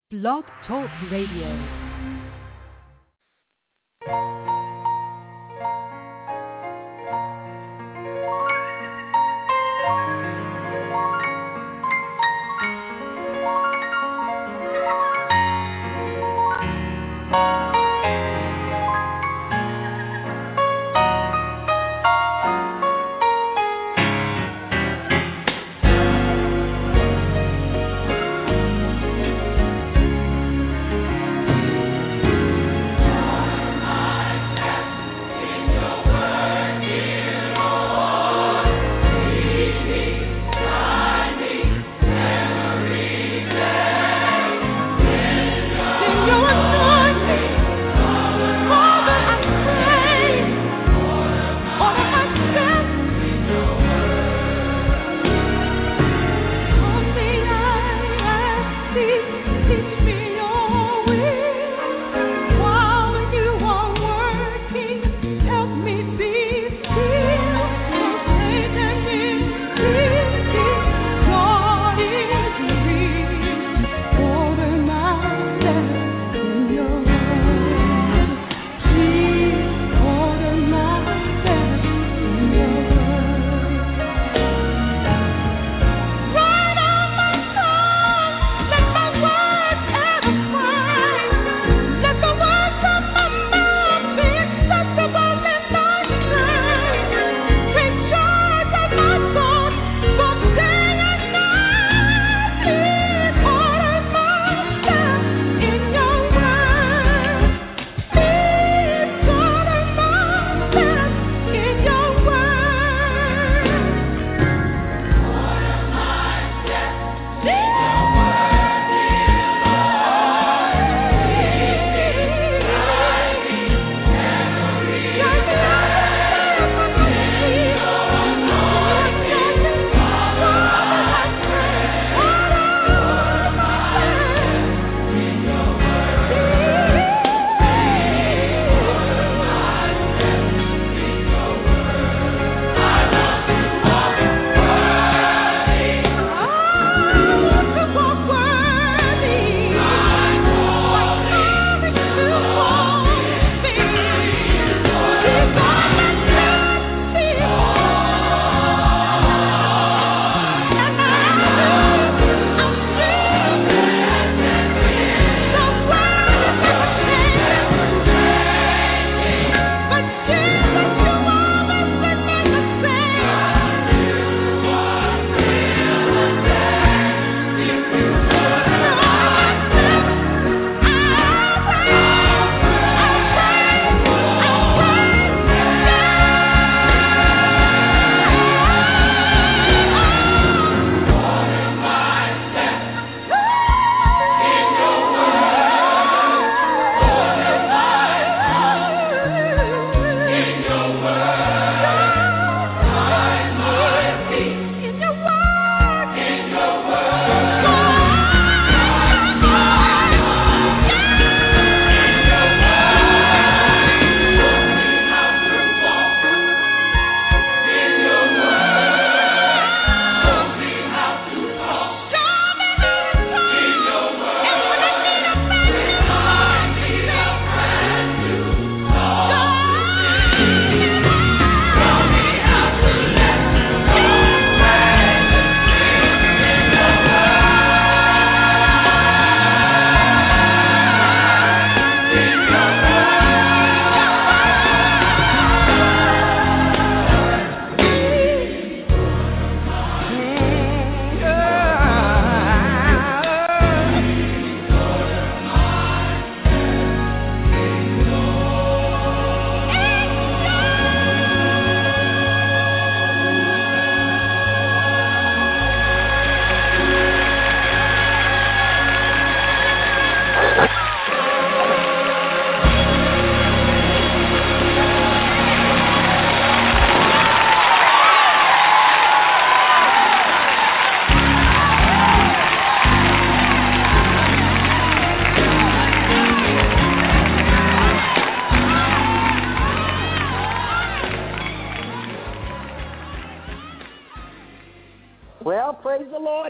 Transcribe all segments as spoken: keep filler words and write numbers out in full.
Blog Talk Radio.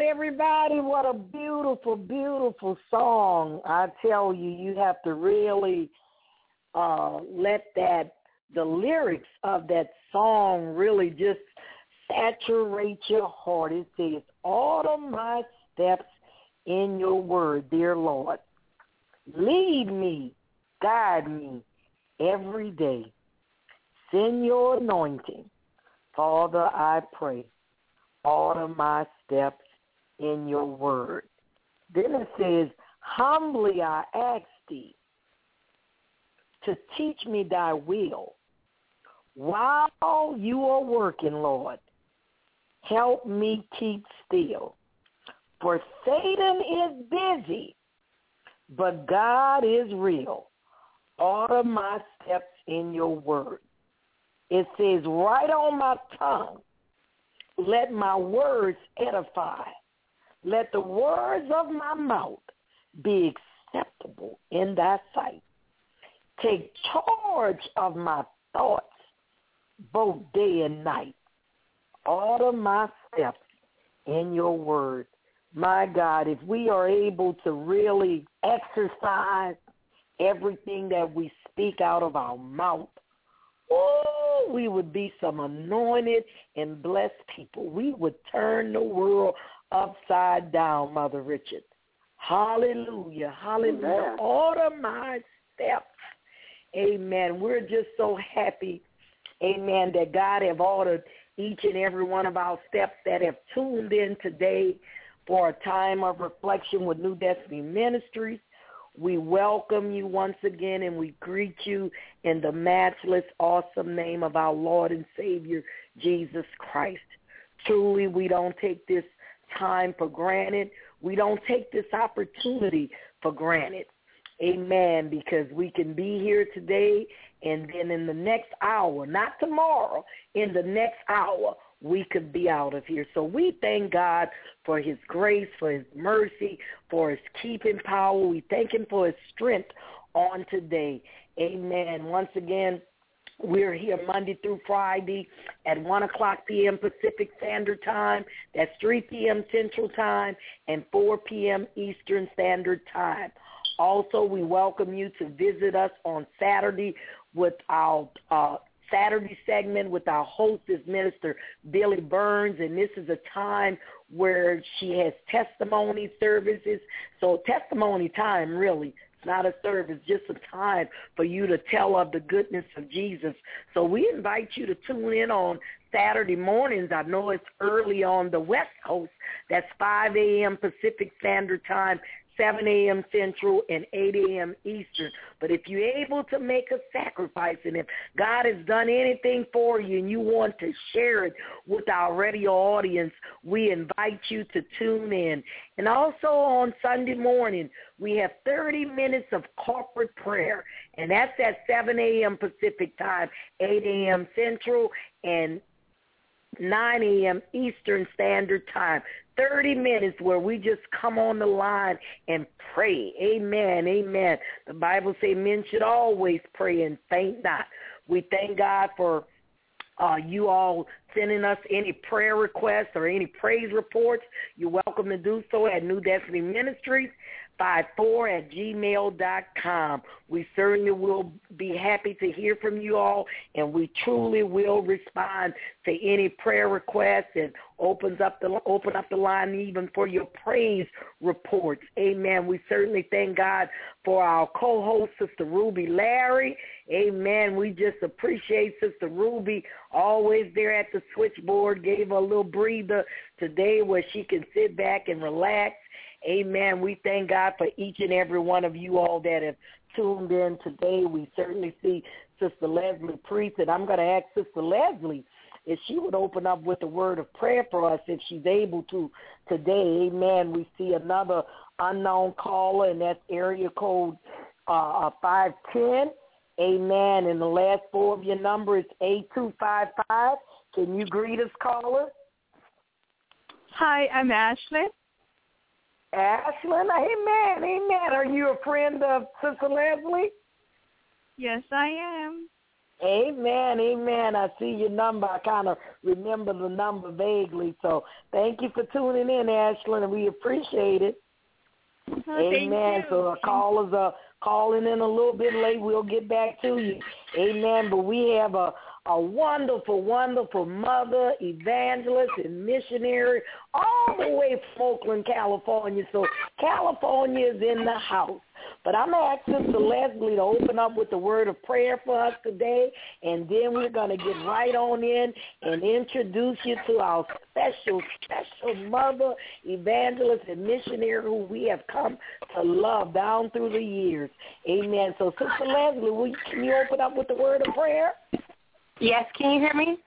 everybody. What a beautiful, beautiful song. I tell you, you have to really uh, let that, the lyrics of that song really just saturate your heart. It says, order my steps in your word, dear Lord. Lead me, guide me every day. Send your anointing. Father, I pray. Order my steps in your word. Then it says, humbly I ask thee to teach me thy will. While you are working, Lord, help me keep still. For Satan is busy, but God is real. Order my steps in your word. It says, right on my tongue, let my words edify. Let the words of my mouth be acceptable in thy sight. Take charge of my thoughts, both day and night. Order my steps in your word. My God, if we are able to really exercise everything that we speak out of our mouth, oh, we would be some anointed and blessed people. We would turn the world upside down, Mother Richard. Hallelujah, hallelujah. Amen. Order my steps. Amen. We're just so happy, amen, that God have ordered each and every one of our steps that have tuned in today for a time of reflection with New Destiny Ministries. We welcome you once again, and we greet you in the matchless, awesome name of our Lord and Savior, Jesus Christ. Truly, we don't take this time for granted. We don't take this opportunity for granted. Amen, because we can be here today, and then in the next hour, not tomorrow, in the next hour, we could be out of here. So we thank God for his grace, for his mercy, for his keeping power. We thank him for his strength on today. Amen. Once again, we're here Monday through Friday at one o'clock p.m. Pacific Standard Time. That's three p.m. Central Time and four p.m. Eastern Standard Time. Also, we welcome you to visit us on Saturday with our uh, Saturday segment with our hostess, Minister Billy Burns, and this is a time where she has testimony services. So testimony time, really. It's not a service, just a time for you to tell of the goodness of Jesus. So we invite you to tune in on Saturday mornings. I know it's early on the West Coast. That's five a.m. Pacific Standard Time, seven a.m. Central, and eight a.m. Eastern. But if you're able to make a sacrifice, and if God has done anything for you and you want to share it with our radio audience, we invite you to tune in. And also on Sunday morning, we have thirty minutes of corporate prayer, and that's at seven a.m. Pacific Time, eight a.m. Central, and nine a.m. Eastern Standard Time. thirty minutes where we just come on the line and pray. Amen, amen. The Bible says men should always pray and faint not. We thank God for uh, you all sending us any prayer requests or any praise reports. You're welcome to do so at New Destiny Ministries, five four at gmail dot com. We certainly will be happy to hear from you all, and we truly will respond to any prayer requests and opens up the open up the line even for your praise reports. Amen. We certainly thank God for our co-host, Sister Ruby Larry. Amen. We just appreciate Sister Ruby, always there at the switchboard, gave her a little breather today where she can sit back and relax. Amen. We thank God for each and every one of you all that have tuned in today. We certainly see Sister Leslie Priest, and I'm going to ask Sister Leslie if she would open up with a word of prayer for us if she's able to today. Amen. We see another unknown caller, and that's area code uh, five ten. Amen. And the last four of your number is eight two five five. Can you greet us, caller? Hi, I'm Ashley. Ashlyn, amen, amen. Are you a friend of Sister Leslie? Yes, I am. Amen, amen. I see your number. I kind of remember the number vaguely. So thank you for tuning in, Ashlyn, and we appreciate it. Oh, amen. So our callers are calling in a little bit late. We'll get back to you. Amen. But we have a, a wonderful, wonderful mother, evangelist, and missionary all the way from Oakland, California. So California is in the house. But I'm going to ask Sister Leslie to open up with the word of prayer for us today, and then we're going to get right on in and introduce you to our special, special mother, evangelist, and missionary who we have come to love down through the years. Amen. So, Sister Leslie, will you, can you open up with the word of prayer? Yes, can you hear me?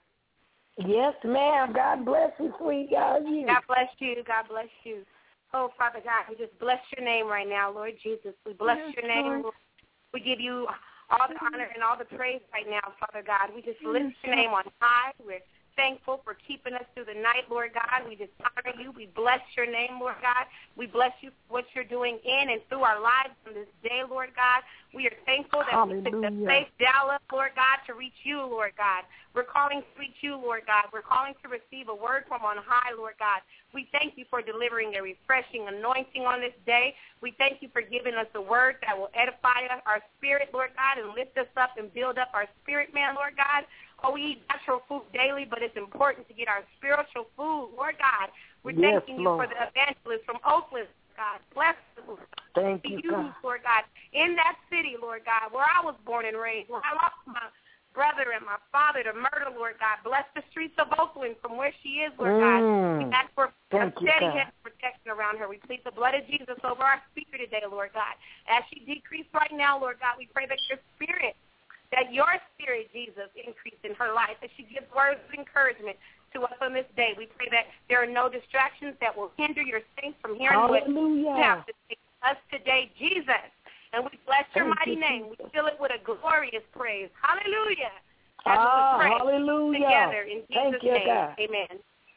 Yes, ma'am. God bless you, sweet God. You. God bless you. God bless you. Oh, Father God, we just bless your name right now, Lord Jesus. We bless yes, your name. Lord. We give you all the honor and all the praise right now, Father God. We just lift your name on high. We're thankful for keeping us through the night, Lord God. We just honor you. We bless your name, Lord God. We bless you for what you're doing in and through our lives on this day, Lord God. We are thankful that Hallelujah. We took the faith down, Lord God, to reach you, Lord God. We're calling to reach you, Lord God. We're calling to receive a word from on high, Lord God. We thank you for delivering a refreshing anointing on this day. We thank you for giving us a word that will edify our spirit, Lord God, and lift us up and build up our spirit, man, Lord God. Oh, we eat natural food daily, but it's important to get our spiritual food, Lord God. We're yes, thanking Lord. you for the evangelist from Oakland, God. Bless you. Thank you, you, God. Lord God. In that city, Lord God, where I was born and raised, where I lost my brother and my father to murder, Lord God. Bless the streets of Oakland from where she is, Lord mm. God. We ask for Thank a steady you, hand of protection around her. We plead the blood of Jesus over our speaker today, Lord God. As she decreased right now, Lord God, we pray that your spirit, that your spirit, Jesus, increase in her life, that she gives words of encouragement to us on this day. We pray that there are no distractions that will hinder your saints from hearing Hallelujah. what you have to say to us today, Jesus. And we bless your Thank mighty you, name. Jesus. We fill it with a glorious praise. Hallelujah. As ah, we pray hallelujah. Together in Jesus' Thank you, name. God. Amen.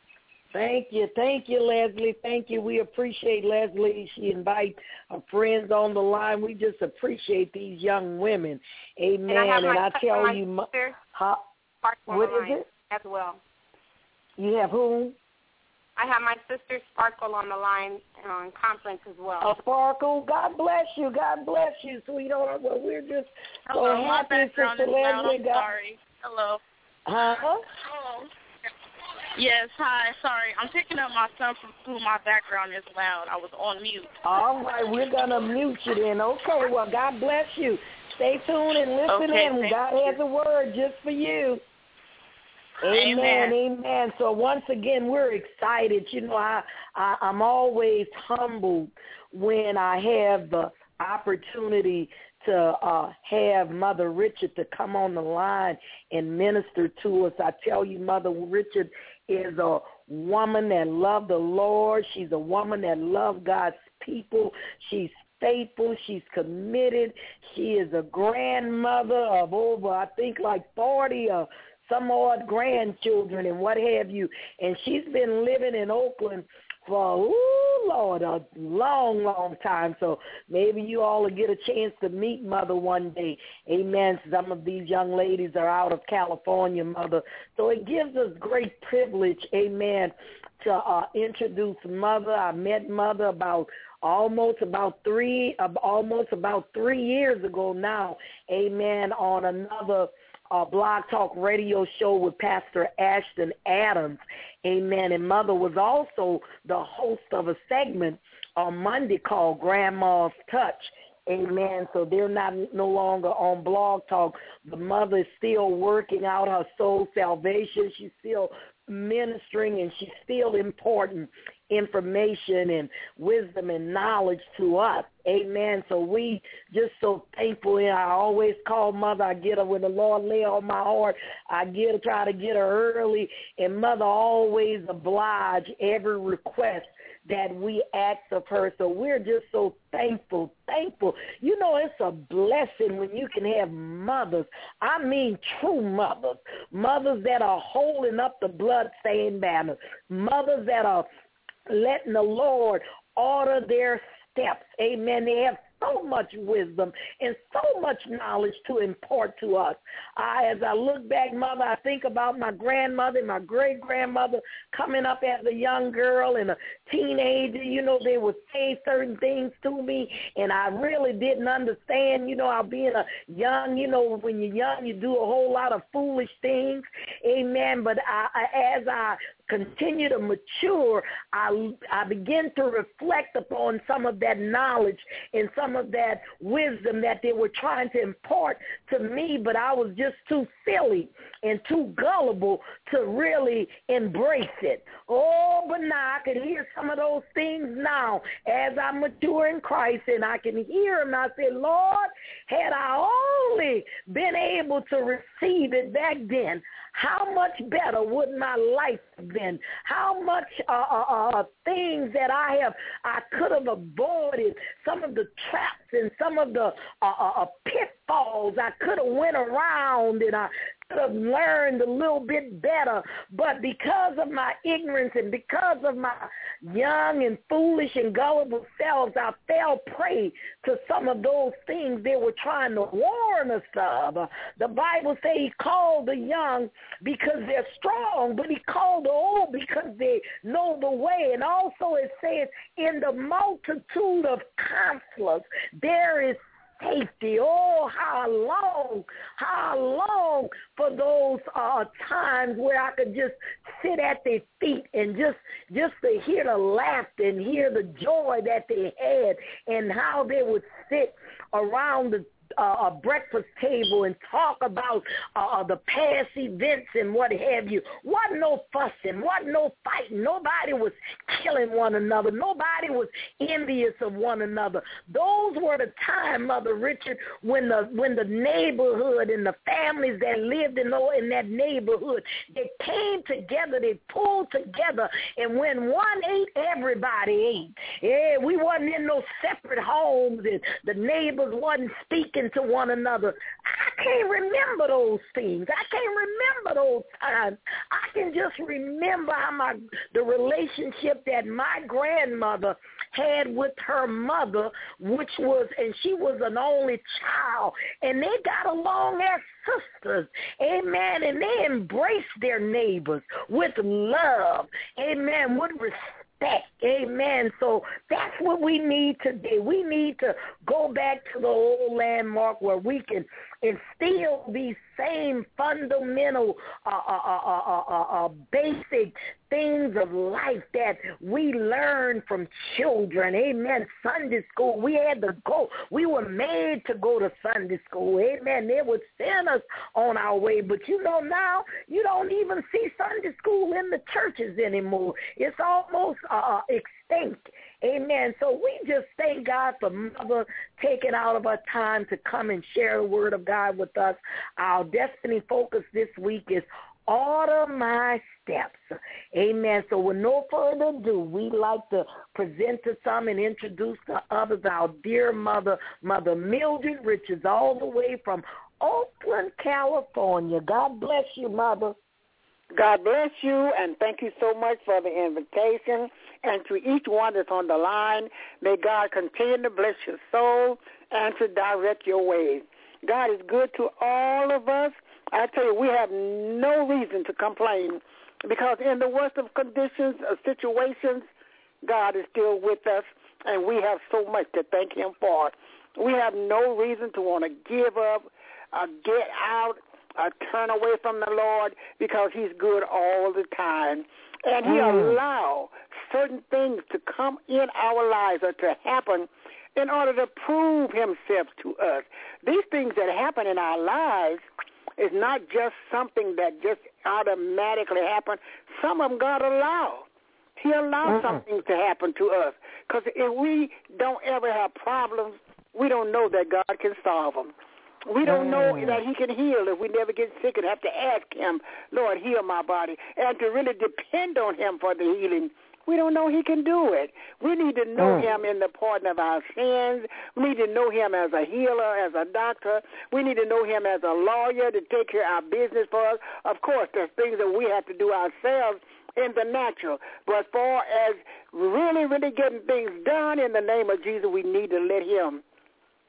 Thank you. Thank you, Leslie. Thank you. We appreciate Leslie. She invites her friends on the line. We just appreciate these young women. Amen. And I, have and my, I tell my you, sister, how, what is it? As well. You have whom? I have my sister Sparkle on the line on conference as well. Oh, Sparkle, God bless you. God bless you, sweetheart. Well, we're just Hello, so my happy, background Sister is loud. Leslie. I'm God. sorry. Hello. Huh? Hello. Yes, hi. Sorry. I'm picking up my son from school. My background is loud. I was on mute. All right, we're going to mute you then. Okay, well, God bless you. Stay tuned and listen okay, in. God you. has a word just for you. Amen, amen, amen. So once again, we're excited. You know, I, I, I'm always humbled when I have the opportunity to uh, have Mother Richard to come on the line and minister to us. I tell you, Mother Richard is a woman that loves the Lord. She's a woman that loves God's people. She's faithful. She's committed. She is a grandmother of over, I think, like forty or some odd grandchildren and what have you. And she's been living in Oakland for, ooh, Lord, a long, long time. So maybe you all will get a chance to meet Mother one day. Amen. Some of these young ladies are out of California, Mother. So it gives us great privilege, amen, to uh, introduce Mother. I met Mother about almost about three, uh, almost about three years ago now, amen, on another Uh, Blog Talk radio show with Pastor Ashton Adams, amen. And Mother was also the host of a segment on Monday called Grandma's Touch, amen. So they're not no longer on Blog Talk. The Mother is still working out her soul salvation. She's still ministering, and she's still important information and wisdom and knowledge to us. Amen. So we just so thankful. And I always call Mother. I get her when the Lord lay on my heart. I get her, try to get her early. And Mother always oblige every request that we ask of her. So we're just so thankful, thankful. You know, it's a blessing when you can have mothers. I mean true mothers. Mothers that are holding up the bloodstained banner. Mothers that are letting the Lord order their steps. Amen. They have so much wisdom and so much knowledge to impart to us. I, as I look back, Mother, I think about my grandmother, my great-grandmother coming up as a young girl and a teenager. You know, they would say certain things to me, and I really didn't understand. You know, I'll being a young, you know, when you're young, you do a whole lot of foolish things. Amen. But I, I, as I continue to mature, I, I begin to reflect upon some of that knowledge and some of that wisdom that they were trying to impart to me, but I was just too silly and too gullible to really embrace it. Oh, but now I can hear some of those things now as I mature in Christ, and I can hear them. I say, Lord, had I only been able to receive it back then, how much better would my life have been? How much uh, uh, uh, things that I have, I could have avoided, some of the traps and some of the uh, uh, pitfalls I could have went around, and I could have learned a little bit better. But because of my ignorance and because of my young and foolish and gullible selves, I fell prey to some of those things they were trying to warn us of. The Bible says he called the young because they're strong, but he called the old because they know the way. And also it says, in the multitude of counselors, there is safety. Oh, how long, how long for those uh, times where I could just sit at their feet and just just to hear the laughter and hear the joy that they had, and how they would sit around the Uh, a breakfast table and talk about uh, the past events and what have you. Wasn't no fussing, wasn't no fighting. Nobody was killing one another. Nobody was envious of one another. Those were the time, Mother Richard, when the when the neighborhood and the families that lived in, in that neighborhood, they came together, they pulled together, and when one ate, everybody ate. Yeah, we wasn't in no separate homes, and the neighbors wasn't speaking to one another. I can't remember those things. I can't remember those times. I can just remember how my the relationship that my grandmother had with her mother, which was, and she was an only child, and they got along as sisters, amen, and they embraced their neighbors with love, amen, with respect. Amen. So that's what we need today. We need to go back to the old landmark where we can instill these same fundamental, uh, uh, uh, uh, uh, uh, basic things of life that we learn from children. Amen. Sunday school. We had to go. We were made to go to Sunday school. Amen. They would send us on our way. But you know, now you don't even see Sunday school in the churches anymore. It's almost uh, extinct. Amen. So we just thank God for Mother taking out of her time to come and share the word of God with us. Our destiny focus this week is order my steps. Amen. So with no further ado, we'd like to present to some and introduce to others our dear mother, Mother Mildred Richards, all the way from Oakland, California. God bless you, Mother. God bless you, and thank you so much for the invitation. And to each one that's on the line, may God continue to bless your soul and to direct your ways. God is good to all of us. I tell you, we have no reason to complain, because in the worst of conditions or situations, God is still with us, and we have so much to thank him for. We have no reason to want to give up, uh, get out, Uh, turn away from the Lord, because he's good all the time. And he mm. allow certain things to come in our lives or to happen in order to prove himself to us. These things that happen in our lives is not just something that just automatically happen. Some of them God allow. He allows mm. some things to happen to us, because if we don't ever have problems, we don't know that God can solve them. We don't know that he can heal if we never get sick and have to ask him, Lord, heal my body, and to really depend on him for the healing. We don't know he can do it. We need to know mm. him in the pardon of our sins. We need to know him as a healer, as a doctor. We need to know him as a lawyer to take care of our business for us. Of course, there's things that we have to do ourselves in the natural. But as far as really, really getting things done in the name of Jesus, we need to let him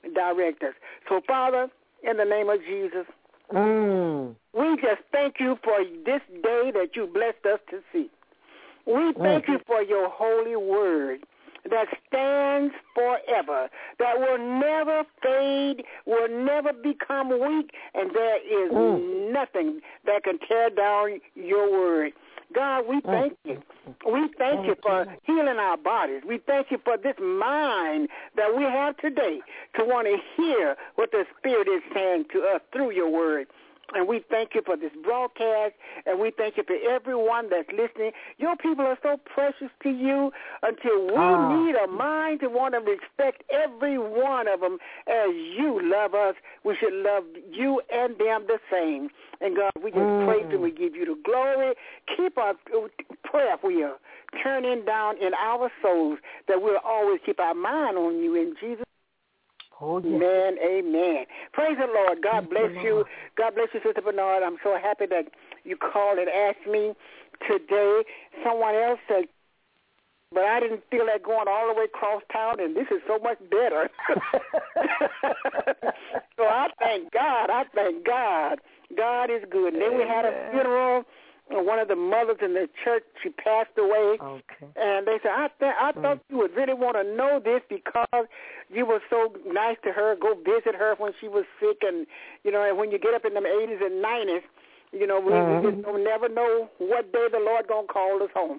direct us. So, Father, in the name of Jesus, Mm. we just thank you for this day that you blessed us to see. We thank mm. you for your holy word that stands forever, that will never fade, will never become weak, and there is mm. nothing that can tear down your word. God, we thank you. We thank you for healing our bodies. We thank you for this mind that we have today to want to hear what the Spirit is saying to us through your word. And we thank you for this broadcast, and we thank you for everyone that's listening. Your people are so precious to you until we oh. need a mind to want to respect every one of them as you love us. We should love you and them the same. And, God, we just mm. praise you. We give you the glory. Keep our prayer wheel turning down in our souls that we'll always keep our mind on you in Jesus' Oh, yes. Amen, amen. Praise the Lord. God bless you. God bless you, Sister Bernard. I'm so happy that you called and asked me today. Someone else said, but I didn't feel like going all the way across town, and this is so much better. So I thank God. I thank God. God is good. And then we had a funeral. One of the mothers in the church, she passed away, okay. and they said, I, th- I thought mm. you would really want to know this because you were so nice to her, go visit her when she was sick, and, you know, and when you get up in the eighties and nineties, you know, we, mm-hmm. we just don't never know what day the Lord going to call us home.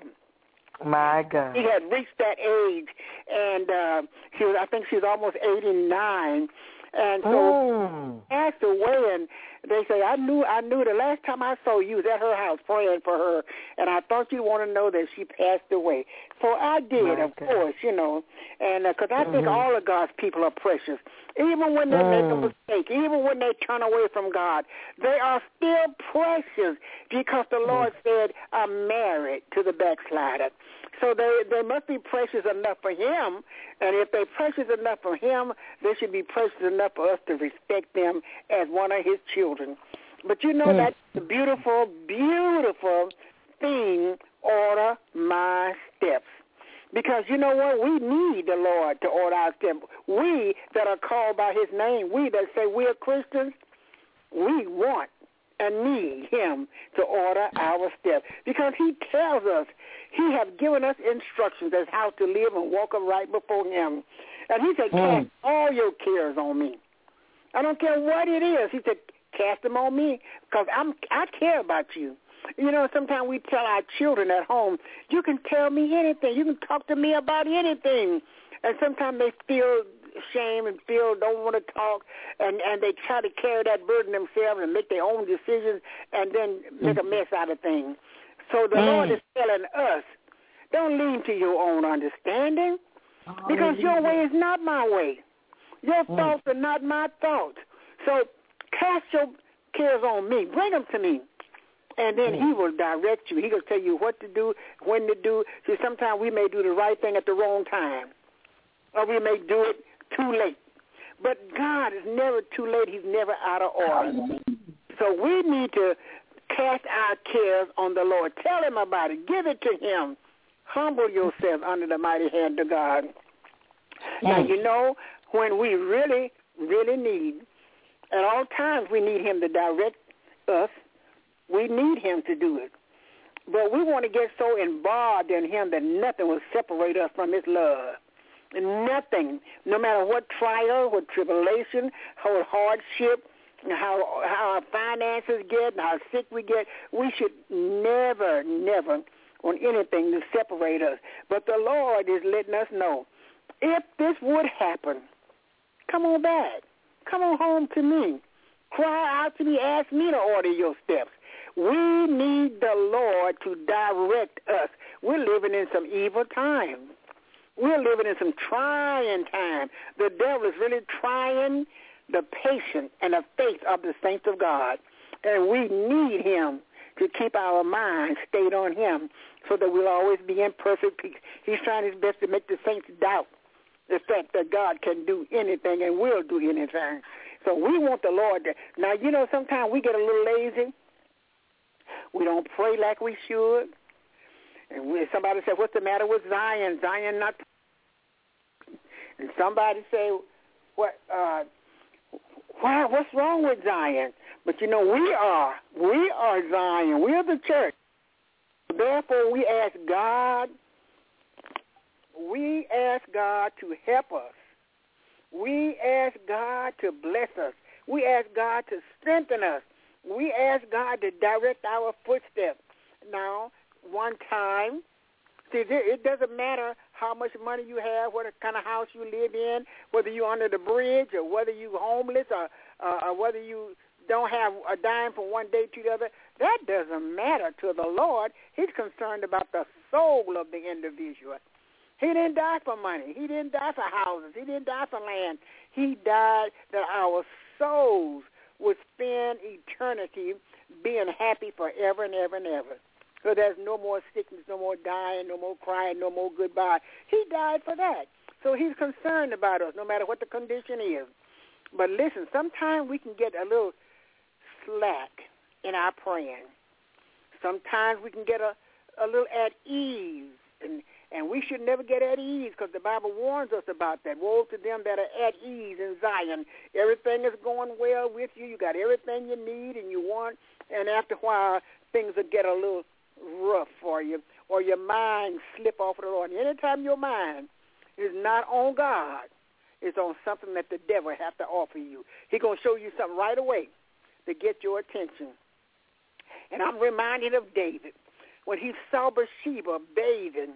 My God. He had reached that age, and uh, she was, I think she was almost eighty-nine, and so mm. passed away, and they say, I knew I knew the last time I saw you was at her house praying for her, and I thought you'd want to know that she passed away. So I did, My of God. course, you know, and because uh, I mm-hmm. think all of God's people are precious. Even when they mm. make a mistake, even when they turn away from God, they are still precious because the mm. Lord said, I'm married to the backslider. So they, they must be precious enough for him, and if they're precious enough for him, they should be precious enough for us to respect them as one of his children. But you know, mm. that's the beautiful, beautiful thing, order my steps. Because you know what? We need the Lord to order our steps. We that are called by his name, we that say we're Christians, we want and need him to order our steps. Because he tells us, he has given us instructions as how to live and walk upright before him. And he said, cast mm. all your cares on me. I don't care what it is. He said, cast them on me because I'm, I care about you. You know, sometimes we tell our children at home, you can tell me anything. You can talk to me about anything. And sometimes they feel shame and feel don't want to talk, and, and they try to carry that burden themselves and make their own decisions and then make a mess out of things. So the mm. Lord is telling us, don't lean to your own understanding because your way is not my way. Your mm. thoughts are not my thoughts. So cast your cares on me. Bring them to me. And then he will direct you. He will tell you what to do, when to do. See, sometimes we may do the right thing at the wrong time, or we may do it too late. But God is never too late. He's never out of order. So we need to cast our cares on the Lord. Tell him about it. Give it to him. Humble yourself under the mighty hand of God. Now, you know, when we really, really need, at all times we need him to direct us. We need him to do it. But we want to get so involved in him that nothing will separate us from his love. Nothing, no matter what trial, what tribulation, what hardship, how how our finances get, and how sick we get, we should never, never want anything to separate us. But the Lord is letting us know, if this would happen, come on back. Come on home to me. Cry out to me. Ask me to order your steps. We need the Lord to direct us. We're living in some evil times. We're living in some trying times. The devil is really trying the patience and the faith of the saints of God. And we need him to keep our minds stayed on him so that we'll always be in perfect peace. He's trying his best to make the saints doubt the fact that God can do anything and will do anything. So we want the Lord to. Now, you know, sometimes we get a little lazy. We don't pray like we should. And we, somebody said, what's the matter with Zion? Zion not. And somebody say, what uh, why, what's wrong with Zion? But, you know, we are. We are Zion. We are the church. Therefore, we ask God, we ask God to help us. We ask God to bless us. We ask God to strengthen us. We ask God to direct our footsteps. Now, one time, see, it doesn't matter how much money you have, what kind of house you live in, whether you're under the bridge or whether you're homeless or, uh, or whether you don't have a dime from one day to the other. That doesn't matter to the Lord. He's concerned about the soul of the individual. He didn't die for money. He didn't die for houses. He didn't die for land. He died that our souls would spend eternity being happy forever and ever and ever. So there's no more sickness, no more dying, no more crying, no more goodbye. He died for that. So he's concerned about us, no matter what the condition is. But listen, sometimes we can get a little slack in our praying. Sometimes we can get a, a little at ease, and and we should never get at ease because the Bible warns us about that. Woe to them that are at ease in Zion. Everything is going well with you. You got everything you need and you want, and after a while, things will get a little rough for you, or your mind slip off of the Lord. And anytime your mind is not on God, it's on something that the devil has to offer you. He's going to show you something right away to get your attention. And I'm reminded of David. When he saw Bathsheba bathing,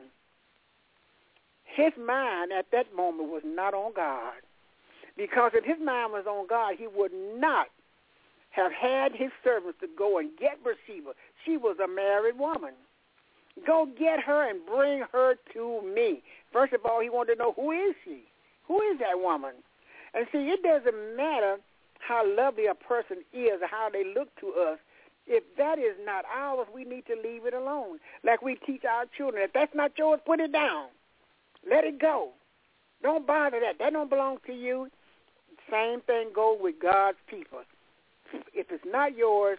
his mind at that moment was not on God. Because if his mind was on God, he would not have had his servants to go and get Bathsheba. She was a married woman. Go get her and bring her to me. First of all, he wanted to know, who is she? Who is that woman? And see, it doesn't matter how lovely a person is or how they look to us. If that is not ours, we need to leave it alone. Like we teach our children, if that's not yours, put it down. Let it go. Don't bother that. That don't belong to you. Same thing goes with God's people. If it's not yours,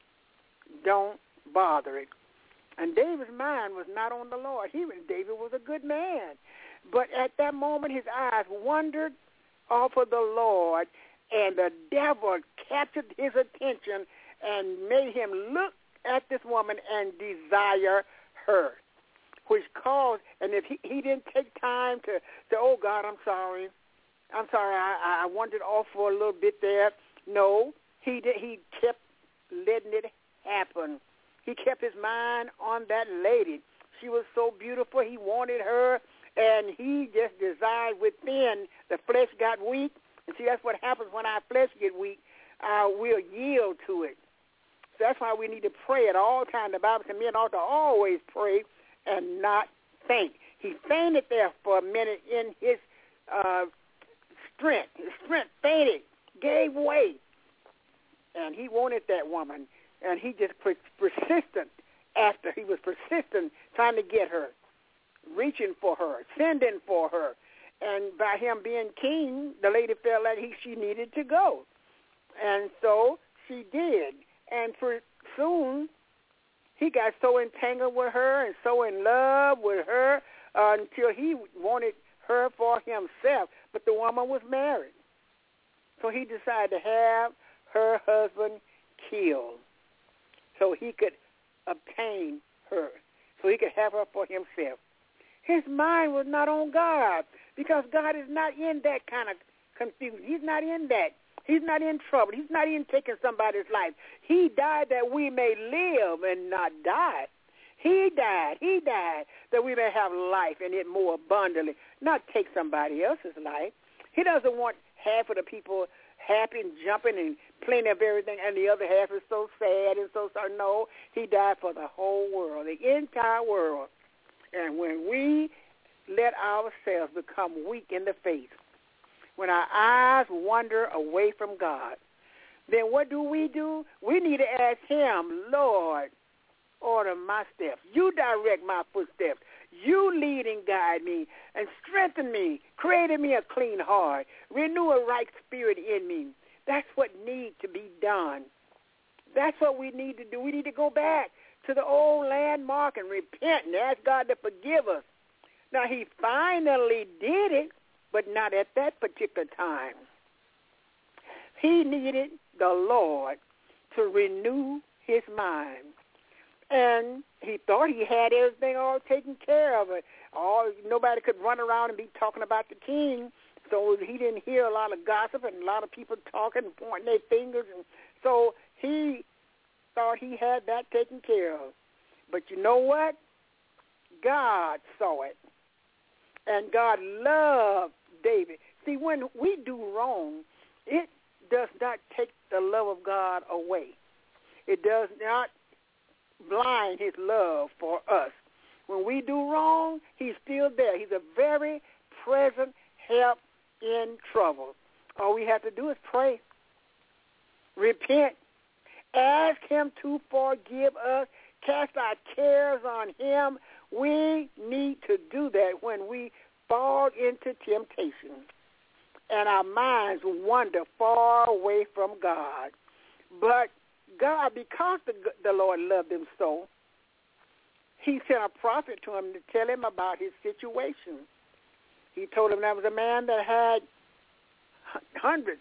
don't bother it. And David's mind was not on the Lord. He, David was a good man. But at that moment, his eyes wandered off of the Lord, and the devil captured his attention and made him look at this woman and desire her, which caused, and if he, he didn't take time to say, oh, God, I'm sorry. I'm sorry, I, I wandered off for a little bit there. No, he did, he kept letting it happen. He kept his mind on that lady. She was so beautiful. He wanted her, and he just desired within. The flesh got weak. And see, that's what happens when our flesh get weak. Uh, we'll yield to it. So that's why we need to pray at all times. The Bible says men ought to always pray and not faint. He fainted there for a minute in his uh, strength. His strength fainted, gave way. And he wanted that woman. And he just per- persistent after. He was persistent trying to get her, reaching for her, sending for her. And by him being king, the lady felt like he, she needed to go. And so she did. And for soon, he got so entangled with her and so in love with her uh, until he wanted her for himself. But the woman was married. So he decided to have her husband killed so he could obtain her, so he could have her for himself. His mind was not on God because God is not in that kind of confusion. He's not in that. He's not in trouble. He's not in taking somebody's life. He died that we may live and not die. He died. He died that we may have life and it more abundantly, not take somebody else's life. He doesn't want half of the people happy and jumping and plenty of everything, and the other half is so sad and so sorry. No, he died for the whole world, the entire world. And when we let ourselves become weak in the faith, when our eyes wander away from God, then what do we do? We need to ask him, Lord, order my steps. You direct my footsteps. You lead and guide me and strengthen me. Create in me a clean heart. Renew a right spirit in me. That's what needs to be done. That's what we need to do. We need to go back to the old landmark and repent and ask God to forgive us. Now, he finally did it, but not at that particular time. He needed the Lord to renew his mind. And he thought he had everything all taken care of. It. All nobody could run around and be talking about the king, so he didn't hear a lot of gossip and a lot of people talking and pointing their fingers. And so he thought he had that taken care of. But you know what? God saw it. And God loved David. See, when we do wrong, it does not take the love of God away. It does not blind his love for us. When we do wrong, he's still there. He's a very present help in trouble. All we have to do is pray, repent, ask him to forgive us, cast our cares on him. We need to do that when we fall into temptation and our minds wander far away from God. But God, because the, the Lord loved him so, he sent a prophet to him to tell him about his situation. He told him there was a man that had hundreds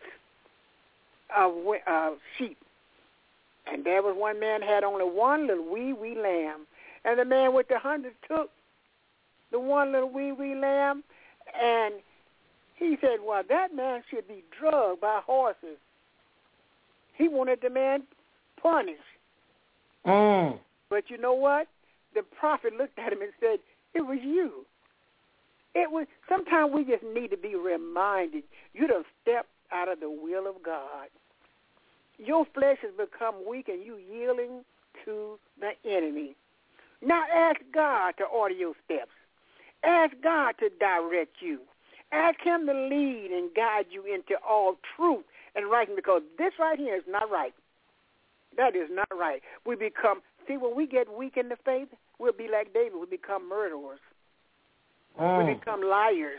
of uh, sheep, and there was one man that had only one little wee, wee lamb. And the man with the hundreds took the one little wee, wee lamb, and he said, well, that man should be drugged by horses. He wanted the man punished. Mm. But you know what? The prophet looked at him and said, it was you. It was. Sometimes we just need to be reminded, you done stepped out of the will of God. Your flesh has become weak and you yielding to the enemy. Now ask God to order your steps. Ask God to direct you. Ask him to lead and guide you into all truth and righteousness, because this right here is not right. That is not right. We become, see, when we get weak in the faith, we'll be like David. We become murderers. Mm. We become liars.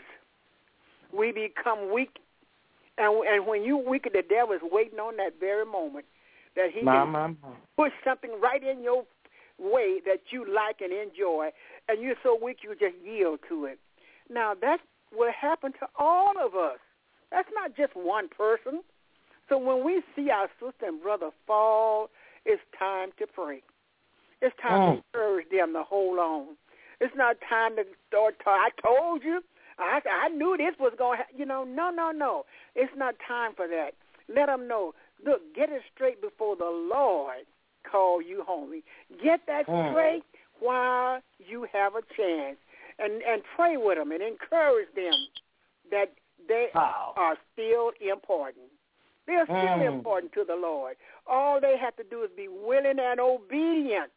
We become weak. And, and when you weak, the devil is waiting on that very moment that he my, can my, my. push something right in your way that you like and enjoy, and you're so weak you just yield to it. Now, that's what happened to all of us. That's not just one person. So when we see our sister and brother fall, it's time to pray. It's time mm. to encourage them to hold on. It's not time to start talking. I told you. I, I knew this was going to happen. You know, no, no, no. It's not time for that. Let them know, look, get it straight before the Lord call you home. Get that mm. straight while you have a chance. And, and pray with them and encourage them that they wow. are still important. They're still mm. important to the Lord. All they have to do is be willing and obedient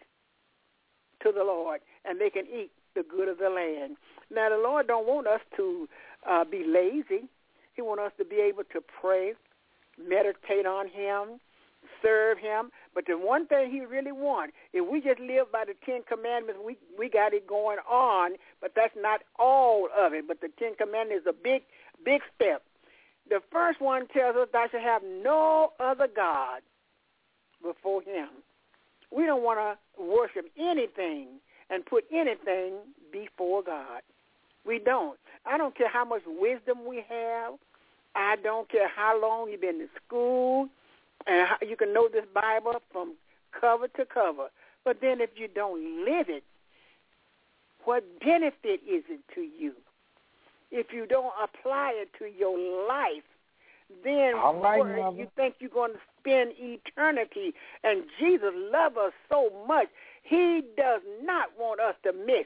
to the Lord, and they can eat the good of the land. Now, the Lord don't want us to uh, be lazy. He wants us to be able to pray, meditate on him, serve him. But the one thing he really wants, if we just live by the Ten Commandments, we we got it going on, but that's not all of it. But the Ten Commandments is a big, big step. The first one tells us thou shalt have no other God before him. We don't want to worship anything and put anything before God. We don't. I don't care how much wisdom we have. I don't care how long you've been to school, and how you can know this Bible from cover to cover. But then if you don't live it, what benefit is it to you? If you don't apply it to your life, then right, where you think you're going to spend eternity. And Jesus loves us so much, he does not want us to miss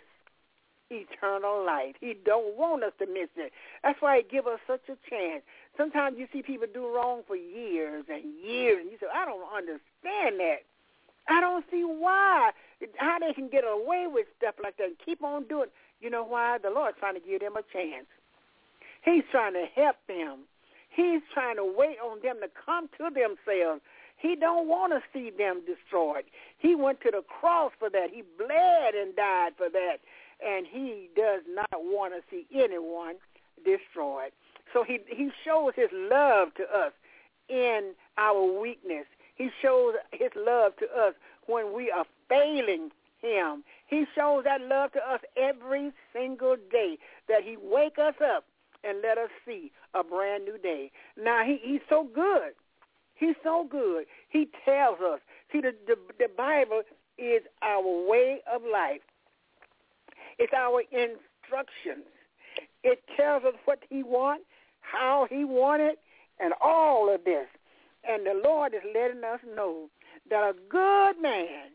eternal life. He don't want us to miss it. That's why he gives us such a chance. Sometimes you see people do wrong for years and years, and you say, I don't understand that. I don't see why, how they can get away with stuff like that and keep on doing it. You know why? The Lord's trying to give them a chance. He's trying to help them. He's trying to wait on them to come to themselves. He don't want to see them destroyed. He went to the cross for that. He bled and died for that. And he does not want to see anyone destroyed. So he, he shows his love to us in our weakness. He shows his love to us when we are failing him. He shows that love to us every single day, that he wake us up and let us see a brand new day. Now, he, he's so good. He's so good. He tells us. See, the, the, the Bible is our way of life. It's our instructions. It tells us what he wants, how he wants it, and all of this. And the Lord is letting us know that a good man,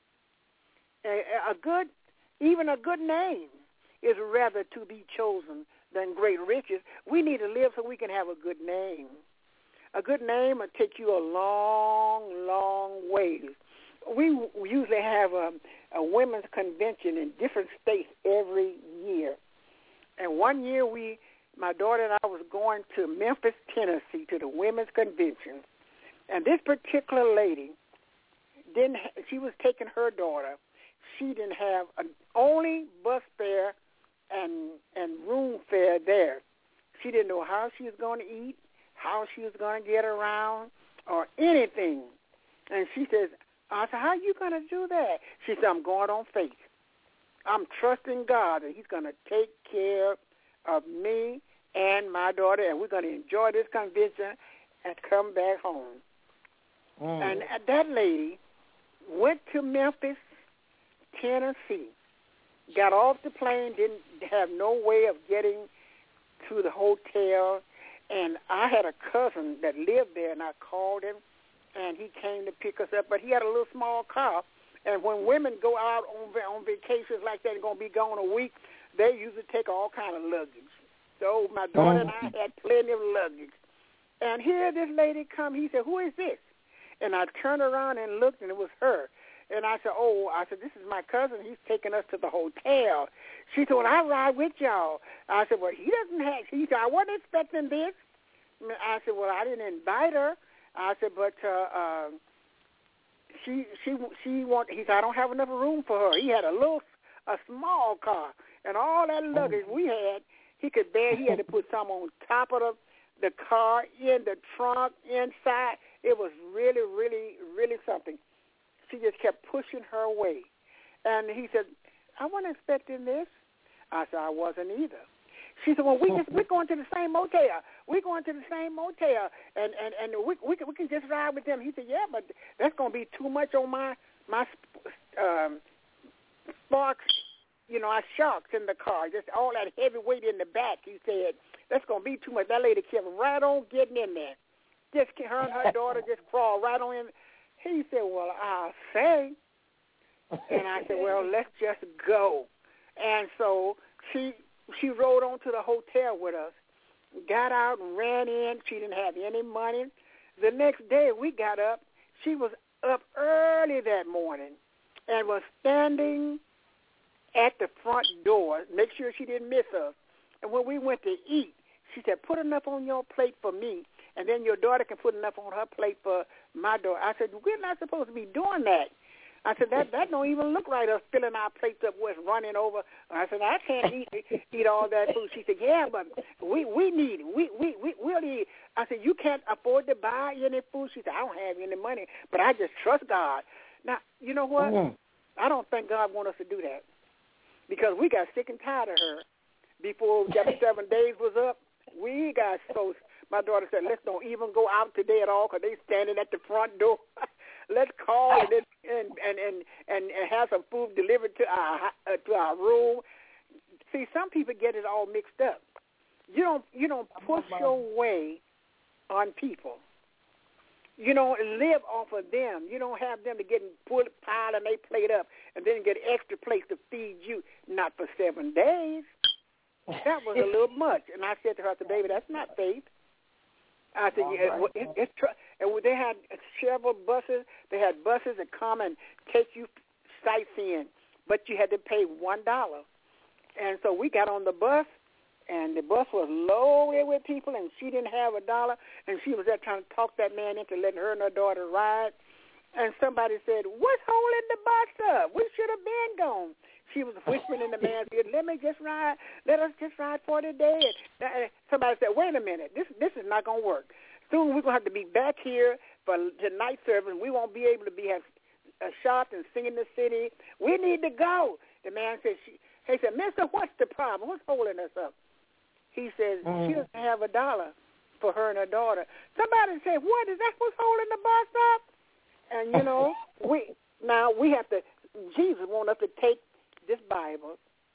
a, a good, even a good name, is rather to be chosen than great riches. We need to live so we can have a good name. A good name will take you a long, long ways. We usually have a, a women's convention in different states every year. And one year we, my daughter and I was going to Memphis, Tennessee to the women's convention. And this particular lady, didn't. Ha- she was taking her daughter. She didn't have a, only bus fare and and room fare there. She didn't know how she was going to eat, how she was going to get around, or anything. And she says, I said, how are you going to do that? She said, I'm going on faith. I'm trusting God that he's going to take care of me and my daughter, and we're going to enjoy this convention and come back home. Mm. And that lady went to Memphis, Tennessee, got off the plane, didn't have no way of getting to the hotel, and I had a cousin that lived there, and I called him, and he came to pick us up, but he had a little small car, and when women go out on on vacations like that and going to be gone a week, they usually take all kind of luggage. So my daughter and I had plenty of luggage. And here this lady come, he said, who is this? And I turned around and looked, and it was her. And I said, oh, I said, this is my cousin. He's taking us to the hotel. She said, well, I ride with y'all. I said, well, he doesn't have, he said, I wasn't expecting this. I said, well, I didn't invite her. I said, but uh, uh, she she she want. He said, I don't have enough room for her. He had a little, a small car, and all that luggage we had, he could bear. He had to put some on top of the the car, in the trunk, inside. It was really, really, really something. She just kept pushing her way, and he said, I wasn't expecting this. I said, I wasn't either. She said, well, we just, we're going to the same motel. We're going to the same motel, and, and, and we, we, can, we can just ride with them. He said, yeah, but that's going to be too much on my, my um, sparks, you know, our shocks in the car, just all that heavy weight in the back. He said, that's going to be too much. That lady kept right on getting in there. Just her and her daughter just crawled right on in. He said, well, I'll say. And I said, well, let's just go. And so she she rode on to the hotel with us, got out and ran in. She didn't have any money. The next day we got up. She was up early that morning and was standing at the front door, make sure she didn't miss us. And when we went to eat, she said, put enough on your plate for me, and then your daughter can put enough on her plate for my daughter. I said, we're not supposed to be doing that. I said, that that don't even look right, us filling our plates up with running over. I said, I can't eat eat all that food. She said, yeah, but we, we need it. We, we, we, we'll need it. I said, you can't afford to buy any food? She said, I don't have any money, but I just trust God. Now, you know what? Mm. I don't think God wants us to do that because we got sick and tired of her. Before the seven days was up, we got so, my daughter said, let's don't even go out today at all because they standing at the front door. Let's call and, and and and and have some food delivered to our uh, to our room. See, some people get it all mixed up. You don't you don't push your way on people. You don't live off of them. You don't have them to get pull pile and they plate up and then get extra plates to feed you. Not for seven days. That was a little much. And I said to her, I said, baby, that's not faith. I said, yeah, right. it, it, it, and they had several buses. They had buses that come and take you sightseeing, but you had to pay one dollar. And so we got on the bus, and the bus was loaded with people, and she didn't have a dollar, and she was there trying to talk that man into letting her and her daughter ride. And somebody said, what's holding the bus up? We should have been gone. She was whispering in the man's ear, let me just ride, let us just ride for the day. And somebody said, wait a minute, this this is not going to work. Soon we're going to have to be back here for tonight's service. We won't be able to be have a shop and sing in the city. We need to go. The man said, she, he said, mister, what's the problem? What's holding us up? He says, mm. she doesn't have a dollar. for her and her daughter. Somebody said, what, is that what's holding the bus up? And, you know, we now we have to, Jesus wants us to take this Bible,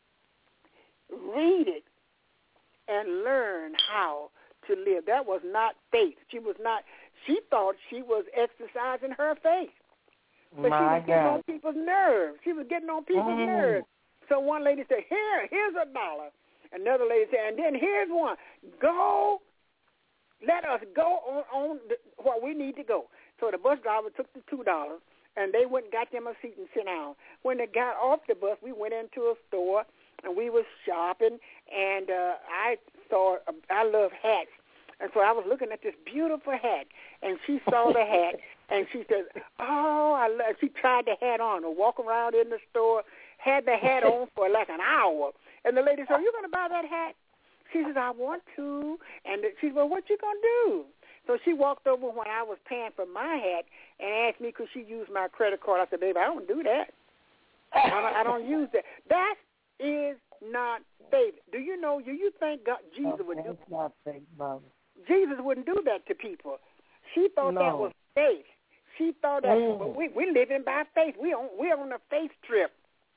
read it, and learn how to live. That was not faith. She was not, she thought she was exercising her faith. But My she was getting God. on people's nerves. She was getting on people's Mm. nerves. So one lady said, here, here's a dollar. Another lady said, and then here's one. Go, let us go on, on the, where we need to go. So the bus driver took the two dollars, and they went and got them a seat and sit down. When they got off the bus, we went into a store, and we was shopping, and uh, I saw, I love hats. And so I was looking at this beautiful hat, and she saw the hat, and she said, oh, I love, she tried the hat on, or walk around in the store, had the hat on for like an hour. And the lady said, are you going to buy that hat? She says, I want to. And she said, well, what you going to do? So she walked over when I was paying for my hat and asked me could she use my credit card. I said, baby, I don't do that. I don't, I don't use that. That is not faith. Do you know, do you think God, Jesus would do That's not faith, Mother. Jesus wouldn't do that to people. She thought No. that was faith. She thought that Mm. but we we living by faith. We on we on a faith trip.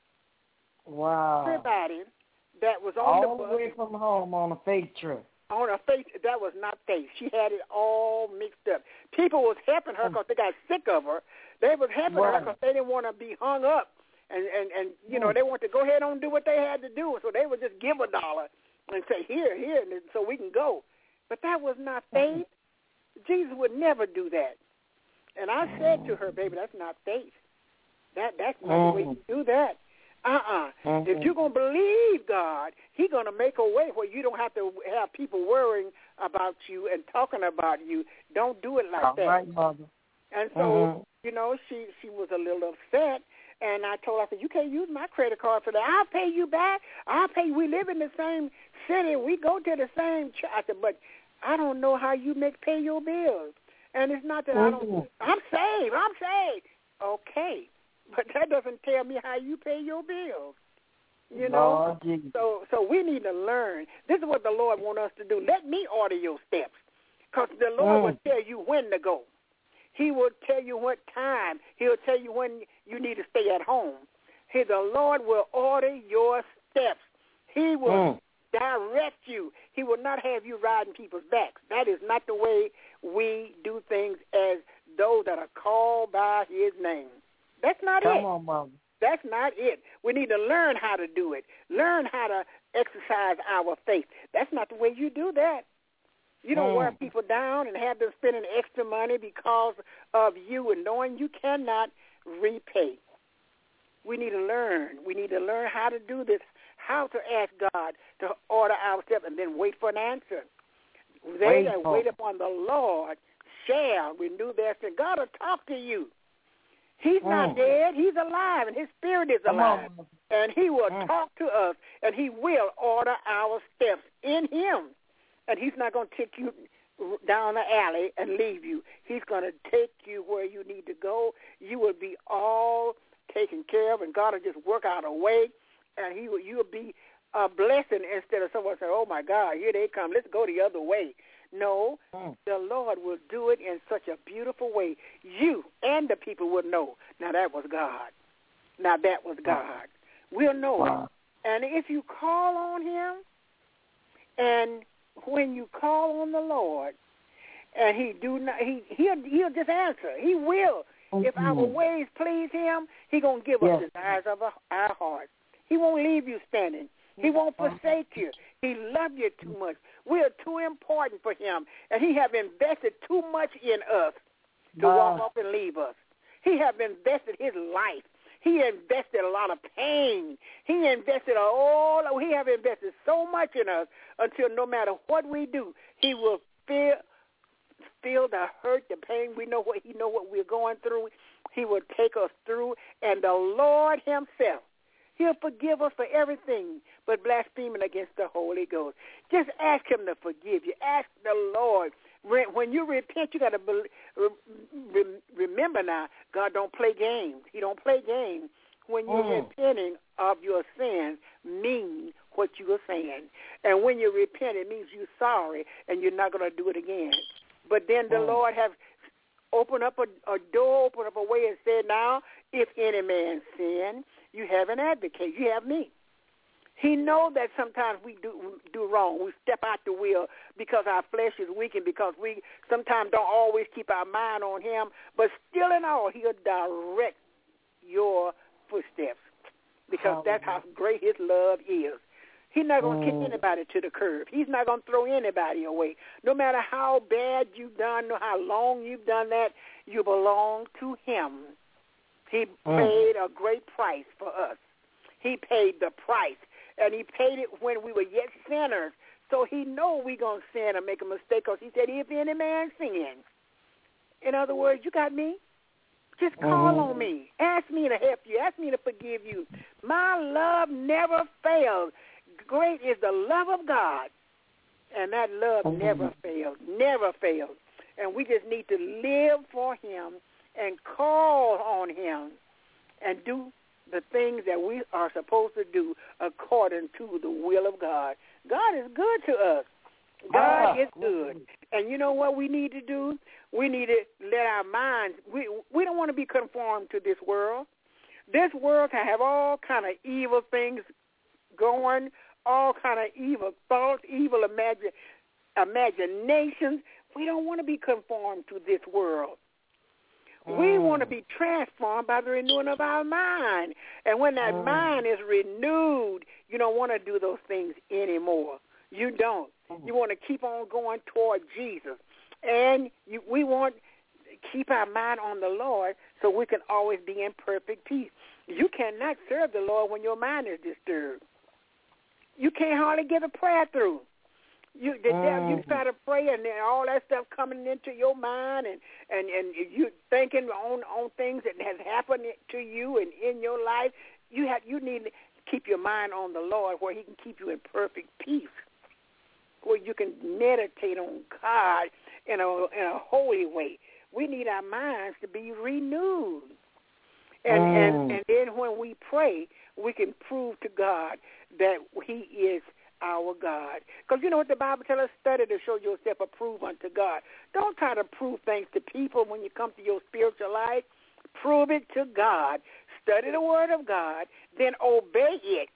Wow. Everybody that was on All the the bus way from home on a faith trip. on a faith, that was not faith. She had it all mixed up. People was helping her because they got sick of her. They was helping her Right. because they didn't want to be hung up. And, and, and you know, Mm. they want to go ahead and do what they had to do. So they would just give a dollar and say, here, here, and so we can go. But that was not faith. Jesus would never do that. And I said to her, baby, that's not faith. That That's not Mm. the way you do that. Uh-uh. Mm-hmm. If you're going to believe God, he's going to make a way where you don't have to have people worrying about you and talking about you. Don't do it like All that. right, Mother. And so, Mhm. you know, she, she was a little upset. And I told her, I said, you can't use my credit card for that. I'll pay you back. I'll pay you. We live in the same city. We go to the same church. I said, but I don't know how you make pay your bills. And it's not that Mhm. I don't, I'm saved. I'm saved. Okay. But that doesn't tell me how you pay your bills. You know? Lord Jesus. So so we need to learn. This is what the Lord wants us to do. Let me order your steps. Because the Lord Mm. will tell you when to go. He will tell you what time. He'll tell you when you need to stay at home. He, the Lord will order your steps. He will Mm. direct you. He will not have you riding people's backs. That is not the way we do things as those that are called by his name. That's not Come it. on, Mother. That's not it. We need to learn how to do it. Learn how to exercise our faith. That's not the way you do that. You don't Mm. wear people down and have them spending extra money because of you and knowing you cannot repay. We need to learn. We need to learn how to do this, how to ask God to order our steps and then wait for an answer. They Wait that for wait it. upon the Lord shall renew their strength. God will talk to you. He's not Mm. dead. He's alive, and his spirit is Come alive. on, Mother. And he will Mm. talk to us, and he will order our steps in him. And he's not going to take you down the alley and leave you. He's going to take you where you need to go. You will be all taken care of, and God will just work out a way, and he will, you will be a blessing instead of someone saying, oh, my God, here they come. Let's go the other way. No, Mm. the Lord will do it in such a beautiful way. You and the people will know, now that was God. Now that was God. We'll know Wow. it. And if you call on him, and when you call on the Lord, and he do not, he he'll, he'll just answer. He will. If our Mhm. ways please him, he gonna give us Yes. the desires of our, our heart. He won't leave you standing. He won't forsake you. He loves you too much. We're too important for him, and he have invested too much in us to Wow. walk up and leave us. He have invested his life. He invested a lot of pain. He invested all. He have invested so much in us until no matter what we do, he will feel feel the hurt, the pain. We know what he know what we're going through. He will take us through, and the Lord himself, he'll forgive us for everything but blaspheming against the Holy Ghost. Just ask him to forgive you. Ask the Lord. When you repent, you got to remember now, God don't play games. He don't play games. When you're Mm. repenting of your sins, mean what you were saying. And when you repent, it means you're sorry and you're not going to do it again. But then the mm. Lord have opened up a, a door, opened up a way and said, now, if any man sin, you have an advocate. You have me. He knows that sometimes we do do wrong. We step out the will because our flesh is weak and because we sometimes don't always keep our mind on him. But still in all, he'll direct your footsteps because oh, that's how great his love is. He's not going to mm. kick anybody to the curb. He's not going to throw anybody away. No matter how bad you've done, no how long you've done that, you belong to him. He mm. paid a great price for us. He paid the price. And he paid it when we were yet sinners. So he know we going to sin or make a mistake because he said, if any man sins. In other words, you got me? Just call mm-hmm. on me. Ask me to help you. Ask me to forgive you. My love never fails. Great is the love of God. And that love mm-hmm. never fails, never fails. And we just need to live for him and call on him and do the things that we are supposed to do according to the will of God. God is good to us. God ah. is good. And you know what we need to do? We need to let our minds, we we don't want to be conformed to this world. This world can have all kind of evil things going, all kind of evil thoughts, evil imagine, imaginations. We don't want to be conformed to this world. We want to be transformed by the renewing of our mind. And when that mm. mind is renewed, you don't want to do those things anymore. You don't. You want to keep on going toward Jesus. And you, we want to keep our mind on the Lord so we can always be in perfect peace. You cannot serve the Lord when your mind is disturbed. You can't hardly get a prayer through. You, the mm. devil, you try to pray, and then all that stuff coming into your mind, and, and, and you thinking on on things that has happened to you and in your life. You have you need to keep your mind on the Lord, where he can keep you in perfect peace, where you can meditate on God in a in a holy way. We need our minds to be renewed, and mm. and and then when we pray, we can prove to God that he is our God. Because you know what the Bible tells us? Study to show yourself approved unto God. Don't try to prove things to people when you come to your spiritual life. Prove it to God. Study the word of God. Then obey it.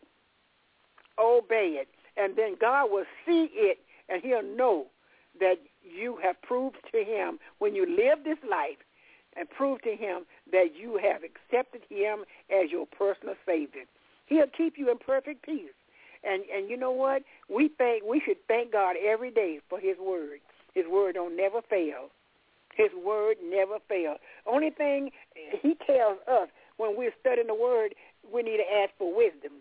Obey it. And then God will see it, and he'll know that you have proved to him when you live this life, and prove to him that you have accepted him as your personal Savior. He'll keep you in perfect peace. And and you know what? We think we should thank God every day for his word. His word don't never fail. His word never fails. Only thing he tells us when we're studying the word, we need to ask for wisdom.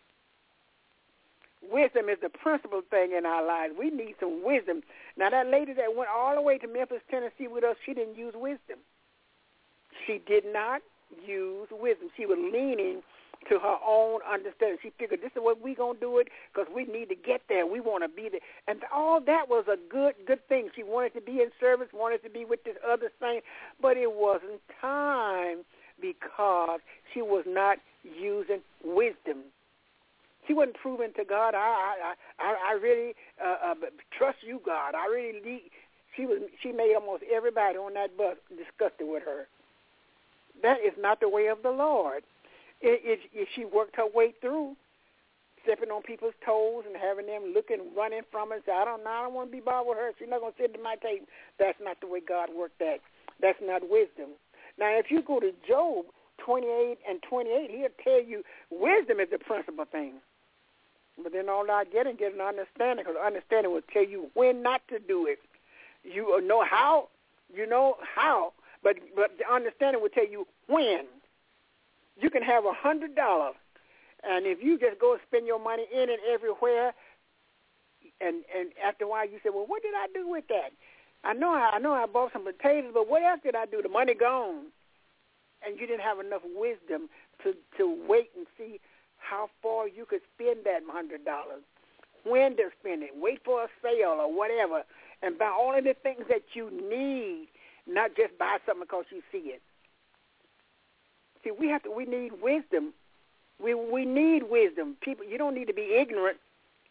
Wisdom is the principal thing in our lives. We need some wisdom. Now, that lady that went all the way to Memphis, Tennessee with us, she didn't use wisdom. She did not use wisdom. She was leaning to her own understanding. She figured this is what we're going to do it because we need to get there. We want to be there. And all that was a good, good thing. She wanted to be in service, wanted to be with this other saint, but it wasn't time because she was not using wisdom. She wasn't proving to God, I I, I, I really uh, uh, trust you, God. I really need. She was. She made almost everybody on that bus disgusted with her. That is not the way of the Lord. If, if she worked her way through, stepping on people's toes and having them looking, running from her, and say, I don't know, I don't want to be bothered with her. She's not going to sit at my table. That's not the way God worked that. That's not wisdom. Now, if you go to Job twenty-eight and twenty-eight, he'll tell you wisdom is the principal thing. But then all I get and get an understanding, because understanding will tell you when not to do it. You know how, you know how, but but the understanding will tell you when. You can have a hundred dollars, and if you just go spend your money in and everywhere, and and after a while you say, well, what did I do with that? I know I, I know I bought some potatoes, but what else did I do? The money gone, and you didn't have enough wisdom to to wait and see how far you could spend that hundred dollars, when to spend it, wait for a sale or whatever, and buy only the things that you need, not just buy something because you see it. See, we have to. We need wisdom. We we need wisdom. People, you don't need to be ignorant.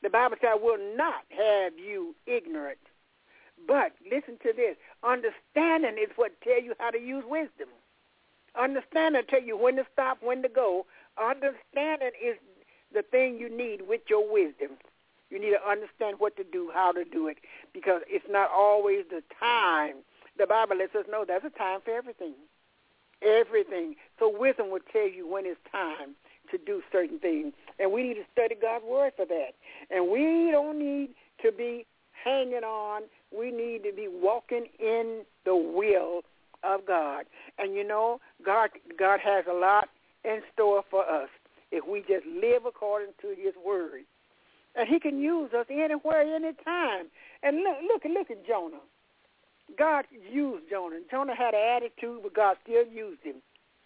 The Bible says, I will not have you ignorant. But listen to this. Understanding is what tell you how to use wisdom. Understanding tell you when to stop, when to go. Understanding is the thing you need with your wisdom. You need to understand what to do, how to do it, because it's not always the time. The Bible lets us know there's a time for everything. Everything. So wisdom will tell you when it's time to do certain things. And we need to study God's word for that. And we don't need to be hanging on. We need to be walking in the will of God. And you know, God God has a lot in store for us if we just live according to his word. And he can use us anywhere, anytime. And look, look, look at Jonah. God used Jonah. Jonah had an attitude, but God still used him.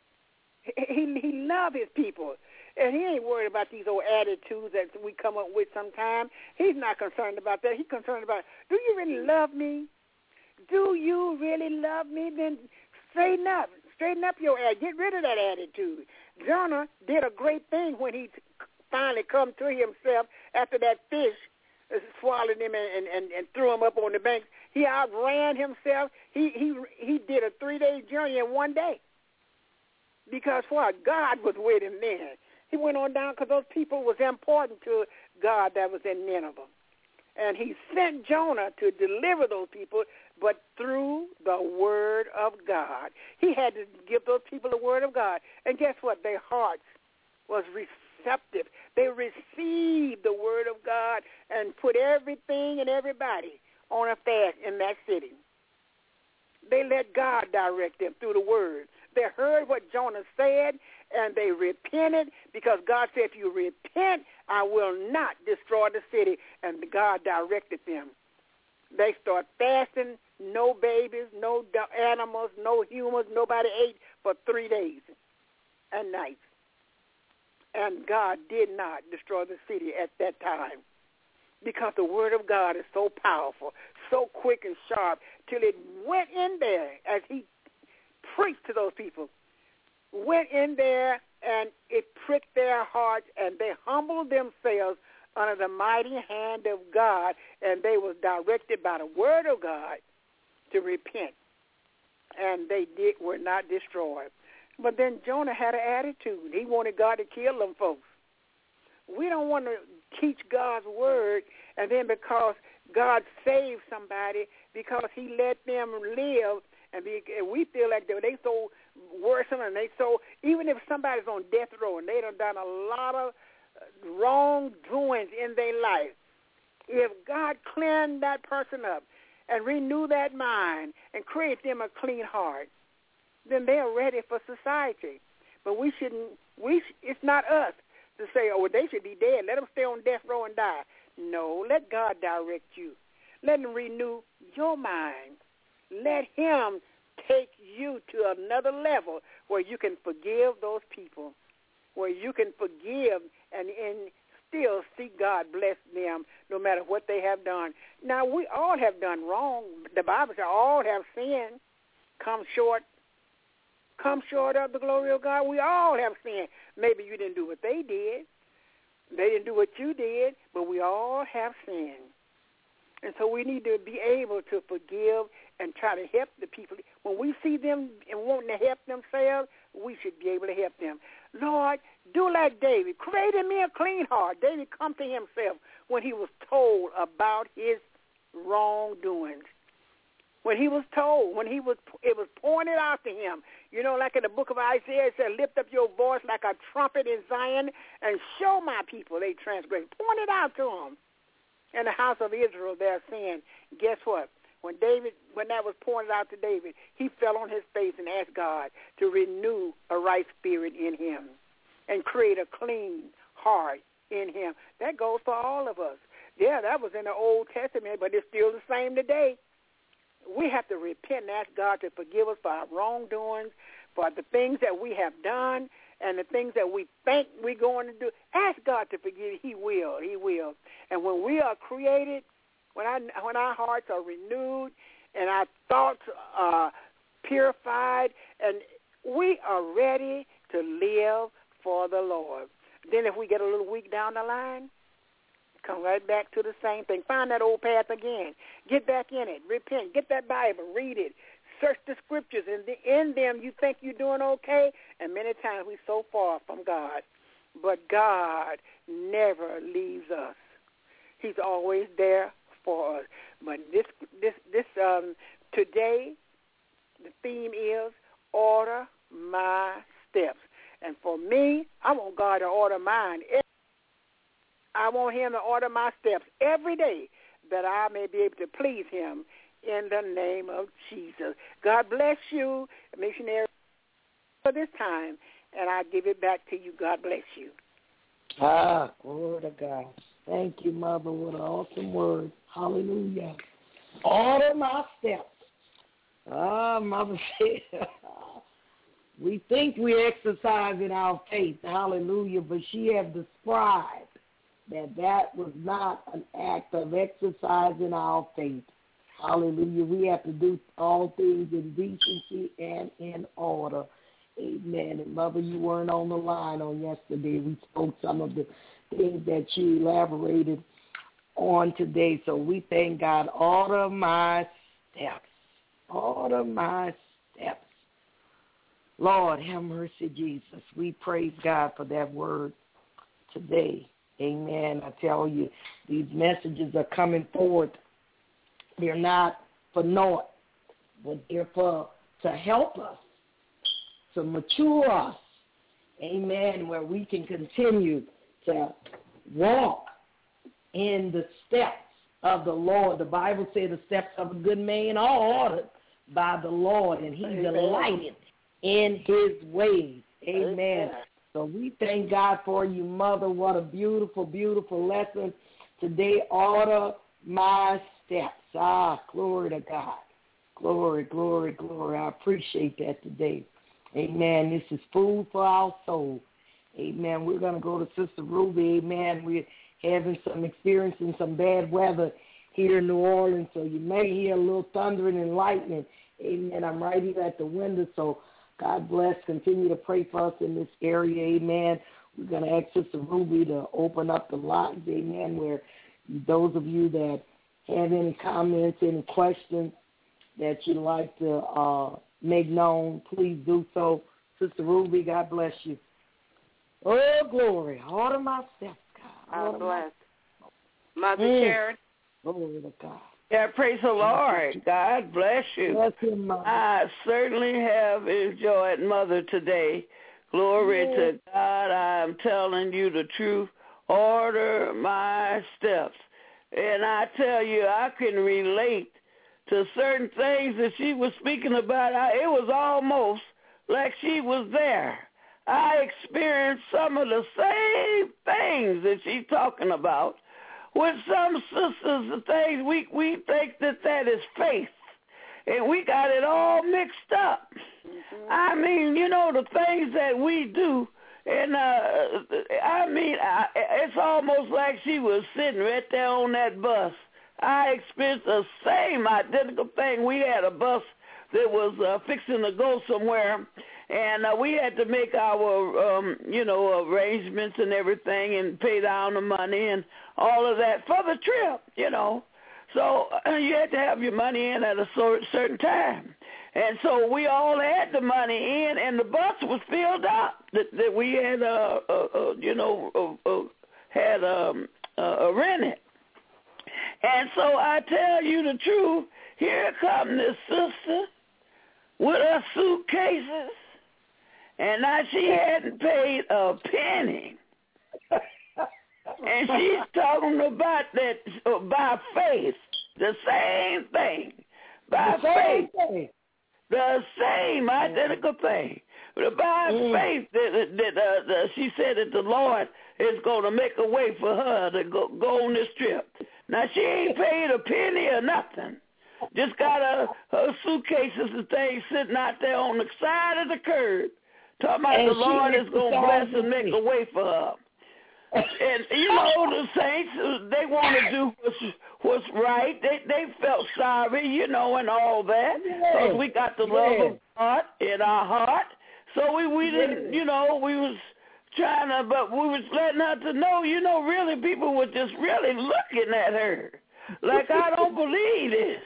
He, he loved his people. And he ain't worried about these old attitudes that we come up with sometimes. He's not concerned about that. He's concerned about, do you really love me? Do you really love me? Then straighten up. Straighten up your attitude. Get rid of that attitude. Jonah did a great thing when he finally come to himself after that fish swallowed him and, and, and threw him up on the bank. He outran himself. He he he did a three-day journey in one day. Because what? God was with him then. He went on down because those people was important to God that was in Nineveh. And he sent Jonah to deliver those people, but through the word of God. He had to give those people the word of God. And guess what? Their hearts was receptive. They received the word of God and put everything and everybody on a fast in that city. They let God direct them through the word. They heard what Jonah said, and they repented because God said, if you repent, I will not destroy the city. And God directed them. They start fasting, no babies, no animals, no humans, nobody ate for three days and nights. And God did not destroy the city at that time because the word of God is so powerful, so quick and sharp, till it went in there as he preached to those people, went in there and it pricked their hearts, and they humbled themselves under the mighty hand of God, and they was directed by the word of God to repent, and they did were not destroyed. But then Jonah had an attitude. He wanted God to kill them folks. We don't want to teach God's word, and then because God saved somebody, because he let them live, and, be, and we feel like they, they so worrisome, and they so, even if somebody's on death row and they done done a lot of wrongdoings in their life, if God cleaned that person up and renew that mind and create them a clean heart, then they're ready for society. But we shouldn't, we it's not us to say, oh, well, they should be dead. Let them stay on death row and die. No, let God direct you. Let him renew your mind. Let him take you to another level where you can forgive those people, where you can forgive and, and still see God bless them no matter what they have done. Now, we all have done wrong. The Bible says all have sinned, come short, come short of the glory of God. We all have sinned. Maybe you didn't do what they did. They didn't do what you did, but we all have sinned. And so we need to be able to forgive and try to help the people. When we see them and wanting to help themselves, we should be able to help them. Lord, do like David. Create in me a clean heart. David come to himself when he was told about his wrongdoings. When he was told, when he was, it was pointed out to him. You know, like in the book of Isaiah, it said, lift up your voice like a trumpet in Zion and show my people they transgress. Point it out to them. In the house of Israel, their sin. Guess what? When David, when that was pointed out to David, he fell on his face and asked God to renew a right spirit in him and create a clean heart in him. That goes for all of us. Yeah, that was in the Old Testament, but it's still the same today. We have to repent and ask God to forgive us for our wrongdoings, for the things that we have done, and the things that we think we're going to do. Ask God to forgive. He will. He will. And when we are created, when our, when our hearts are renewed and our thoughts are purified, and we are ready to live for the Lord. Then if we get a little weak down the line, come right back to the same thing. Find that old path again. Get back in it. Repent. Get that Bible. Read it. Search the scriptures. And in them you think you're doing okay, and many times we're so far from God. But God never leaves us. He's always there for us. But this, this, this, um, today, the theme is order my steps. And for me, I want God to order mine. I want him to order my steps every day that I may be able to please him in the name of Jesus. God bless you, missionary, for this time, and I give it back to you. God bless you. Ah, glory to God. Thank you, Mother. What an awesome word. Hallelujah. Order my steps. Ah, Mother said, we think we're exercising our faith. Hallelujah. But she has described that that was not an act of exercising our faith. Hallelujah. We have to do all things in decency and in order. Amen. And, Mother, you weren't on the line on yesterday. We spoke some of the things that you elaborated on today. So we thank God. Order my steps. Order my steps. Lord, have mercy, Jesus. We praise God for that word today. Amen. I tell you, these messages are coming forward. They're not for naught, but they're for to help us, to mature us. Amen. Where we can continue to walk in the steps of the Lord. The Bible says the steps of a good man are ordered by the Lord, and he's Amen. delighted in his ways. Amen. Amen. So we thank God for you, Mother. What a beautiful, beautiful lesson today. Order my steps. Ah, glory to God. Glory, glory, glory. I appreciate that today. Amen. This is food for our soul. Amen. We're going to go to Sister Ruby. Amen. We're having some experiencing some bad weather here in New Orleans, so you may hear a little thundering and lightning. Amen. I'm right here at the window, so God bless. Continue to pray for us in this area. Amen. We're going to ask Sister Ruby to open up the lines. Amen. Where those of you that have any comments, any questions that you'd like to uh, make known, please do so. Sister Ruby, God bless you. Oh, glory. Order my steps, God. God Order bless. my... Mother Mm. Sharon. Glory to God. Yeah, praise the Lord. God bless you. Bless him, Mother. I certainly have enjoyed Mother today. Glory Yes. to God. I'm telling you the truth. Order my steps. And I tell you, I can relate to certain things that she was speaking about. I, it was almost like she was there. I experienced some of the same things that she's talking about. With some sisters, the things we, we think that that is faith. And we got it all mixed up. Mm-hmm. I mean, you know, the things that we do, and uh, I mean, I, it's almost like she was sitting right there on that bus. I experienced the same identical thing. We had a bus that was uh, fixing to go somewhere, and uh, we had to make our, um, you know, arrangements and everything and pay down the money and all of that for the trip, you know. So uh, you had to have your money in at a certain time. And so we all had the money in, and the bus was filled up that, that we had, uh, uh, uh, you know, uh, uh, had um, uh, rented. And so I tell you the truth, here comes this sister with her suitcases, and now she hadn't paid a penny. And she's talking about that uh, by faith, the same thing, by the faith, thing. the same identical thing. But by mm. faith, that, that uh, the, she said that the Lord is going to make a way for her to go, go on this trip. Now, she ain't paid a penny or nothing. Just got her, her suitcases and things sitting out there on the side of the curb, talking about and the Lord is going to bless and make a way for her. And, you know, the saints, they want to do what's, what's right. They they felt sorry, you know, and all that. Because we got the love of God in our heart. So we, we didn't, you know, we was trying to, but we was letting her to know, you know, really people were just really looking at her like, I don't believe this.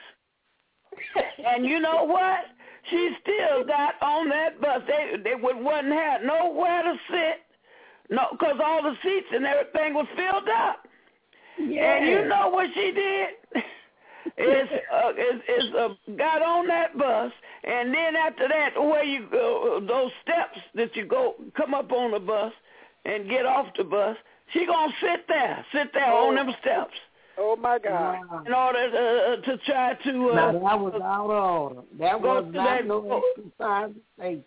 And you know what? She still got on that bus. They they would wasn't have nowhere to sit, no, because all the seats and everything was filled up. Yeah. And you know what she did? is uh, is, is uh, got on that bus, and then after that, where you go, those steps that you go come up on the bus and get off the bus, she gonna sit there, sit there oh. on them steps. Oh my God! Wow. In order to, to try to uh, now, that was out of order. That was not that, no exercise. Hey.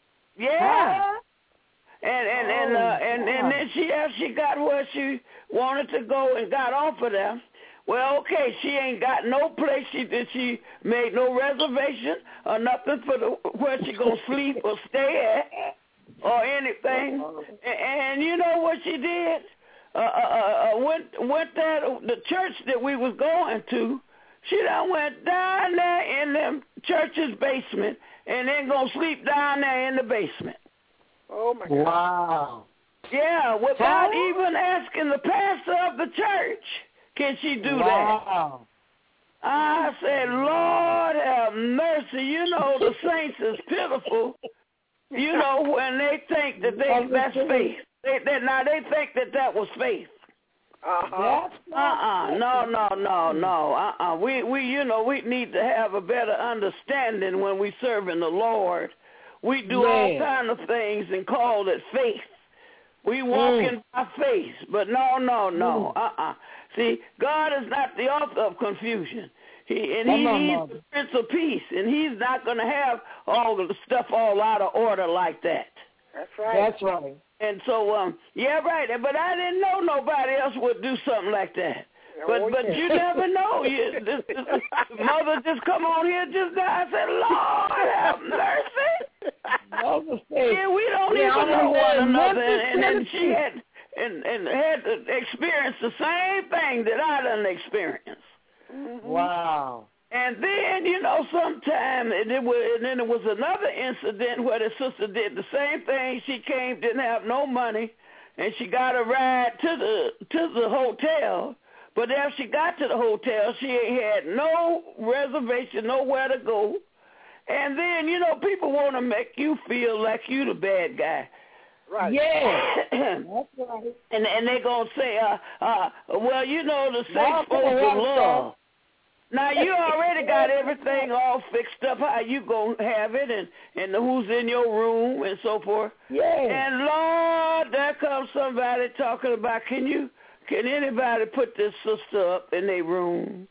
Yeah. Huh? And and and uh, and and then she after she got where she wanted to go and got off of them. Well, okay, she ain't got no place. She did. She made no reservation or nothing for the where she gonna sleep or stay at or anything. And, and you know what she did? Uh, uh, uh, went went there the church that we was going to. She done went down there in the church's basement and then gonna sleep down there in the basement. Oh my God! Wow. Yeah, without huh? even asking the pastor of the church. Can she do wow. that? I said, Lord have mercy. You know, the saints is pitiful. You know, when they think that they, that's faith. They, they, now, they think that that was faith. Uh-huh. Uh-uh. No, no, no, no. Uh-uh. We, we, you know, we need to have a better understanding when we serving the Lord. We do Man. all kind of things and call it faith. We walking mm. by faith, but no, no, no. Mm. Uh-uh. See, God is not the author of confusion. He and he, on, he's the Prince of Peace, and he's not going to have all of the stuff all out of order like that. That's right. That's right. And so, um, yeah, right. But I didn't know nobody else would do something like that. But oh, but yeah. you never know. You, this, this, this, mother just come on here just now. I said, Lord have mercy. Yeah, we don't yeah, even know one another. And, and then she had and, and had to experience the same thing that I done experienced. Mm-hmm. Wow. And then, you know, sometime, and, it was, and then there was another incident where the sister did the same thing. She came, didn't have no money, and she got a ride to the to the hotel. But after she got to the hotel, she ain't had no reservation, nowhere to go. And then, you know, people want to make you feel like you the bad guy. Right. Yeah. That's right. And and they're going to say, uh, uh, well, you know, the saints supposed to love. Now, you already got everything all fixed up, how you going to have it, and, and who's in your room and so forth. Yeah. And, Lord, there comes somebody talking about, can you, can anybody put this sister up in their room?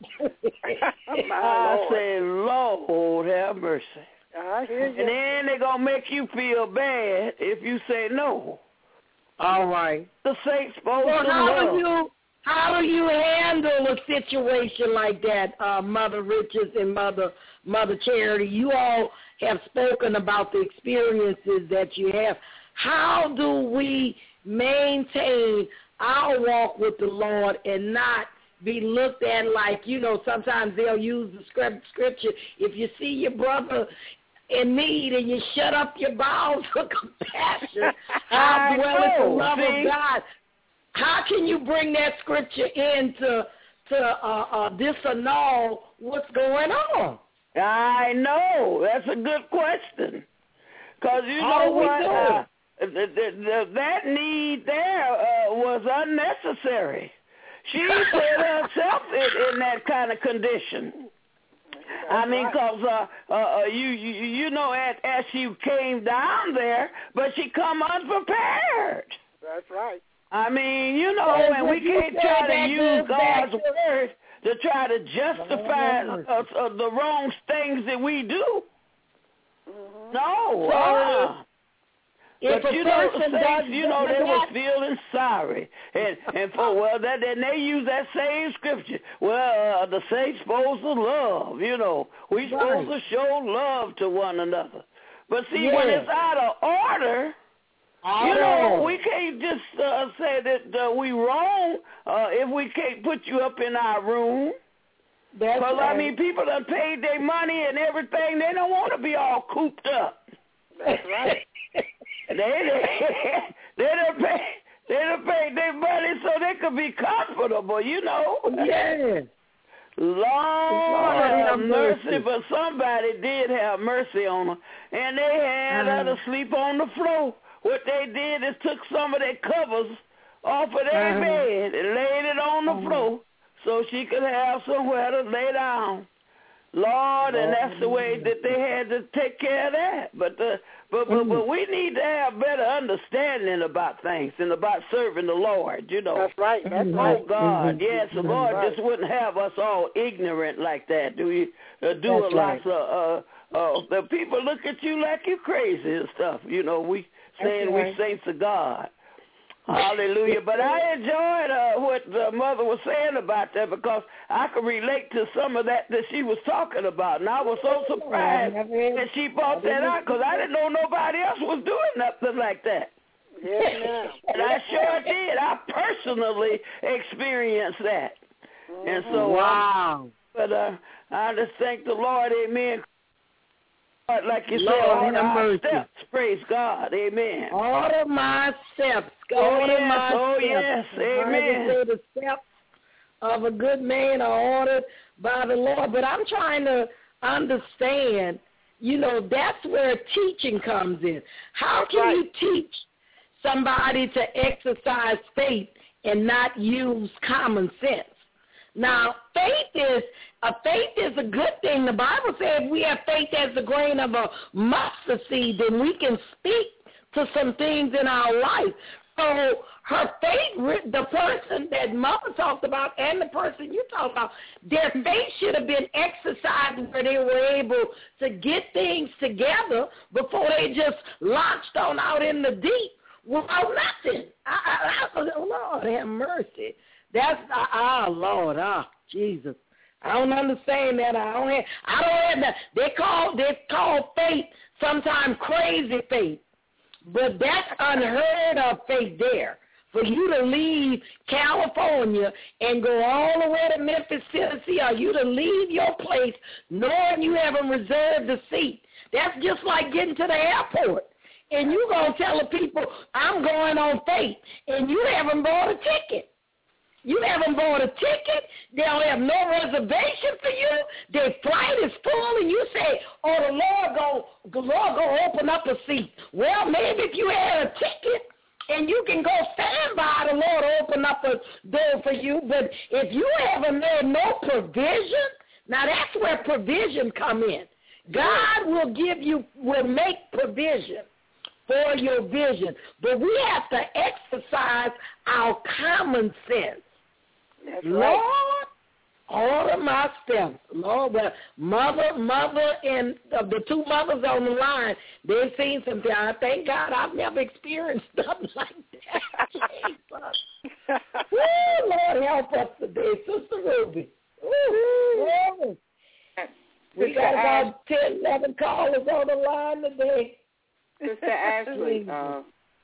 I say, Lord, have mercy. I hear you. And then they're going to make you feel bad if you say no. All right. The saints supposed well, to how love. do you how do you handle a situation like that, uh, Mother Richards and Mother Mother Charity? You all have spoken about the experiences that you have. How do we maintain our walk with the Lord and not be looked at like, you know, sometimes they'll use the scripture, if you see your brother in need and you shut up your bowels of compassion, how dwelleth the love see? of God. How can you bring that scripture in to, to uh, uh, disannul what's going on? I know. That's a good question. Because you how know what? Uh, the, the, the, that need there uh, was unnecessary. She put herself in, in that kind of condition. I mean, because uh, uh, you, you you know, as, as she came down there, but she come unprepared. That's right. I mean, you know, and we can't try to use God's word to try to justify uh, uh, the wrong things that we do. Mm-hmm. No. So, uh, If but a you know, person the saints, you know, they that, was feeling sorry, and and for well, that and they use that same scripture. Well, uh, the saints supposed to love, you know, we supposed right. to show love to one another. But see, yeah. when it's out of order, oh. you know, we can't just uh, say that uh, we wrong uh, if we can't put you up in our room. That's Because right. I mean, people that paid their money and everything, they don't want to be all cooped up. That's right. They, they they done pay, they done paid their money so they could be comfortable, you know. Yes. Lord, Lord have have mercy, mercy. but somebody did have mercy on them, and they had Uh-huh. her to sleep on the floor. What they did is took some of their covers off of their Uh-huh. bed and laid it on the Uh-huh. floor so she could have somewhere to lay down. Lord, and that's the way that they had to take care of that. But the, but but, but we need to have better understanding about things and about serving the Lord, you know. That's right. That's Oh, right. God, yes, the Lord right. just wouldn't have us all ignorant like that. Do you uh, do That's a lot right. of, uh, uh, the people look at you like you crazy and stuff. You know, we saying right. we saints of God. Hallelujah. But I enjoyed uh, what the mother was saying about that because I could relate to some of that that she was talking about. And I was so surprised that she brought that out because I didn't know nobody else was doing nothing like that. Yes, ma'am. And I sure did. I personally experienced that. Mm-hmm. And so, wow. Um, but uh, I just thank the Lord, amen. Like you Lord, said, order have our mercy. steps. Praise God. Amen. Order my steps. Oh, Order yes. my Oh, steps. yes. The Bible Amen. say the steps of a good man are ordered by the Lord. But I'm trying to understand, you know, that's where teaching comes in. How That's can right. you teach somebody to exercise faith and not use common sense? Now, faith is a faith is a good thing. The Bible says if we have faith as the grain of a mustard seed, then we can speak to some things in our life. So her faith, the person that Mother talked about and the person you talked about, their faith should have been exercised where they were able to get things together before they just launched on out in the deep without nothing. I, I, I, Lord have mercy. That's ah, Lord, ah, Jesus. I don't understand that. I don't have. I don't have that. They call they call faith sometimes crazy faith, but that's unheard of faith there. For you to leave California and go all the way to Memphis, Tennessee, or you to leave your place knowing you haven't reserved a seat. That's just like getting to the airport. And you going to tell the people, I'm going on faith, and you haven't bought a ticket. You haven't bought a ticket. They don't have no reservation for you. Their flight is full, and you say, oh, the Lord go, the Lord go open up a seat. Well, maybe if you had a ticket and you can go stand by, the Lord open up a door for you. But if you haven't made no provision, now that's where provision come in. God will give you, will make provision for your vision. But we have to exercise our common sense. That's Lord, right. order my steps. Lord, well, mother, mother, and uh, the two mothers on the line, they've seen something. I thank God I've never experienced something like that. Jesus. Woo, Lord, help us today, Sister Ruby. Woo, we got about ten, eleven callers on the line today. Sister Ashley. Uh,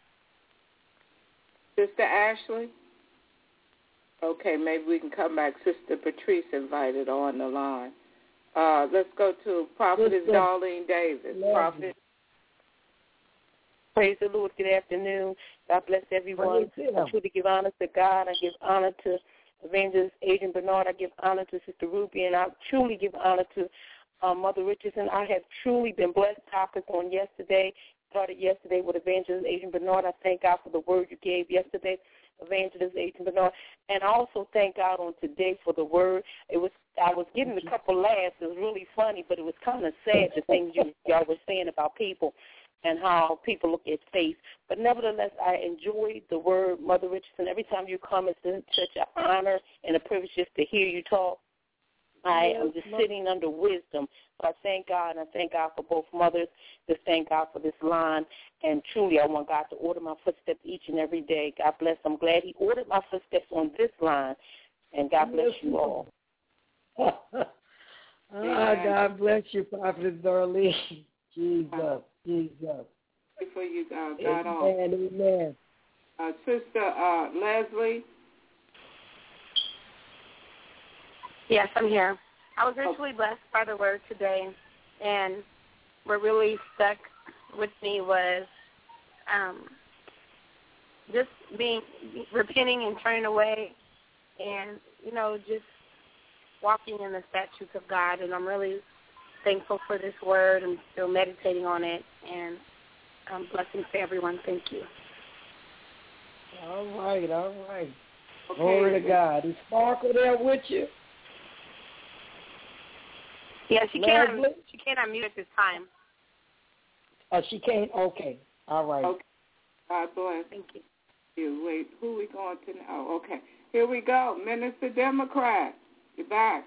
Sister Ashley. Okay, maybe we can come back. Sister Patrice invited on the line. Uh, let's go to Prophetess Sister Darlene Davis. Lord. Prophet. Praise the Lord. Good afternoon. God bless everyone. I truly give honor to God. I give honor to Evangelist Adrian Bernard. I give honor to Sister Ruby, and I truly give honor to um, Mother Richardson. I have truly been blessed. Topic on yesterday. Started yesterday with Evangelist Adrian Bernard. I thank God for the word you gave yesterday, Evangelist Adrian Bernard, and I also thank God on today for the word. It was I was getting a couple laughs. It was really funny, but it was kind of sad the things you y'all were saying about people and how people look at faith. But nevertheless, I enjoyed the word, Mother Richardson. Every time you come, it's such an honor and a privilege just to hear you talk. I am just sitting under wisdom. So I thank God, and I thank God for both mothers. Just thank God for this line. And truly, I want God to order my footsteps each and every day. God bless. I'm glad he ordered my footsteps on this line. And God bless you all. Ah, God bless you, Prophet Darlene. Jesus, Jesus. For you, God, God amen, on. Amen. Uh, Sister uh, Leslie. Yes, I'm here. I was richly blessed by the word today, and what really stuck with me was um, just being repenting and turning away, and you know, just walking in the statutes of God. And I'm really thankful for this word. I'm still meditating on it, and um, blessings to everyone. Thank you. All right, all right. Okay. Glory to God. Is Sparkle there with you? Yeah, she can't. Leslie? She can't unmute at this time. Oh, she can't. Okay. All right. Okay. God bless. Thank you. you. Wait, who we going to now? Oh, okay. Here we go. Minister Democrat, you're back.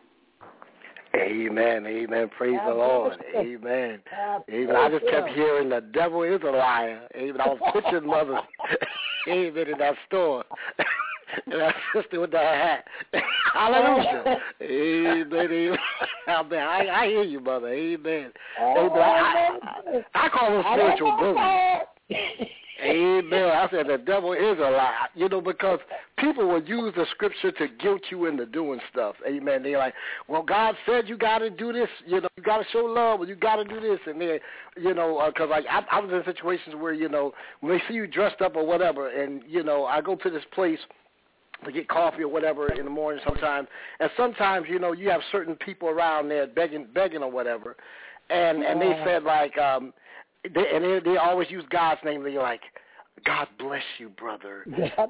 Amen, amen. Praise the Lord. Amen. Amen. I just kept hearing the devil is a liar. Amen. I was picturing mother, amen, in that store. And that sister with that hat. Hallelujah. Amen, amen. Amen. I, I hear you, mother. Amen. Amen. I, I, I call it spiritual bullying. Amen. I said the devil is a lie. You know, because people will use the scripture to guilt you into doing stuff. Amen. They're like, well, God said you got to do this. You know, you got to show love, or you got to do this. And they, you know, because uh, like I, I was in situations where, you know, when they see you dressed up or whatever, and, you know, I go to this place to get coffee or whatever in the morning sometimes, and sometimes, you know, you have certain people around there begging, begging or whatever, and and they said like, um, they, and they, they always use God's name. They're like, God bless you, brother.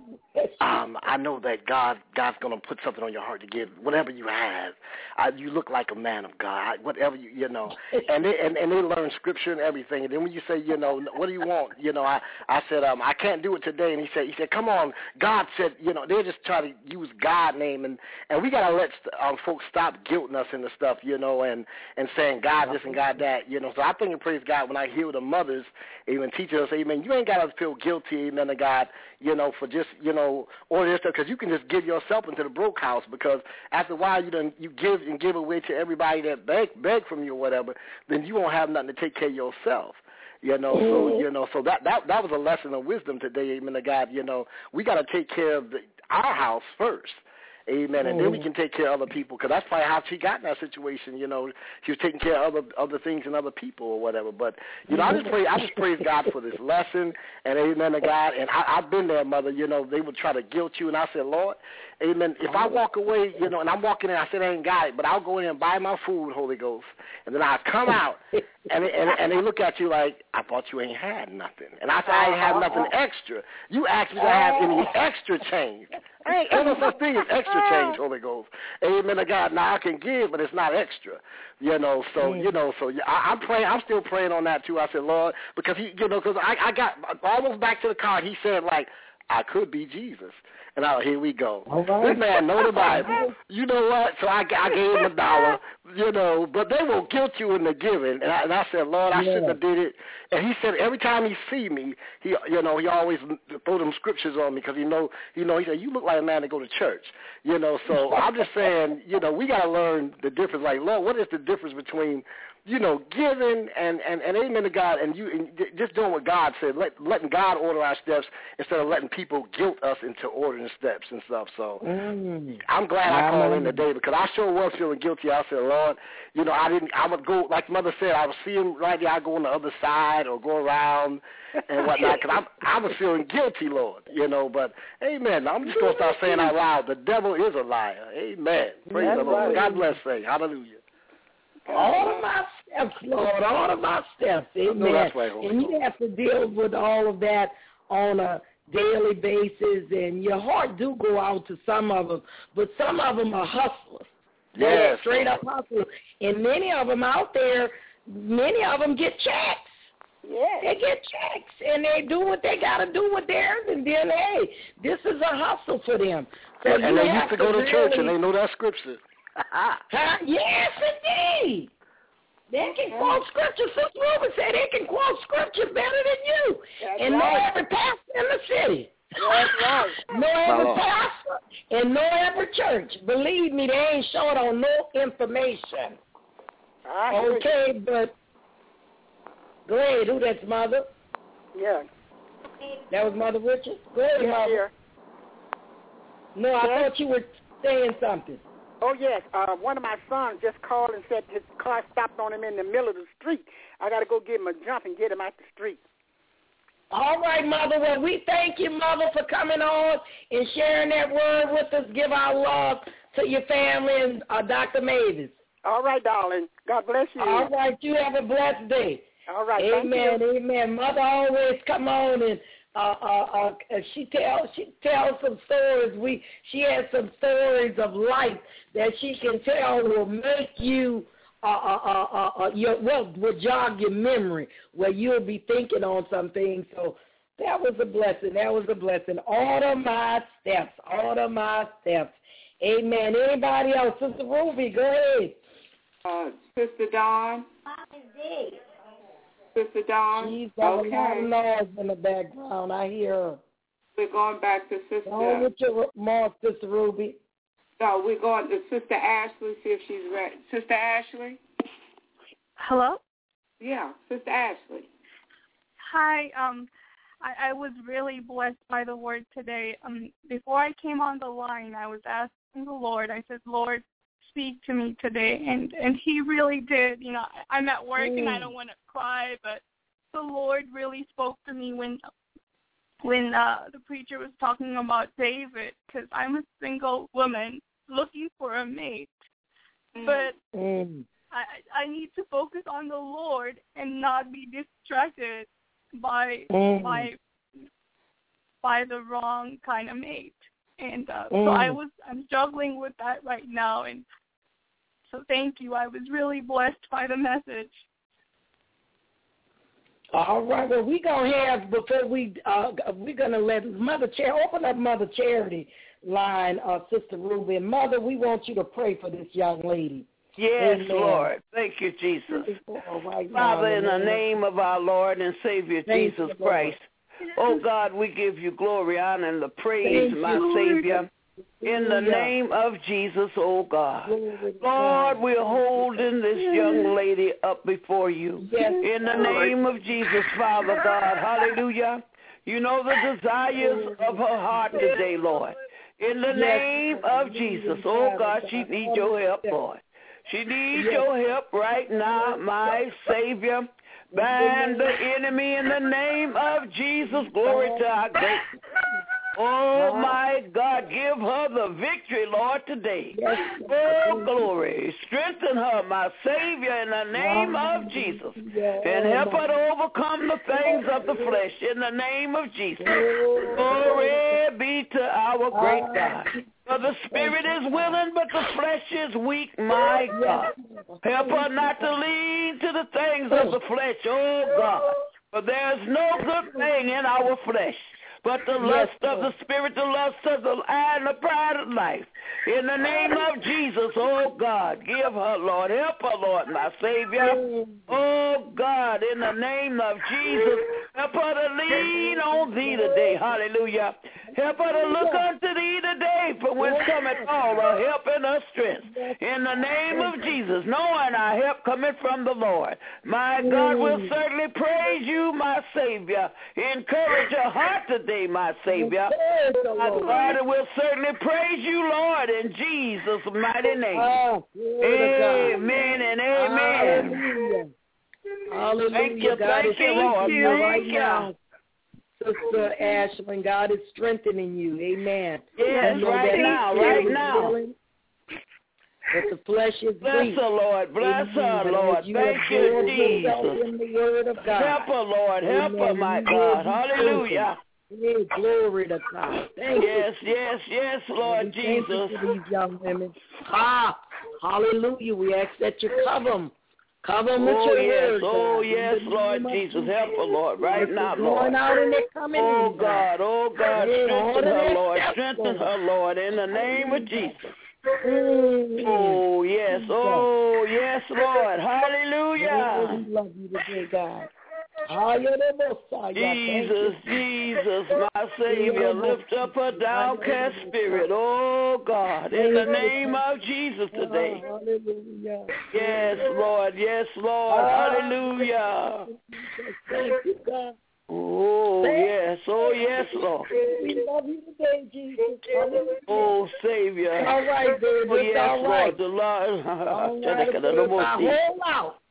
Um, I know that God God's going to put something on your heart to give whatever you have. Uh, you look like a man of God, whatever you you know. And they and, and they learn scripture and everything. And then when you say, you know, what do you want? You know, I I said um I can't do it today. And he said he said come on, God said, you know, they're just trying to use God name, and and we gotta let um folks stop guilting us into stuff, you know, and and saying God this and God that, you know. So I think and praise God when I hear the mothers even teaching us, amen, you ain't gotta feel guilty, amen, to God, you know, for just, you know, or this stuff, because you can just give yourself into the broke house, because after a while you done, you give and give away to everybody that beg, beg from you or whatever, then you won't have nothing to take care of yourself. You know, so, you know, so that, that, that was a lesson of wisdom today, amen, to God, you know, we got to take care of the, our house first. Amen. And then we can take care of other people, because that's probably how she got in that situation. You know, she was taking care of other other things and other people or whatever. But you know, I just pray, I just praise God for this lesson, and amen to God. And I, I've been there, mother. You know, they would try to guilt you, and I said, Lord, amen. If I walk away, you know, and I'm walking in, I said I ain't got it, but I'll go in and buy my food, Holy Ghost, and then I come out, and and and they look at you like, I thought you ain't had nothing, and I said I ain't have nothing extra. You asked me to have any extra change. Ain't, ain't no such thing as extra change, Holy Ghost. Amen to God. Now I can give, but it's not extra. You know, so you know, so I, I'm praying. I'm still praying on that too. I said, Lord, because he, you know, because I, I got almost back to the card. He said like, I could be Jesus. And I, here we go. Right. This man know the Bible. You know what? So I, I gave him a dollar, you know, but they will guilt you into giving. And I, and I said, Lord, I yeah. shouldn't have did it. And he said every time he see me, he, you know, he always throw them scriptures on me, because he know, you know, he said, you look like a man to go to church. You know, so I'm just saying, you know, we got to learn the difference. Like, Lord, what is the difference between, you know, giving and, and, and amen to God, and you and just doing what God said, let, letting God order our steps instead of letting people guilt us into ordering steps and stuff. So mm. I'm glad I called in today, because I sure was feeling guilty. I said, Lord, you know, I didn't. I would go, like Mother said, I would see him right there. I go on the other side or go around and whatnot, because I was feeling guilty, Lord. You know, but amen. I'm just gonna start saying out loud, the devil is a liar. Amen. Praise That's the Lord. Right. God bless. Say hallelujah. All of my steps, Lord, all of my steps, amen. No, that's right, and you have to deal with all of that on a daily basis, and your heart do go out to some of them, but some of them are hustlers. Yes. Straight up hustlers. And many of them out there, many of them get checks. Yeah. They get checks, and they do what they got to do with theirs, and then, hey, this is a hustle for them. So and, and they used to go to really, church, and they know that scripture. Huh? Yes, indeed. They can quote scripture. Sister Ruben said they can quote scripture better than you. That's and right. Know every pastor in the city. That's right. Know every pastor and know every church. Believe me, they ain't short on no information. Okay, but go ahead. Who that's Mother? Yeah. That was Mother Richard? Go ahead, yeah, Mother. Yeah. No, I yes. thought you were saying something. Oh, yes. Uh, one of my sons just called and said his car stopped on him in the middle of the street. I got to go give him a jump and get him out the street. All right, Mother. Well, we thank you, Mother, for coming on and sharing that word with us. Give our love to your family and uh, Doctor Mavis. All right, darling. God bless you. All right. You have a blessed day. All right. Amen. Thank you. Amen. Mother always come on and uh, uh, uh, she tells she tells some stories. We she has some stories of life that she can tell will make you uh, uh, uh, uh, uh, your well will jog your memory where you'll be thinking on some things. So that was a blessing. That was a blessing. Order my steps. Order my steps. Amen. Anybody else? Sister Ruby, go ahead. Uh, Sister Dawn. Sister Dawn. She's got okay. a lot of noise in the background. I hear her. We're going back to Sister. Go with your more, Sister Ruby. No, we're going to Sister Ashley, see if she's ready. Sister Ashley? Hello? Yeah, Sister Ashley. Hi. Um, I, I was really blessed by the word today. Um, before I came on the line, I was asking the Lord. I said, Lord, speak to me today, and and he really did. You know, I'm at work mm. and I don't want to cry, but the Lord really spoke to me when when uh, the preacher was talking about David, because I'm a single woman looking for a mate, mm. but mm. I I need to focus on the Lord and not be distracted by mm. by by the wrong kind of mate, and uh, mm. so I was I'm struggling with that right now, and. So thank you. I was really blessed by the message. All right. Well, we're going to have, before we, uh, we're going to let Mother Charity, open up Mother Charity line, uh, Sister Ruby. And Mother, we want you to pray for this young lady. Yes, Amen. Lord. Thank you, Jesus. Right Father, now, in the name of our Lord and Savior, Thank Jesus you, Christ. Oh, God, we give you glory, honor, and the praise, Thank my you, Savior. In the name of Jesus, oh God. Lord, we're holding this young lady up before you. In the name of Jesus, Father God. Hallelujah. You know the desires of her heart today, Lord. In the name of Jesus, oh God, she needs your help, Lord. She needs your help right now, my Savior. Bind the enemy in the name of Jesus. Glory to our God. Oh, my God, give her the victory, Lord, today. Oh, glory. Strengthen her, my Savior, in the name of Jesus. And help her to overcome the things of the flesh in the name of Jesus. Glory be to our great God. For the spirit is willing, but the flesh is weak, my God. Help her not to lean to the things of the flesh, oh, God. For there's no good thing in our flesh, but the lust of the spirit, the lust of the eye, and the pride of life. In the name of Jesus, oh God, give her, Lord. Help her, Lord, my Savior. Oh God, in the name of Jesus, help her to lean on thee today. Hallelujah. Help her to look unto thee today, for when cometh all her help and her strength. In the name of Jesus, knowing our help coming from the Lord. My God will certainly praise you, my Savior. Encourage her heart today, my Savior. My God, it will certainly praise you, Lord, in Jesus' mighty name. Amen and amen. Hallelujah. Thank you, thank you, Lord. Thank you. Sister Ashley, God is strengthening you. Amen. Yes, right now, right now. But the flesh is Bless weak. her, Lord. Bless her, Lord. You Thank you, Jesus. In the word of God. Help her, Lord. Help her, my God. Hallelujah. Hey, glory to God. Thank yes, you. yes, yes, Lord we Jesus. Thank you for these young women. Ah, hallelujah. We ask that you cover them. Cover them with oh, your yes. word. Oh, God. yes, Lord Jesus. Help her, Lord, right they're now, going Lord. Out and they're coming oh, in, God. Oh, God. yeah, Strengthen her, Lord. Steps, Strengthen Lord. her, Lord, in the name of Jesus. Mm-hmm. Oh, yes. Oh, yes, Lord. Hallelujah. Oh, we love you today, God. Jesus, Jesus, my Savior, lift up a downcast spirit, oh God, in the name of Jesus today. Yes, Lord, yes, Lord, hallelujah. Thank you, God. Oh, yes, oh, yes, Lord. We love you today, Jesus. Oh, Savior. All right, baby. Oh, yes, all right. Lord. The Lord. All right, baby. Hold out.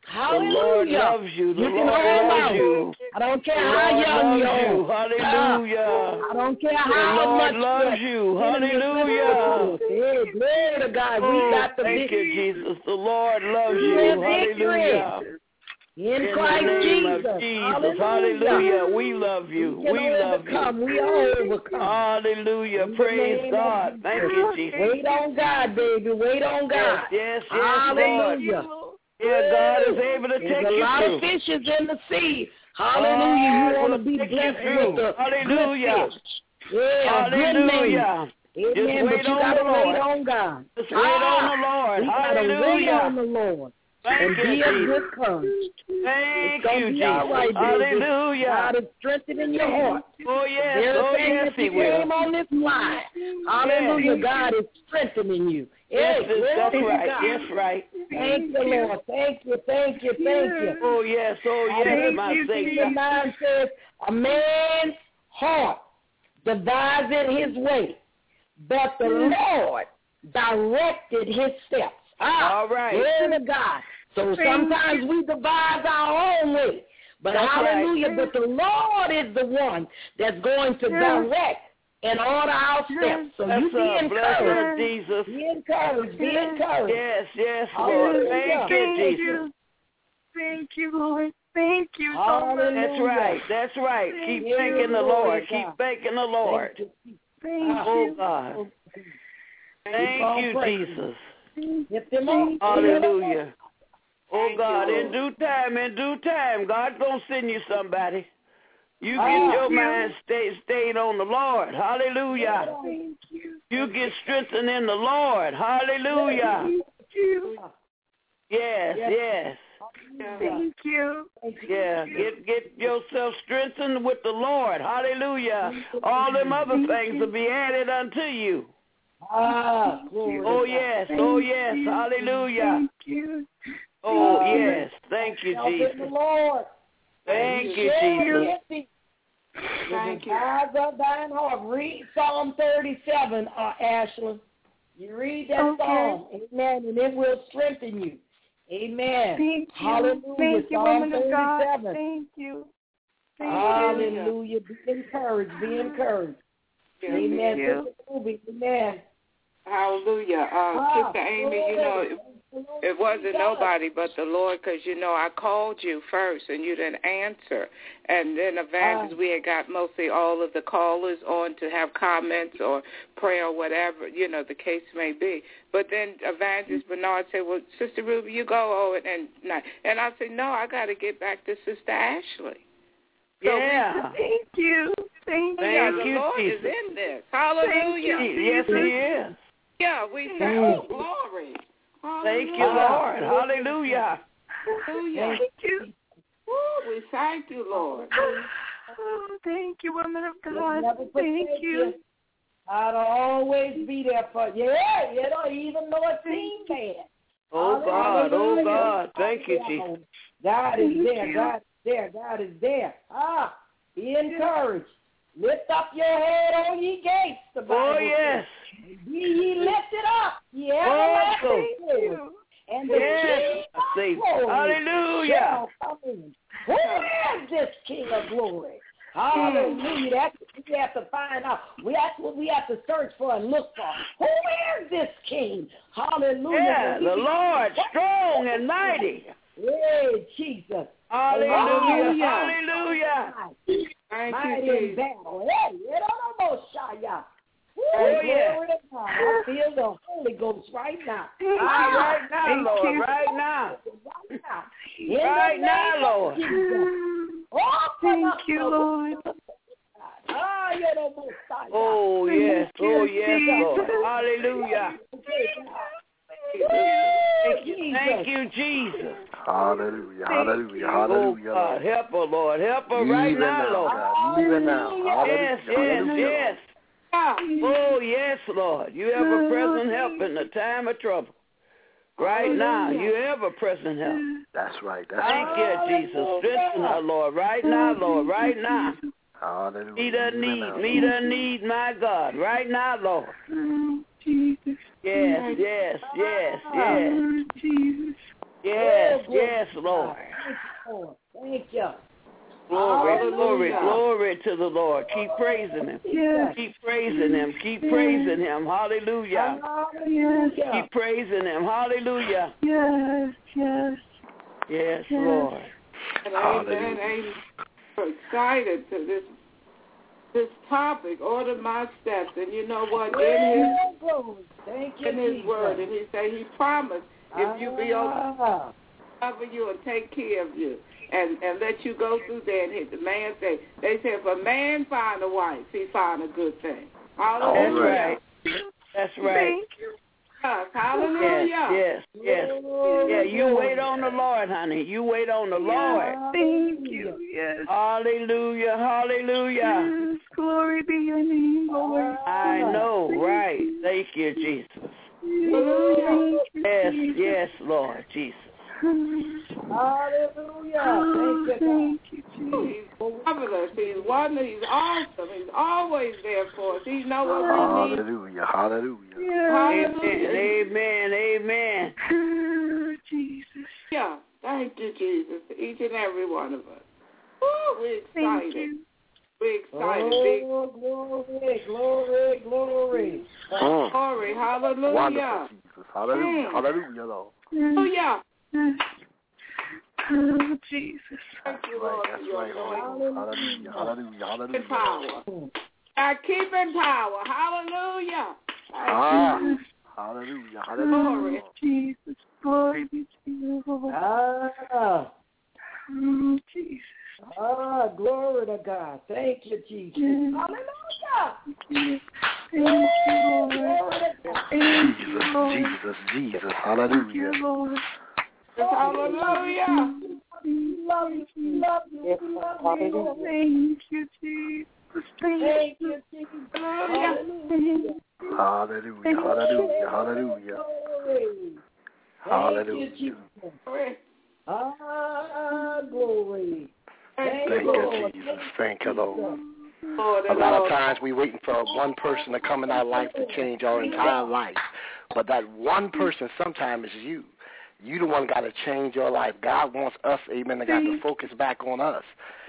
Hallelujah. The Lord loves you. The you Lord loves you. I don't care the how Lord young you you. are. Hallelujah. I don't care the how Lord much loves you. Hallelujah. Hey, glory to God. Oh, we got the thank victory. you, Jesus. The Lord loves We you. have victory. Hallelujah. In, In Christ the name Jesus. of Jesus. Hallelujah. Hallelujah. We love you. We, can we love overcome. you. We all overcome. Hallelujah. In Praise God. Thank you, Jesus. Wait on God, baby. Wait on God. Yes, yes, yes, Hallelujah. Lord. Yeah, God is able to There's take a you lot through. of fishes in the sea. Hallelujah. Oh, you want to we'll be blessed with the Hallelujah. good fish. Yeah, Hallelujah. good name. Just Amen. wait but you on gotta the Lord. wait on God. Just ah, wait on the Lord. We Hallelujah. gotta wait on the Lord. Thank and you, be of Jesus. good courage. Thank it's gonna you, be Jesus. all right, Hallelujah. God is strengthening your heart. Oh, yes. Everything Oh, yes, that He you will. came on this line. Hallelujah. Yes. God is strengthening you. Yes, Hey, that's glory right. to God. Yes, right. Thank you, Lord. Thank you, thank you, thank you. Oh, yes. Oh, yes, my Savior. nine says, a man's heart devised his way, but the Lord directed his steps. Ah, all right. Glory to God. So sometimes we devise our own way. But that's hallelujah, right. but the Lord is the one that's going to direct and order our steps. So that's you be a encouraged. Jesus. Be encouraged. Be encouraged. Yes, yes, Lord. Lord. Thank you, Thank Jesus. you. Thank you, Lord. Thank you so much. That's right. That's right. Keep Thank thanking you, the Lord. God. Keep thanking the Lord. Thank you. Thank oh, you. God. Thank you, Jesus. Lift them up. Hallelujah. Oh, Thank God, you, in due time, in due time, God's going to send you somebody. You get Thank your you. mind stay, stayed on the Lord. Hallelujah. Thank you. You get strengthened in the Lord. Hallelujah. Thank you. Yes, yes. Thank you. Yeah, get get yourself strengthened with the Lord. Hallelujah. All them other things will be added unto you. Ah, oh, yes. Oh, yes. Hallelujah. Thank you. Oh, yes. Thank you, Jesus. The Lord. Thank you, Jesus. Thank you. Eyes of thine heart. Read Psalm thirty-seven, uh, Ashley. You read that okay. psalm, amen, and it will strengthen you. Amen. Thank you. Hallelujah. Thank you, Psalm woman of God. thirty-seven. Thank you. Thank Hallelujah. Be encouraged. Be encouraged. Yes, Amen. you. Amen. Hallelujah. Uh, Ah, Sister Amy, you know, it, it wasn't nobody but the Lord, because, you know, I called you first and you didn't answer. And then Evangelist, Ah. we had got mostly all of the callers on to have comments or prayer or whatever, you know, the case may be. But then Evangelist Bernard said, well, Sister Ruby, you go. Oh, and, and, and I said, no, I got to get back to Sister Ashley. So yeah. We, thank you. Thank you. Yeah, the you, Lord Jesus. is in this. Hallelujah. Yes, He is. Yeah, we say, oh, glory. Thank you, Lord. Hallelujah. Hallelujah. Thank you. Woo, we thank you, Lord. Oh, thank you, woman of God. Never Thank you. you. I'll always be there for you. Yeah, you know, even though it seems bad. Oh, God. Oh, God. Thank you, Jesus. God is Thank there. you. God is there. God is there. Ah, be encouraged. Lift up your head, all ye gates. The Bible Oh, yes. says. Be ye lifted up, ye Oh, everlasting doors. And the yes. King of glory Hallelujah. shall come in. Who is this King of glory? Hallelujah. That's what we have to find out. We That's what we have to search for and look for. Who is this King? Hallelujah. Yeah, the Lord, strong and mighty. Hey, Jesus. Hallelujah. Hallelujah. Thank Mighty you, in Jesus. battle. Hey, you don't know Shia. Oh, yeah. Glory to God. I feel the Holy Ghost right now. Ah, right now, Thank Lord. you. Right now. Right now. In Right the now, name Lord. of Jesus. Open Thank up you, the- Lord. Ah, you don't know Shia. Oh, yes. Oh, yes, Lord. Hallelujah. Thank you, thank you, Jesus. Hallelujah, hallelujah, Oh, hallelujah, God, Lord. help her, Lord. Help her right Even now, now, Lord. God, even now. Yes, Hallelujah, yes, hallelujah, yes. Oh, yes, Lord. You ever present help in the time of trouble. Right now, you ever present help. That's right, that's Thank right. you, Jesus. Strengthen her, Lord. Right now, Lord. Right now. Hallelujah. Meet her even need. now. Meet her need, my God. Right now, Lord. Oh, Jesus. Yes, yes, yes, yes. Oh, Jesus. Yes, Oh, glory yes, to Lord. God. Thank you, Lord. Thank you. Glory, Hallelujah. glory, glory to the Lord. Keep praising him. Yes. Keep praising him. Keep praising him. Hallelujah. Hallelujah. Keep praising him. Hallelujah. Yes, yes. Yes, Yes. Lord. And amen, amen. So excited to this this topic, order my steps. And you know what? In his, Thank you, in his Jesus. word, and he said he promised if you be obedient, Ah. cover you and take care of you and, and let you go through there and hit the man say, they say if a man find a wife, he find a good thing. Hallelujah. That's right. That's right. Thank you. Yes, hallelujah. Yes, yes, yes. Yeah, you wait on the Lord, honey. You wait on the Lord. Thank you. Yes. Hallelujah, hallelujah. Yes. Glory be your name, Lord. I know, right. Thank you, Jesus. Hallelujah. Yes, yes, Lord, Jesus. Hallelujah. Thank you, He's marvelous. He's wonderful. He's awesome. He's always there for us. He knows what we need. Hallelujah. Hallelujah. Amen. Amen. Amen. Jesus. Yeah. Thank you, Jesus. Each and every one of us. Woo, we're excited. We're excited. Oh, glory, glory, glory. Mm. Glory. Hallelujah. Wonderful, Jesus. Hallelujah. Mm. Hallelujah, Lord. Hallelujah. Oh, Jesus. Thank you, Right, Lord, that's for your right, Holy anointing. Ghost. Hallelujah. Hallelujah. Hallelujah. And power. Our keeping power. Hallelujah. Ah. Hallelujah. Hallelujah. Glory. Jesus. Glory be to you, Lord. Ah. Oh, Jesus. Ah, glory to God. Thank you, Jesus. Yes. Hallelujah. Thank you, Lord. Glory to God. Thank you, Jesus, Lord. Jesus, Jesus. Thank Hallelujah. you, Lord. Hallelujah. Love you, love you, love you. Thank you, Jesus. Thank you, Jesus. Hallelujah. Hallelujah. Hallelujah. Hallelujah. Thank you, Hallelujah. Jesus. Ah, glory. Thank you, you, Lord. Jesus. Thank you, Lord. Lord, A lot of times we're waiting for one person to come in our life to change our entire life. But that one person sometimes is you. You the one got to change your life. God wants us, amen, to got to focus back on us.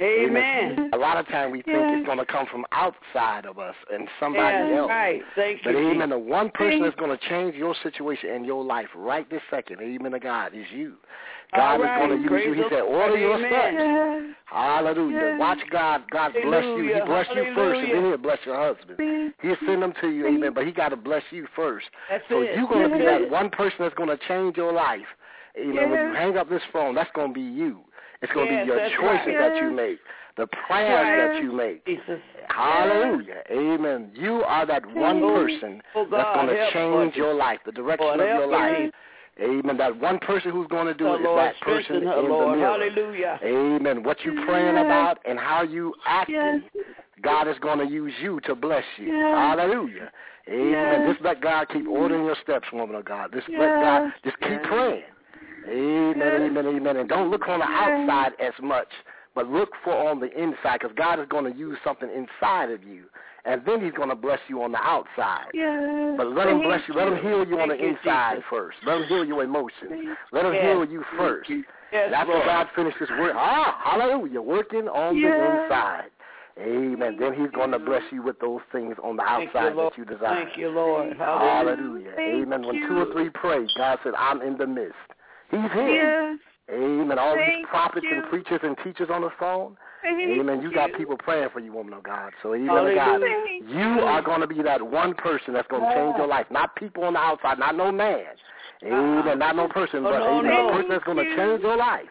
Amen. Amen. A lot of times we think it's going to come from outside of us and somebody Yes, else. right. Thank But you, amen, the Jesus. one person that's going to change your situation and your life right this second, amen to God, is you. God All right. is going to use Praise you. He the said, Lord. order your Amen. steps. Yes. Hallelujah. Yes. Watch God. God bless you. He Hallelujah. bless you first, and then Hallelujah. he'll bless your husband. He'll send them to you, amen, but he got to bless you first. That's So it. you're going to be Yes. that one person that's going to change your life. Amen. Yes. When you hang up this phone, that's going to be you. It's going to Yes, be your that's choices right. that you make, the prayers Right. that you make. Jesus. Hallelujah. Amen. You are that one person Oh, that's God, going to help change us. your life, the direction Lord, of your help life. us. Amen. That one person who's going to do The it is Lord, that person strengthen in her, the Lord. mirror. Hallelujah. Amen. What you praying Yes. about and how you acting, Yes. God is going to use you to bless you. Yes. Hallelujah. Amen. Yes. Just let God keep ordering your steps, woman of God. Just Yes. let God, just keep Yes. praying. Amen, Yes. amen, amen. And don't look on the Yes. outside as much, but look for on the inside, because God is going to use something inside of you, and then he's going to bless you on the outside. Yes. But let him Thank bless you. Let him heal you on the Thank you, inside Jesus. first. Let him heal your emotions. Let him Yes. heal you first. Yes, And after Lord. God finishes work, ah, hallelujah, working on Yes. the inside. Amen. Then he's going to bless you with those things on the Thank you, outside Lord. that you desire. Thank you, Lord. Hallelujah. Hallelujah. Thank Amen. When you. two or three pray, God said, I'm in the midst. He's here. Yes. Amen. All Thank these prophets you. and preachers and teachers on the phone. Thank Amen. You got you. people praying for you, woman of God. So, amen, Hallelujah. God, Thank you are going to be that one person that's going to change your life. Not people on the outside, not no man. Amen. Uh-uh. Not no person, Oh, but no, amen, no. a person that's going to change your life.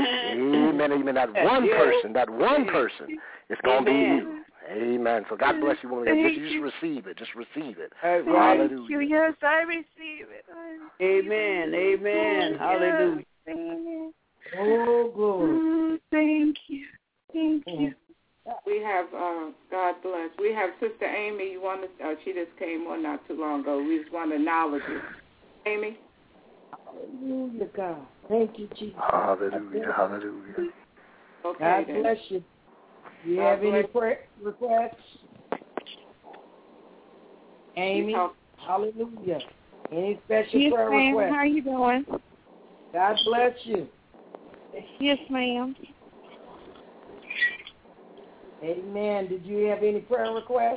Amen. Amen. That one Yes. person, that one person is going to be Amen. you. Amen. So God bless you, woman of God. Just, Thank just you. receive it. Just receive it. All right. Thank Hallelujah. you. Yes, I receive it. I receive Amen. it. Amen. Yes. Hallelujah. Amen. Oh, glory. Oh, thank you. Thank you. we have, uh, God bless. We have Sister Amy. You want to, uh, she just came on not too long ago. We just want to acknowledge you. Amy? Hallelujah, God. Thank you, Jesus. Hallelujah. Hallelujah. Okay, God then. bless you. You God have any bless. prayer requests? Amy? You talk- Hallelujah. Any special Yes, prayer ma'am. requests? How you doing? God bless you. Yes, ma'am. Amen. Did you have any prayer requests?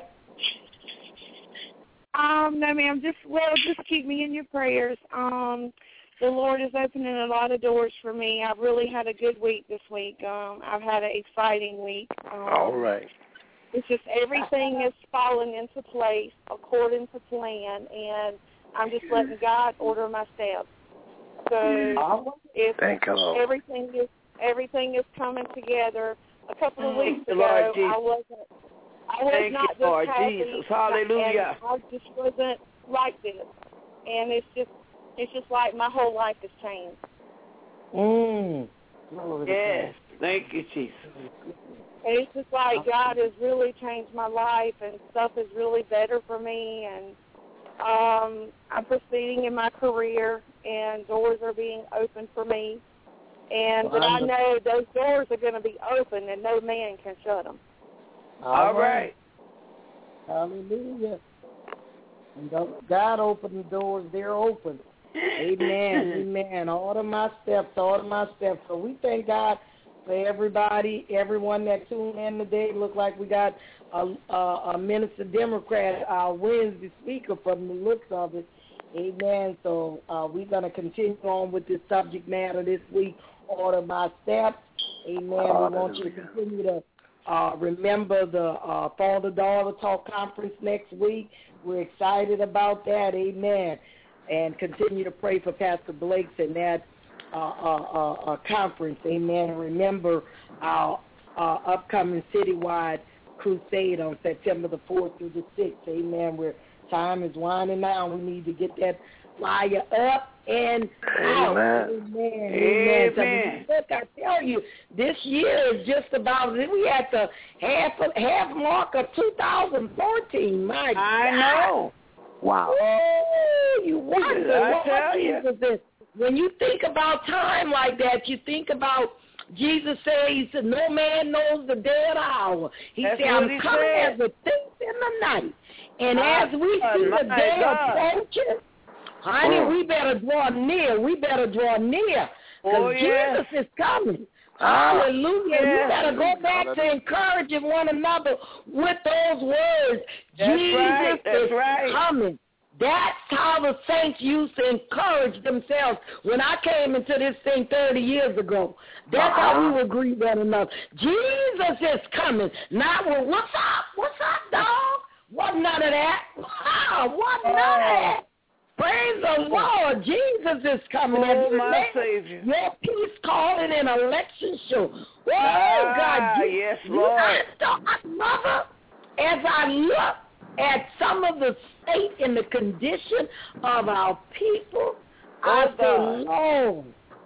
Um, no, ma'am. Just well, just keep me in your prayers. Um, the Lord is opening a lot of doors for me. I've really had a good week this week. Um, I've had an exciting week. Um, All right. It's just everything is falling into place according to plan, and I'm just letting God order my steps. So if Thank you, Lord. everything is everything is coming together. A couple of weeks Thank ago, Lord Jesus. I wasn't. I was Thank not you, just Lord happy, Jesus. Hallelujah. and I just wasn't like this, and it's just it's just like my whole life has changed. Mm. Yes. Thank you, Jesus. And it's just like God has really changed my life, and stuff is really better for me, and um, I'm proceeding in my career, and doors are being opened for me. And but I know those doors are going to be open, and no man can shut them. All right. Hallelujah. And God opened the doors, they're open. Amen. Amen. Order my steps, order my steps. So we thank God for everybody, everyone that tuned in today. Look like we got a, a, a Minister Democrat, our Wednesday speaker from the looks of it. Amen. So uh, we're going to continue on with this subject matter this week, order my steps. Amen. Hallelujah. We want you to continue to uh, remember the uh, Father-Daughter Talk Conference next week. We're excited about that. Amen. And continue to pray for Pastor Blake's and that uh, uh, uh, conference. Amen. And remember our uh, upcoming citywide crusade on September the fourth through the sixth. Amen. Where time is winding down. We need to get that flyer up and out. Amen. Amen. Amen. Amen. Look, I tell you, this year is just about, we at the half half mark of two thousand fourteen. My God. I know. Wow. Oh, you wonder. I tell you. Jesus, when you think about time like that, you think about Jesus said, he said, no man knows the day or the hour. He That's said, what I'm he coming said. as a thief in the night. And My as we God, see the my day God. approaching, honey, Oh. we better draw near. We better draw near. Because Oh, yes. Jesus is coming. Ah. Hallelujah. Yes. You better go back to encouraging one another with those words. That's Jesus right. That's is right. coming. That's how the saints used to encourage themselves when I came into this thing thirty years ago. That's Uh-huh. how we would greet one another. Jesus is coming. Not with, what's up? What's up, dog? Wasn't none of that. Wow, wasn't none of that. Praise the Lord. Jesus is coming. Oh, Have you my made Savior. your peace calling an election show? Oh, Ah, God. You, yes, you Lord. know, Mother, as I look at some of the state and the condition of our people, Oh, I God. say, Lord,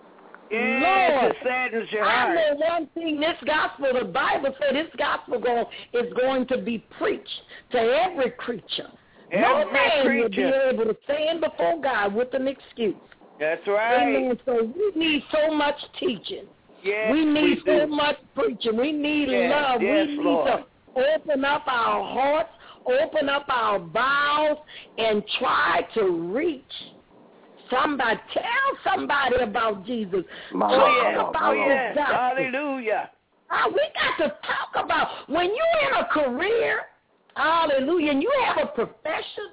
Yes, Lord, it saddens your I heart. know one thing, this gospel, the Bible said this gospel go, is going to be preached to every creature. No Every man will be creature. able to stand before God with an excuse. That's right. Amen. So we need so much teaching. Yes, we need we so do. much preaching. We need Yes, love. yes, we need Lord. to open up our hearts, open up our bowels, and try to reach somebody. Tell somebody about Jesus. My Oh, Lord, yes. my Lord, my about Oh, Lord. yes. the gospel. Hallelujah. Uh, we got to talk about when you're in a career, hallelujah, and you have a profession.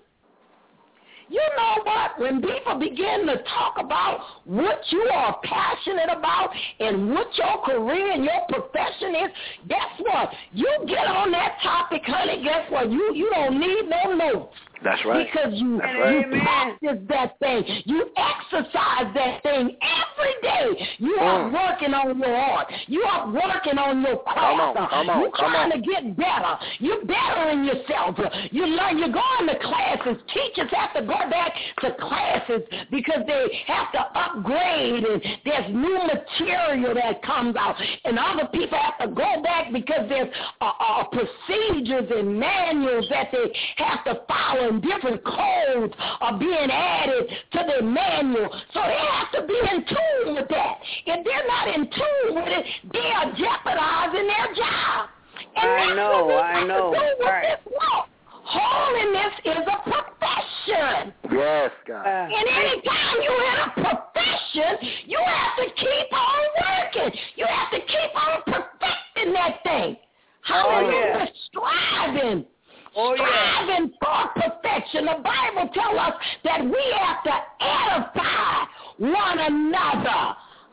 You know what? When people begin to talk about what you are passionate about and what your career and your profession is, guess what? You get on that topic, honey, guess what? You you don't need no notes. That's right. Because you, That's you right. practice that thing. You exercise that thing every day. You are Mm. working on your art. You are working on your craft. Come on, come on, You're come trying on. to get better. You're bettering yourself. You learn. You're going to classes. Teachers have to go back to classes because they have to upgrade, and there's new material that comes out. And other people have to go back because there's uh, uh, procedures and manuals that they have to follow. And different codes are being added to the manual. So they have to be in tune with that. If they're not in tune with it, they are jeopardizing their job. And I that's know, what we I have know. to do with Right. this walk. Holiness is a profession. Yes, God. Uh, And anytime you're in a profession, perfection, you have to keep on working. You have to keep on perfecting that thing. Hallelujah. Oh, yeah. Striving. Oh, striving yeah. for perfection. The Bible tells us that we have to edify one another.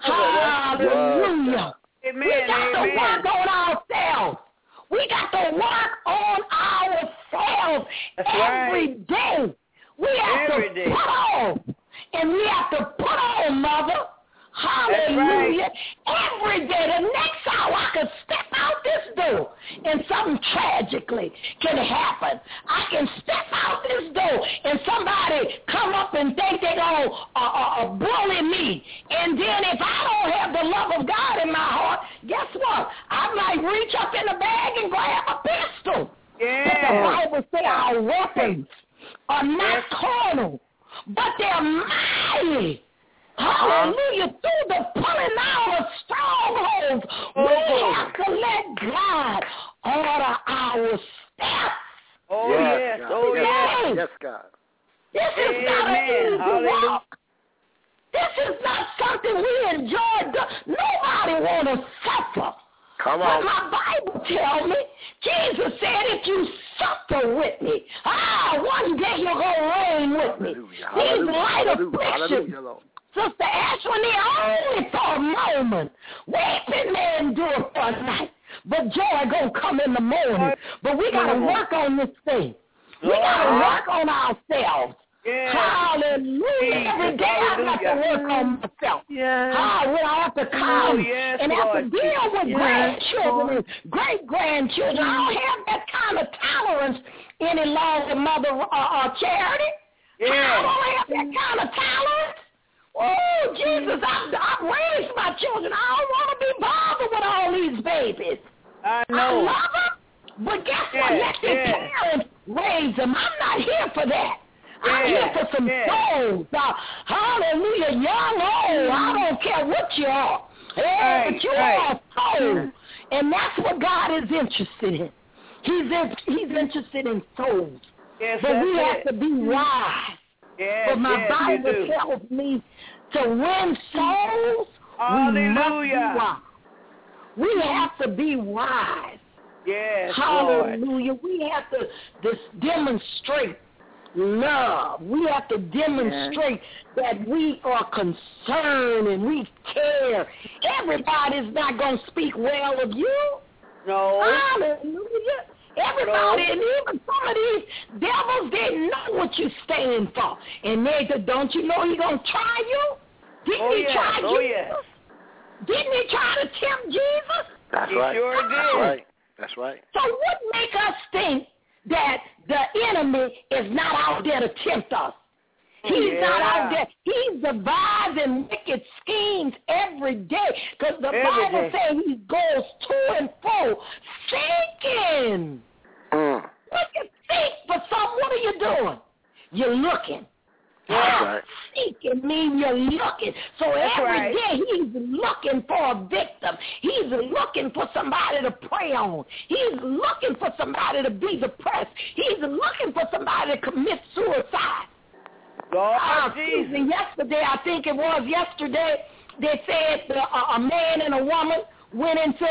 Hallelujah. Amen. We got Amen. to work on ourselves. We got to work on ourselves That's every right. day. We have every to day. put on, and we have to put on, Mother. Hallelujah. Right. Every day, the next hour I could step out this door and something tragically can happen. I can step out this door and somebody come up and think they're going to uh, uh, bully me. And then if I don't have the love of God in my heart, guess what? I might reach up in the bag and grab a pistol. Yeah. But the Bible says our weapons are not yes. carnal, but they're mighty. Hallelujah. Through the pulling out of strongholds, oh, we have to let God order our steps. Oh, yes. yes. God. Oh, yes. yes. Yes, God. This is Amen. not an easy Hallelujah. walk. This is not something we enjoy. Nobody want to suffer. Come on. But my Bible tells me, Jesus said, if you suffer with me, ah, one day you're going to reign with me. These light afflictions, Sister Ashwin, they're only for a moment. Weeping may endure for a night, but joy going to come in the morning. But we got to work on this thing. We got to work on ourselves. Yes. Hallelujah. Every day I have to work on myself. Yes. Ah, when I have to come oh, yes, and have Lord. to deal with Yes, grandchildren Lord. and great-grandchildren. I don't have that kind of tolerance any longer, Mother uh, uh, Charity. Yes. I don't have that kind of tolerance. Oh, Jesus, I've, I've raised my children. I don't want to be bothered with all these babies. I know. I love them, but guess yes. what? Let their yes. parents raise them. I'm not here for that. I'm Yeah, here for some yeah. souls. Uh, hallelujah. Young, old, I don't care what you are. Hey, Right, but you right. are a soul. And that's what God is interested in. He's in, He's interested in souls. Yes, but we that's have it. to be wise. Yes, but my yes, you Bible do. tells me to win souls, Hallelujah. we must be wise. We have to be wise. Yes, Hallelujah. Lord. We have to this demonstrate love. We have to demonstrate yes. that we are concerned and we care. Everybody's not going to speak well of you. No. Hallelujah. Everybody, no. and even some of these devils, they know what you stand for. And they said, don't you know he's going to try you? Didn't oh, he yes. try oh, Jesus? Yes. Didn't he try to tempt Jesus? That's he right. Sure That's did. right. That's right. So what make us think that the enemy is not out there to tempt us? He's yeah. not out there. He's devising wicked schemes every day because the every Bible day. says he goes to and fro seeking. Mm. Look at seek for something. What are you doing? You're looking. That's right. Seeking means you're looking. So That's every right. day he's looking for a victim. He's looking for somebody to prey on. He's looking for somebody to be depressed. He's looking for somebody to commit suicide. Lord uh, Jesus. Excuse me, yesterday, I think it was yesterday, they said the, uh, a man and a woman went into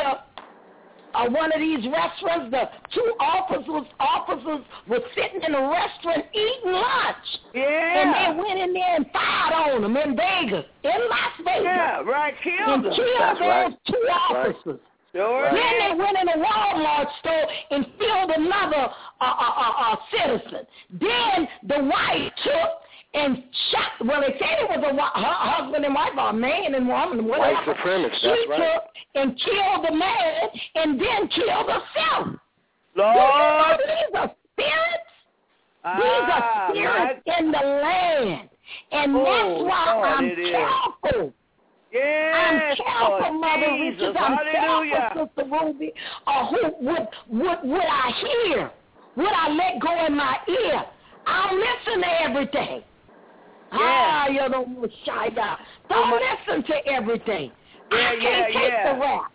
uh, one of these restaurants. The two officers, officers were sitting in a restaurant eating lunch. Yeah. And they went in there and fired on them in Vegas, in Las Vegas. Yeah, right, killed and them. killed That's those right. two That's officers. Right. Sure. Then they went in a Walmart store and killed another uh, uh, uh, uh, citizen. Then the wife took and shot, well, they said it was a her husband and wife, or a man and woman, whatever. White supremacist, she that's right. took and killed the man and then killed herself. Lord. Do you know these are spirits? Ah, these are spirits my... in the land. And oh, that's why Lord, I'm it is. careful. Yes, I'm careful, Lord Mother Jesus. Richards. I'm Hallelujah. careful, Sister Ruby. Or who would, would, would I hear? Would I let go in my ear? I'll listen to everything. Yeah. Ah, you don't shy down. Don't oh, my... listen to everything. Yeah, I can't yeah, take yeah. the rap.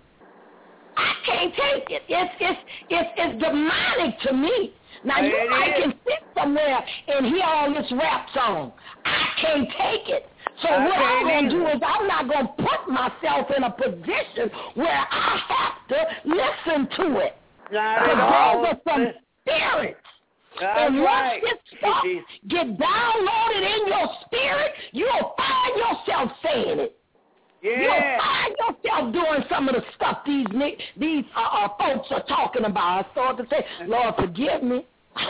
I can't take it. It's it's it's it's demonic to me. Now you it might is. can sit somewhere and hear all this rap song. I can't take it. So I what I'm going to do either. is I'm not going to put myself in a position where I have to listen to it. Not at all. Those are some spirits. That's and right. once this stuff get downloaded in your spirit, you'll find yourself saying it. Yeah. You'll find yourself doing some of the stuff these these uh, uh, folks are talking about. I started to say, Lord, forgive me.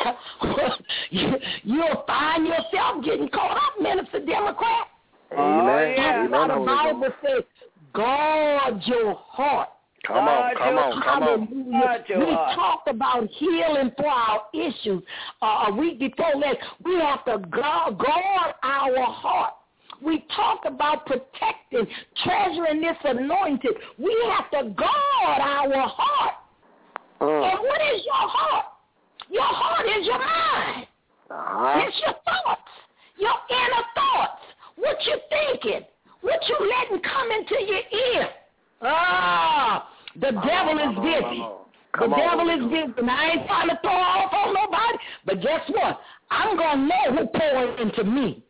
you, you'll find yourself getting caught up, Minister Democrat. Amen. That's Amen. why the Bible says, guard your heart. Come on, come on, come on. We talked about healing for our issues uh, a week before last. We have to guard, guard our heart. We talked about protecting, treasuring this anointing. We have to guard our heart. Mm. And what is your heart? Your heart is your mind. Uh-huh. It's your thoughts, your inner thoughts. What you thinking? What you letting come into your ear? Ah, the Come devil on, is come busy. on, The come on, devil come is busy. And I ain't trying to throw off on nobody, but guess what? I'm going to know who pouring into me.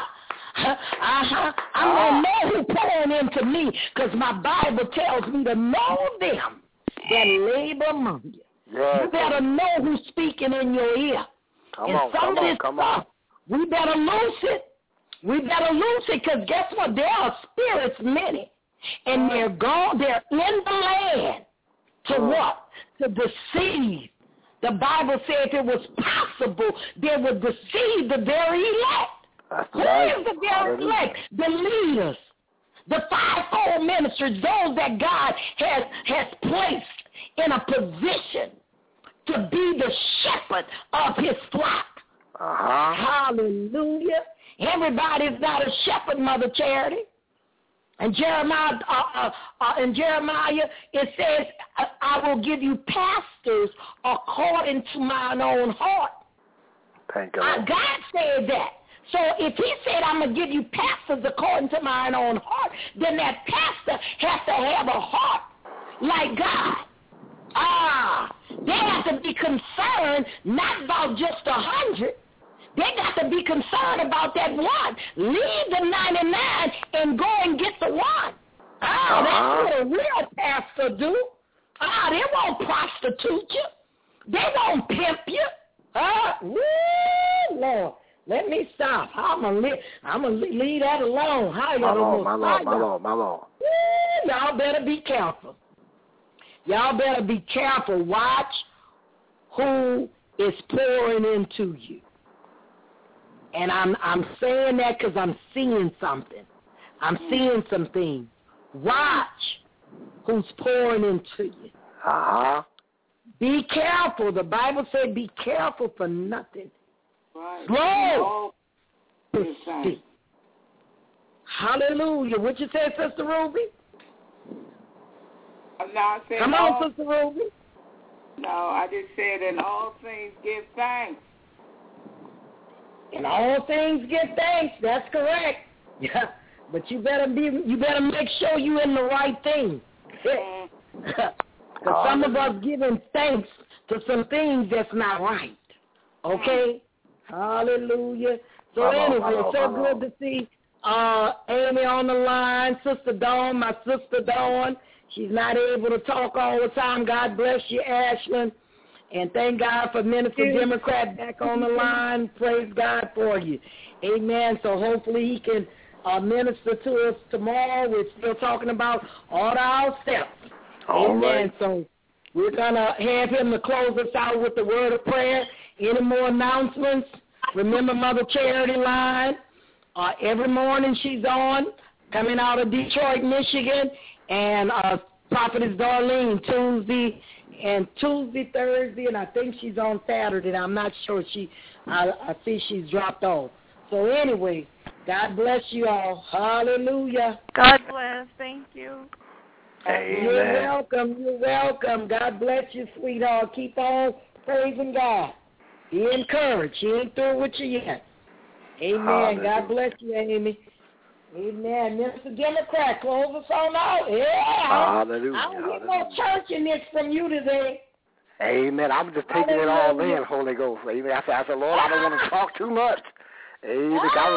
Uh-huh. I'm going to know who pouring into me because my Bible tells me to know them that labor among you. Yes. You better know who's speaking in your ear. Come and on, some come of on, this come stuff, on. we better lose it. We better lose it because guess what? There are spirits many, and they're gone. They're in the land to oh. what? To deceive. The Bible said if it was possible, they would deceive the very elect. That's Who right. is the very elect? The leaders, the fivefold ministers, those that God has has placed in a position to be the shepherd of his flock. Uh-huh. Hallelujah. Everybody's not a shepherd, Mother Charity. And Jeremiah, uh, uh, uh, in Jeremiah, it says, I, I will give you pastors according to mine own heart. Thank you. Uh, God said that. So if he said, I'm going to give you pastors according to mine own heart, then that pastor has to have a heart like God. Ah, they have to be concerned not about just a hundred. They got to be concerned about that one. Leave the ninety-nine and go and get the one. Ah, uh-huh. That's what a real pastor do. Ah, they won't prostitute you. They won't pimp you. Ah, woo, Lord. Let me stop. I'm gonna leave, I'm gonna leave that alone. How my Lord, my Lord, my Lord, my Lord. Woo, y'all better be careful. Y'all better be careful. Watch who is pouring into you. And I'm I'm saying that because I'm seeing something. I'm seeing some things. Watch who's pouring into you. Uh-huh. Be careful. The Bible said be careful for nothing. Right. Slow to speak. Hallelujah. What you say, Sister Ruby? No, I said Come all, on, Sister Ruby. No, I just said in all things give thanks. In all things give thanks. That's correct. Yeah. But you better be. You better make sure you're in the right thing. Because some of us giving thanks to some things that's not right. Okay. Hallelujah. So Hello, anyway, hello, so hello. good to see uh, Amy on the line, Sister Dawn, my sister Dawn. She's not able to talk all the time. God bless you, Ashlyn. And thank God for Minister Democrat back on the line. Praise God for you. Amen. So hopefully he can uh, minister to us tomorrow. We're still talking about order our steps. All Amen. right. So we're going to have him to close us out with the word of prayer. Any more announcements? Remember Mother Charity line. Uh, every morning she's on, coming out of Detroit, Michigan. And uh, Prophetess Darlene, Tuesday and Tuesday, Thursday, and I think she's on Saturday. I'm not sure. She, I, I see she's dropped off. So anyway, God bless you all. Hallelujah. God bless. Thank you. Amen. You're welcome. You're welcome. God bless you, sweetheart. Keep on praising God. Be encouraged. He ain't through with you yet. Amen. Hallelujah. God bless you, Amy. Amen. Mister Democrat, close us on out. Yeah. Hallelujah. I don't get no Hallelujah. church in this from you today. Amen. I'm just taking it all in, Holy Ghost. Amen. I said, I said, Lord, I don't want to talk too much. Amen. I was,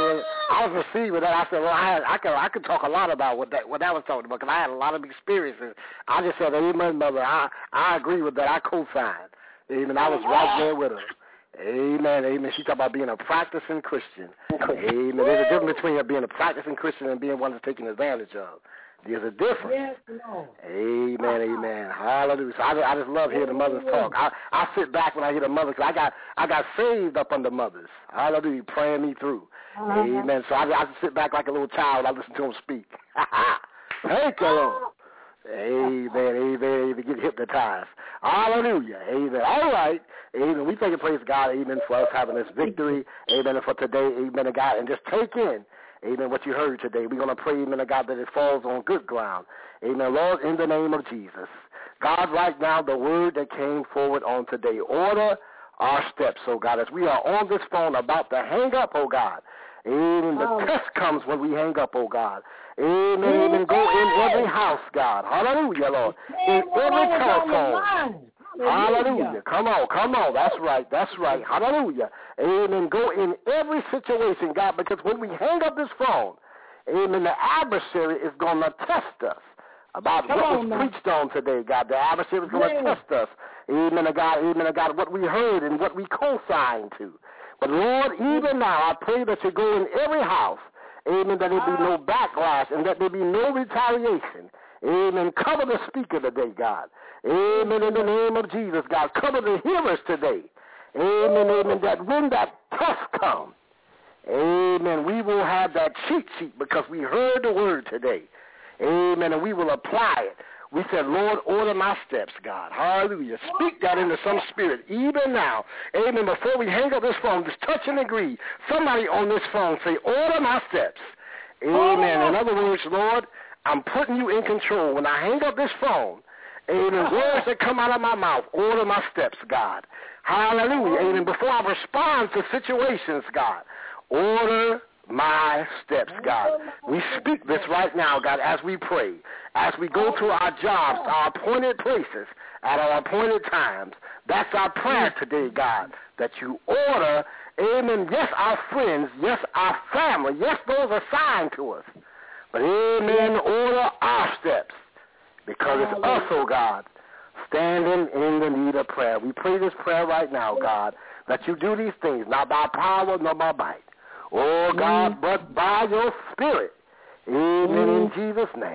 I was receiving that. I said, well, I had, I could I could talk a lot about what that what that was talking about because I had a lot of experiences. I just said, amen, mother. I I agree with that. I co-signed. Amen. I was right there with her. Amen, amen. She talked about being a practicing Christian. Amen. There's a difference between being a practicing Christian and being one that's taken advantage of. There's a difference. Yes, Lord. Amen, amen. Hallelujah. So I, I just love hearing the mothers talk. I, I sit back when I hear the mothers because I got I got saved up under mothers. Hallelujah, praying me through. Uh-huh. Amen. So I, I just sit back like a little child. I listen to them speak. Thank you, Lord. Amen, amen, amen. Get hypnotized. Hallelujah. Amen. All right. Amen. We thank and praise God, amen, for us having this victory. Amen. And for today, amen, to God. And just take in, amen, what you heard today. We're going to pray, amen, to God, that it falls on good ground. Amen. Lord, in the name of Jesus. God, right now, the word that came forward on today, order our steps, oh God, as we are on this phone about to hang up, oh God. Amen. The oh. test comes when we hang up, oh God. Amen. Amen. Go in every house, God. Hallelujah, Lord. In every telephone. Hallelujah. Come on, come on. That's right. That's right. Hallelujah. Amen. Go in every situation, God, because when we hang up this phone, amen, the adversary is going to test us about come what on, was man. preached on today, God. The adversary is going to yeah. test us. Amen, God. Amen, God. What we heard and what we co-signed to. But, Lord, even now, I pray that you go in every house, amen, that there be no backlash and that there be no retaliation. Amen. Cover the speaker today, God. Amen. In the name of Jesus, God. Cover the hearers today. Amen. Amen. That when that test comes, amen, we will have that cheat sheet because we heard the word today. Amen. And we will apply it. We said, Lord, order my steps, God. Hallelujah. Speak that into some spirit, even now. Amen. Before we hang up this phone, just touch and agree. Somebody on this phone say, order my steps. Amen. In other words, Lord, I'm putting you in control. When I hang up this phone, amen, words that come out of my mouth, order my steps, God. Hallelujah. Amen. Before I respond to situations, God, order my steps, God. We speak this right now, God, as we pray, as we go to our jobs, our appointed places, at our appointed times. That's our prayer today, God, that you order, amen, yes, our friends, yes, our family, yes, those assigned to us. But, amen, order our steps, because it's us, oh God, standing in the need of prayer. We pray this prayer right now, God, that you do these things, not by power, nor by might. Oh, God, mm. but by your Spirit. Amen, mm. in Jesus' name.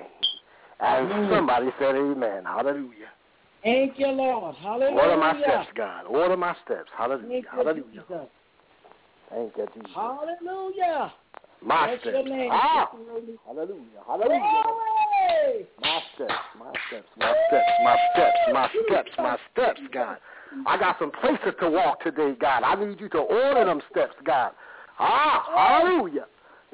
And mm. somebody said amen. Hallelujah. Thank you, Lord. Hallelujah. Order my steps, God. Order my steps. Hallelujah. Thank Hallelujah. You, Jesus. Thank you, Jesus. Hallelujah. My Bless steps. Your name. Ah. Hallelujah. Hallelujah. Hey. My steps, my steps, my steps, my steps, my steps, my steps, God. I got some places to walk today, God. I need you to order them steps, God. Ah, hallelujah.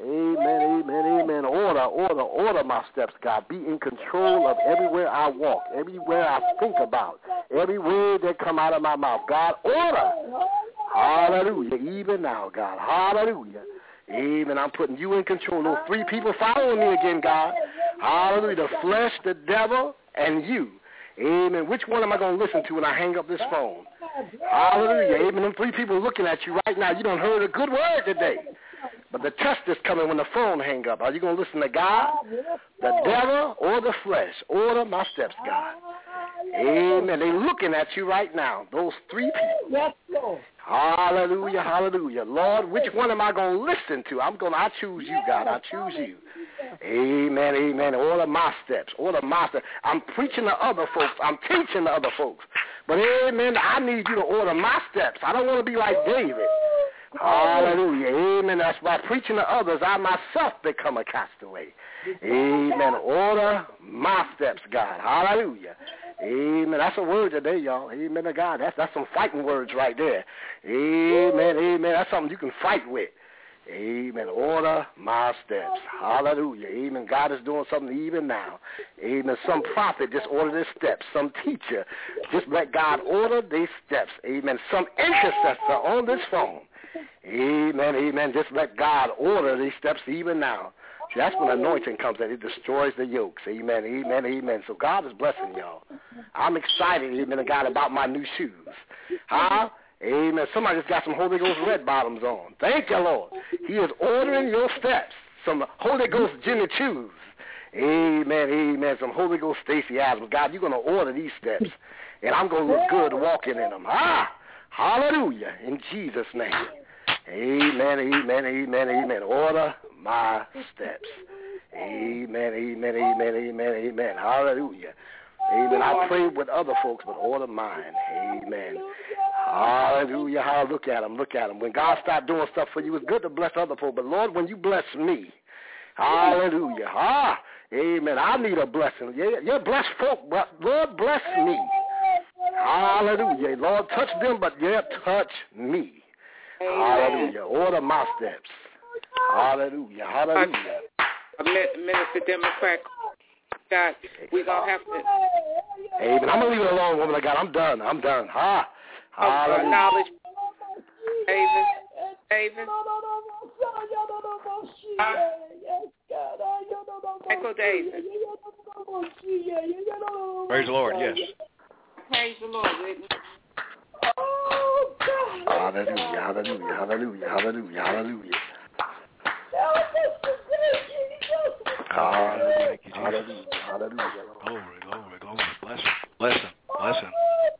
Amen, amen, amen. Order, order, order my steps, God. Be in control of everywhere I walk, everywhere I think about, every word that come out of my mouth. God, order. Hallelujah. Even now, God. Hallelujah. Amen. I'm putting you in control. Those three people following me again, God. Hallelujah. The flesh, the devil, and you. Amen. Which one am I going to listen to when I hang up this phone? Hallelujah. Amen. Them three people looking at you right now. You done heard a good word today. But the test is coming when the phone hang up. Are you going to listen to God, the devil, or the flesh? Order my steps, God. Amen. They're looking at you right now. Those three people. Hallelujah, hallelujah. Lord, which one am I going to listen to? I'm going to, I choose you, God. I choose you. Amen, amen. Order my steps. Order my steps. I'm preaching to other folks. I'm teaching to other folks. But, amen, I need you to order my steps. I don't want to be like David. Hallelujah. Amen. That's by preaching to others, I myself become a castaway. Amen. Order my steps, God. Hallelujah. Amen. That's a word today, y'all. Amen to God. That's that's some fighting words right there. Amen. Amen. That's something you can fight with. Amen. Order my steps. Hallelujah. Amen. God is doing something even now. Amen. Some prophet just ordered his steps. Some teacher just let God order these steps. Amen. Some intercessor on this phone. Amen. Amen. Just let God order these steps even now. See, that's when anointing comes in. It destroys the yokes. Amen, amen, amen. So God is blessing y'all. I'm excited, amen, to God, about my new shoes. Huh? Amen. Somebody just got some Holy Ghost red bottoms on. Thank you, Lord. He is ordering your steps. Some Holy Ghost Jimmy Choos. Amen, amen. Some Holy Ghost Stacey Adams. God, you're going to order these steps, and I'm going to look good walking in them. Ah, hallelujah, in Jesus' name. Amen, amen, amen, amen. Order my steps. Amen, amen, amen, amen, amen. Hallelujah. Amen. I pray with other folks, but order mine. Amen. Hallelujah. How look at them, look at them. When God starts doing stuff for you, it's good to bless other folk. But, Lord, when you bless me, hallelujah. Ah, amen. I need a blessing. Yeah, you're blessed folk, but Lord, bless me. Hallelujah. Lord, touch them, but yeah, touch me. Hallelujah. Order my steps. Hallelujah. Hallelujah. Minister Democrat, God, we're going to have to. Amen. I'm going to leave it alone, woman of God. I'm done. I'm done. Ha. Hallelujah. Knowledge. David. David. Michael David. Praise the Lord, yes. Praise the Lord. Hallelujah, hallelujah, hallelujah, hallelujah, hallelujah. Hallelujah, hallelujah, hallelujah. Glory, glory, glory. Bless him, bless him, bless him.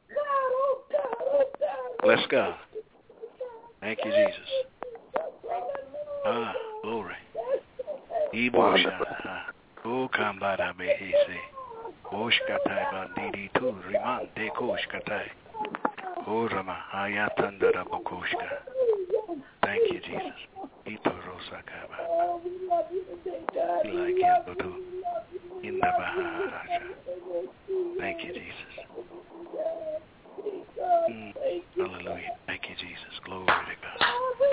Bless God. Thank you, Jesus. Ah, glory. Ibosha. O kambada behese. Oshkatai bandidi tu riman de koshkatai. O rama ayatandara bokoshka. Thank you, Jesus. Ito rosa kaba. Like him too. In the bahasha. Thank you, Jesus. Mm. Hallelujah. Thank you, Jesus. Glory to God.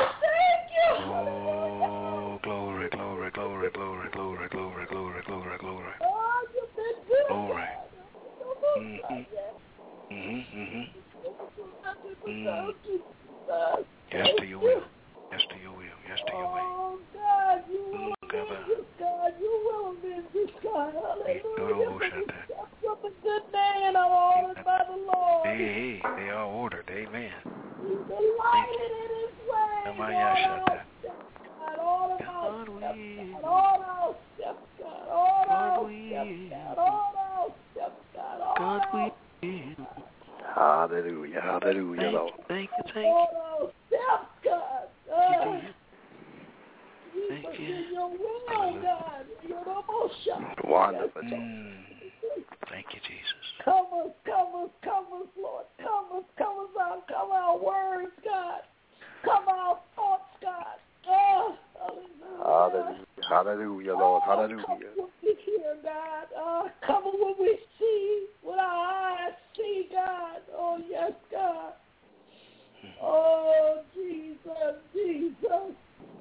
Oh, glory, glory, glory, glory, glory, glory, glory, glory, glory. Glory. Mm-hmm. Mm-hmm. Mm-hmm. Mm. Yes to your will. Yes to your will. Yes to your way. Oh, God, you will avenge God. You will avenge God. Hallelujah. You're a good man. I'm ordered by the Lord. Hey, hey, they are ordered. Amen. He's delighted in his way. Am I yashata? God, all of our steps, God. All our steps, God. All our steps, God. All our steps, God. All our steps. Hallelujah, hallelujah, Lord. Thank you, thank you. All our steps, God. Uh, Thank you. Your will, God. Your emotion. Wonderful. Mm. Thank you, Jesus. Cover us, cover us, cover us, Lord. Cover us, cover us, our, cover our words, God. Cover our thoughts, God. Oh, hallelujah. Hallelujah, Lord. Hallelujah. Oh, cover what we hear, God. Oh, cover what we see, what our eyes see, God. Oh, yes, God. Oh, Jesus, Jesus.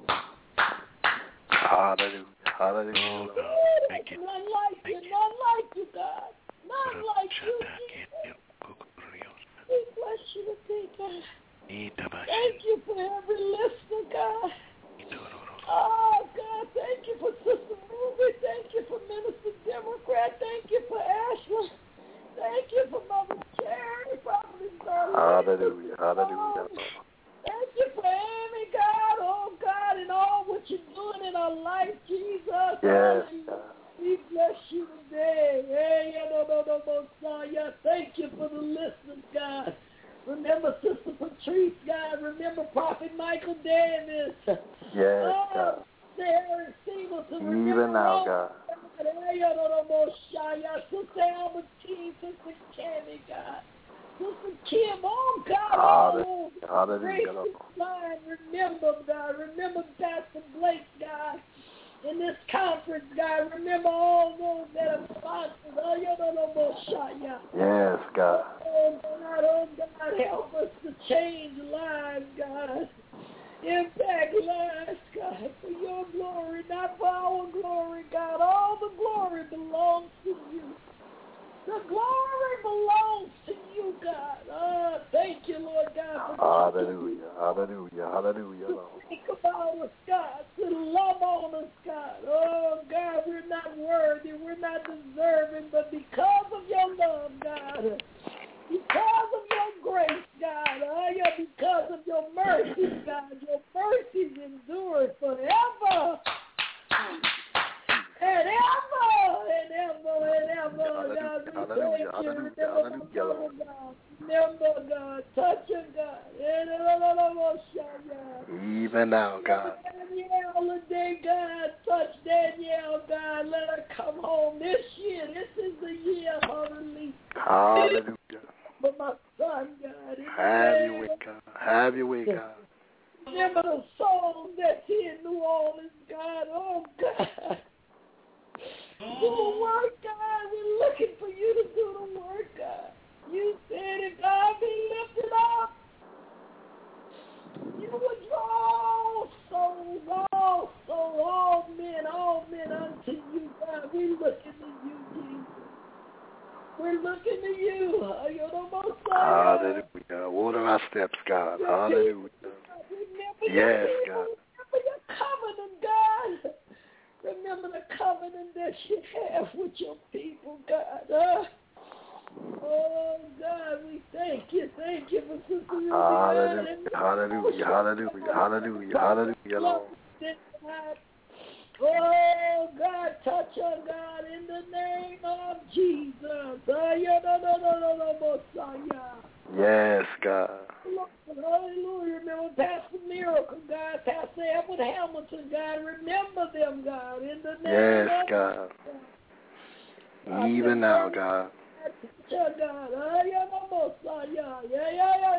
Hallelujah. Hallelujah. Oh, God. Thank you. None like you, none like you, God. None like you, Jesus. We bless you today, God. Thank you for every listener, God. Oh, God, thank you for Sister Ruby. Thank you for Minister Democrat. Thank you for Ashley. Thank you for Mother Cherry, Prophet Darlene. Hallelujah. Hallelujah. Thank you for Amy, God. Oh, God, and all what you're doing in our life, Jesus. Yes. We bless you today. Hey, no, no, no, no, son. Yeah, thank you for the listeners, God. Remember Sister Patrice, God. Remember Prophet Michael Davis. Yes, oh, God. Sarah Singleton. Even now, God. Hey, no, no, no, son. Yeah, Sister Albertine, Sister Candy, God. Sister Kim, oh, God. Oh, hallelujah. Line. Remember, God. Remember Pastor Blake, God. In this conference, God, remember all those that have sponsored. Oh, you don't know more shot, yeah. Yes, God. Oh, God, oh, God, help us to change lives, God. Impact lives, God, for your glory, not for our glory, God. All the glory belongs to you. The glory belongs to you, God. Oh, thank you, Lord God. For hallelujah, hallelujah, hallelujah, Lord. Think about us, God. To love on us, God. Oh, God, we're not worthy. We're not deserving. But because of your love, God, because of your grace, God, oh, yeah, because mercies, God. Your mercies endure forever. And ever, and ever, and ever, God, we Hallelujah, thank you. hallelujah, Remember, hallelujah. God. Remember, God. Touch him, God. Even now, God. Danielle today, God. Touch Danielle, God. Let her come home this year. This is the year of her release. Hallelujah. For my son, God. Have your way, God. Have your way, God. Remember the souls that's here in New Orleans, God. Oh, God. Do the work, God. We're looking for you to do the work, God. You said if God be lifted up, you would draw souls, all souls, all men, all men unto you, God. We're looking to you, Jesus. We're looking to you. Hallelujah. Order our steps, God. Hallelujah. Yes, God. Remember your covenant, God. Remember the covenant that you have with your people, God. Uh, oh, God, we thank you. Thank you for Sister Ruby. Hallelujah. Hallelujah. Hallelujah. Hallelujah. Hallelujah, Lord. Oh, God, touch her, God, in the name of Jesus. Yes, God. Hallelujah. Remember Pastor Miracle, God. Pastor Edward Hamilton, God. Remember them, God, in the name Yes, of God. Jesus. Even now, God. God. Yeah, yeah, yeah, yeah,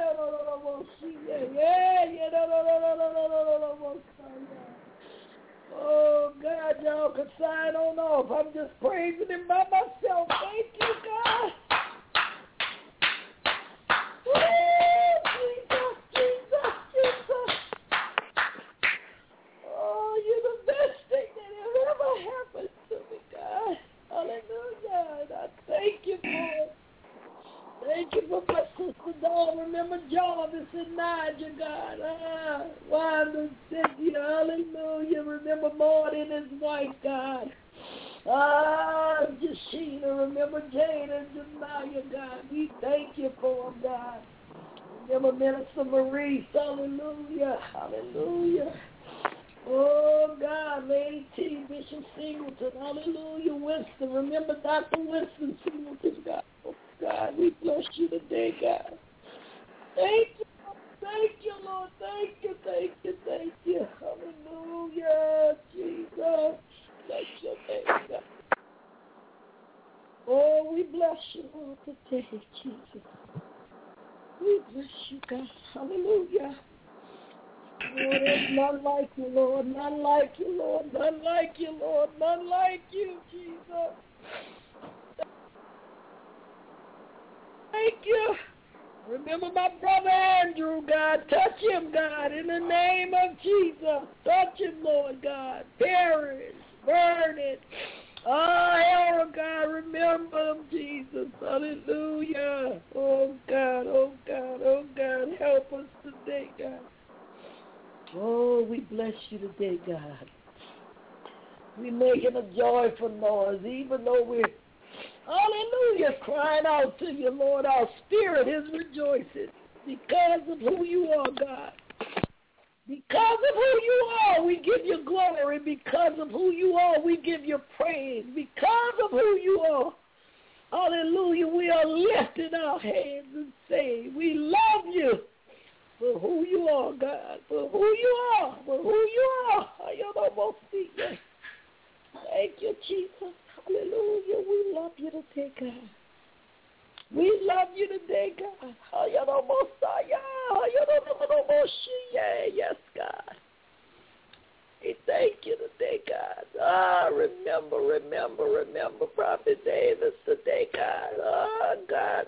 yeah. Oh, God, y'all can sign on off. I'm just praising him by myself. Thank you, God. Oh, Jesus, Jesus, Jesus. Oh, you're the best thing that ever happened to me, God. Hallelujah. And I thank you for it. Thank you for my sister Dawn. Remember Jarvis and Nigel, God. Ah, Wanda, Cynthia, hallelujah. Remember Marty and his wife, God. Ah, Jashina, remember Jane and Janaya, God. We thank you for them, God. Remember Minister Maurice, hallelujah, hallelujah. Oh, God, Lady T, Bishop Singleton, hallelujah, Winston. Remember Doctor Winston Singleton, God. Oh, God, we bless you today, God. Thank you, thank you, Lord. Thank you, thank you, thank you. Hallelujah, Jesus. Bless your name, God. Oh, we bless you, Lord, today, Jesus. We bless you, God. Hallelujah. Lord, there's none like you, Lord. None like you, Lord. None like you, Lord. None like you, Jesus. Thank you. Remember my brother Andrew, God. Touch him, God, in the name of Jesus. Touch him, Lord God. Perish, burn it. Oh, Aaron, God, remember him, Jesus. Hallelujah. Oh, God, oh, God, oh, God. Help us today, God. Oh, we bless you today, God. We're making a joyful noise, even though we're, hallelujah, crying out to you, Lord. Our spirit is rejoicing because of who you are, God. Because of who you are, we give you glory. Because of who you are, we give you praise. Because of who you are, hallelujah, we are lifting our hands and saying, we love you. For who you are, God. For who you are. For who you are. I almost see you. Thank you, Jesus. Hallelujah. We love you today, God. We love you today, God. I almost saw you. I almost see you. Yes, God. We thank you today, God. Ah, remember, remember, remember Prophet Davis today, God. Ah, God.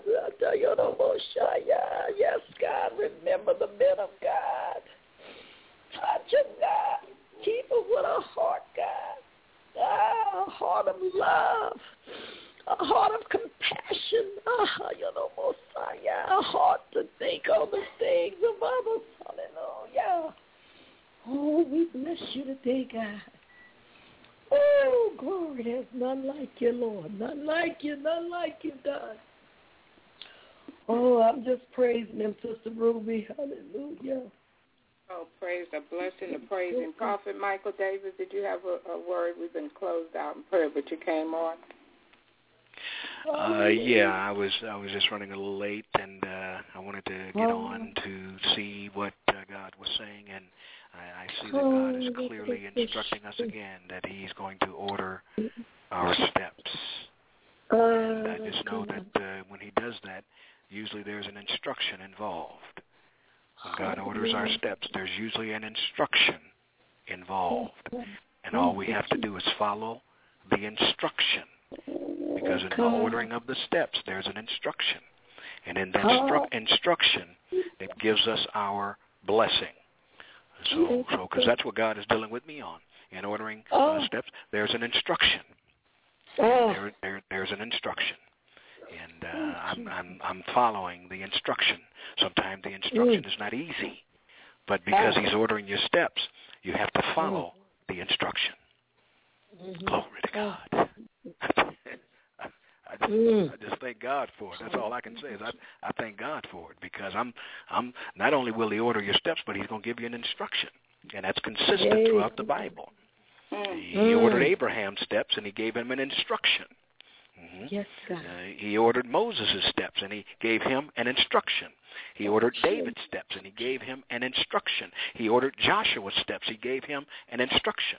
Yes, God. Remember the men of God. Touch them, God. Keep them with a heart, God. Ah, a heart of love. A heart of compassion. Ah, a heart to think on the things of others. Hallelujah. Oh, we bless you today, God. Oh, glory, there's none like you, Lord. None like you, none like you, God. Oh, I'm just praising him, Sister Ruby. Hallelujah. Oh, praise the blessing, the praising. Prophet Michael Davis, did you have a, a word? We've been closed out in prayer, but you came on. Uh, yeah, I was I was just running a little late, and uh, I wanted to get on to see what uh, God was saying, and I, I see that God is clearly instructing us again that He's going to order our steps. And I just know that uh, when He does that, usually there's an instruction involved. When God orders our steps, there's usually an instruction involved, and all we have to do is follow the instruction. Because in the ordering of the steps, there's an instruction. And in that instru- instruction, it gives us our blessing. So, so because that's what God is dealing with me on. In ordering uh, steps, there's an instruction. There, there, there's an instruction. And uh, I'm, I'm, I'm following the instruction. Sometimes the instruction is not easy. But because He's ordering your steps, you have to follow the instruction. Glory to God. I just, I just thank God for it. That's all I can say is I, I thank God for it because I'm I'm not only will He order your steps, but He's going to give you an instruction, and that's consistent throughout the Bible. He mm. ordered Abraham's steps, and He gave him an instruction. Mm-hmm. Yes, God. Uh, he ordered Moses' steps, and He gave him an instruction. He ordered David's steps, and He gave him an instruction. He ordered Joshua's steps. He gave him an instruction.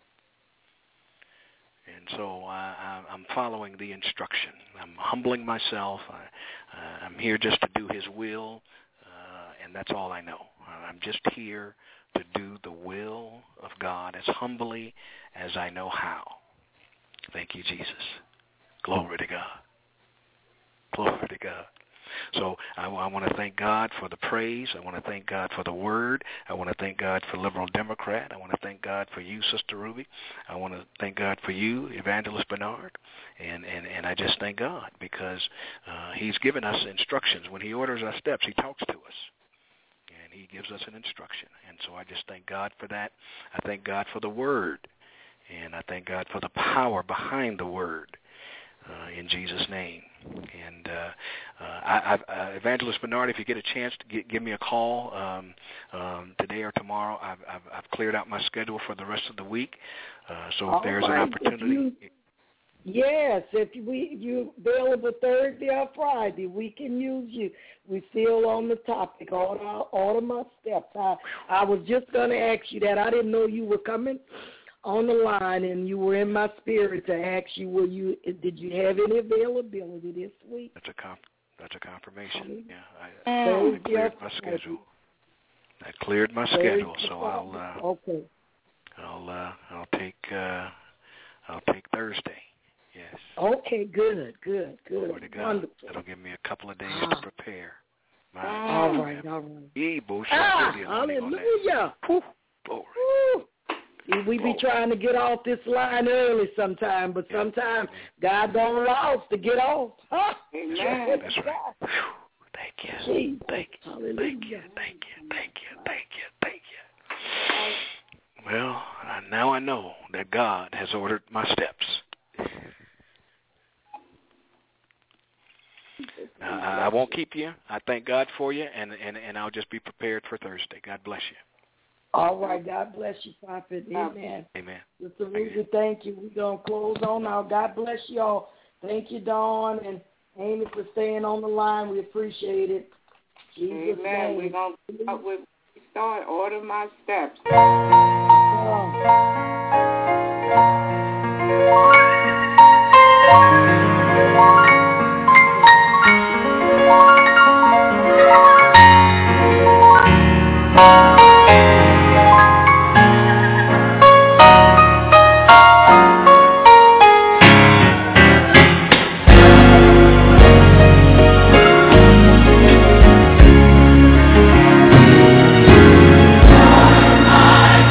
And so uh, I'm following the instruction. I'm humbling myself. I, uh, I'm here just to do His will, uh, and that's all I know. I'm just here to do the will of God as humbly as I know how. Thank you, Jesus. Glory to God. Glory to God. So I, I want to thank God for the praise. I want to thank God for the word. I want to thank God for Liberal Democrat. I want to thank God for you, Sister Ruby. I want to thank God for you, Evangelist Bernard. And, and, and I just thank God because uh, He's given us instructions. When He orders our steps, He talks to us. And He gives us an instruction. And so I just thank God for that. I thank God for the word. And I thank God for the power behind the word. Uh, in Jesus' name. And uh, uh, I, I, uh, Evangelist Bernard, if you get a chance to get, give me a call um, um, today or tomorrow, I've, I've, I've cleared out my schedule for the rest of the week. Uh, so if All there's right. an opportunity. You, yes, if we you available Thursday or Friday, we can use you. We still on the topic. Order, order my steps. I, I was just going to ask you that. I didn't know you were coming on the line, and you were in my spirit to ask you, were you? Did you have any availability this week? That's a comp- That's a confirmation. Yeah, I, mm. I cleared my schedule. I cleared my schedule, so I'll. Uh, okay. I'll. Uh, I'll take. Uh, I'll take Thursday. Yes. Okay. Good. Good. Good. Glory to God. Wonderful. It'll give me a couple of days ah. to prepare. My all right. All right. Ah, hallelujah. Glory. Woo. We be trying to get off this line early sometime, but sometimes God don't allow us to get off. Huh? Amen. That's right. Thank you. Jesus. Thank you. Hallelujah. Thank you. Thank you. Thank you. Thank you. Thank you. Well, uh, now I know that God has ordered my steps. Uh, I won't keep you. I thank God for you, and, and, and I'll just be prepared for Thursday. God bless you. All right. God bless you, Prophet. Amen. Amen. Sister Ruby, thank you. We're going to close on now. God bless you all. Thank you, Dawn and Amy, for staying on the line. We appreciate it. Jesus' Amen. name. We're going to start with start order my steps.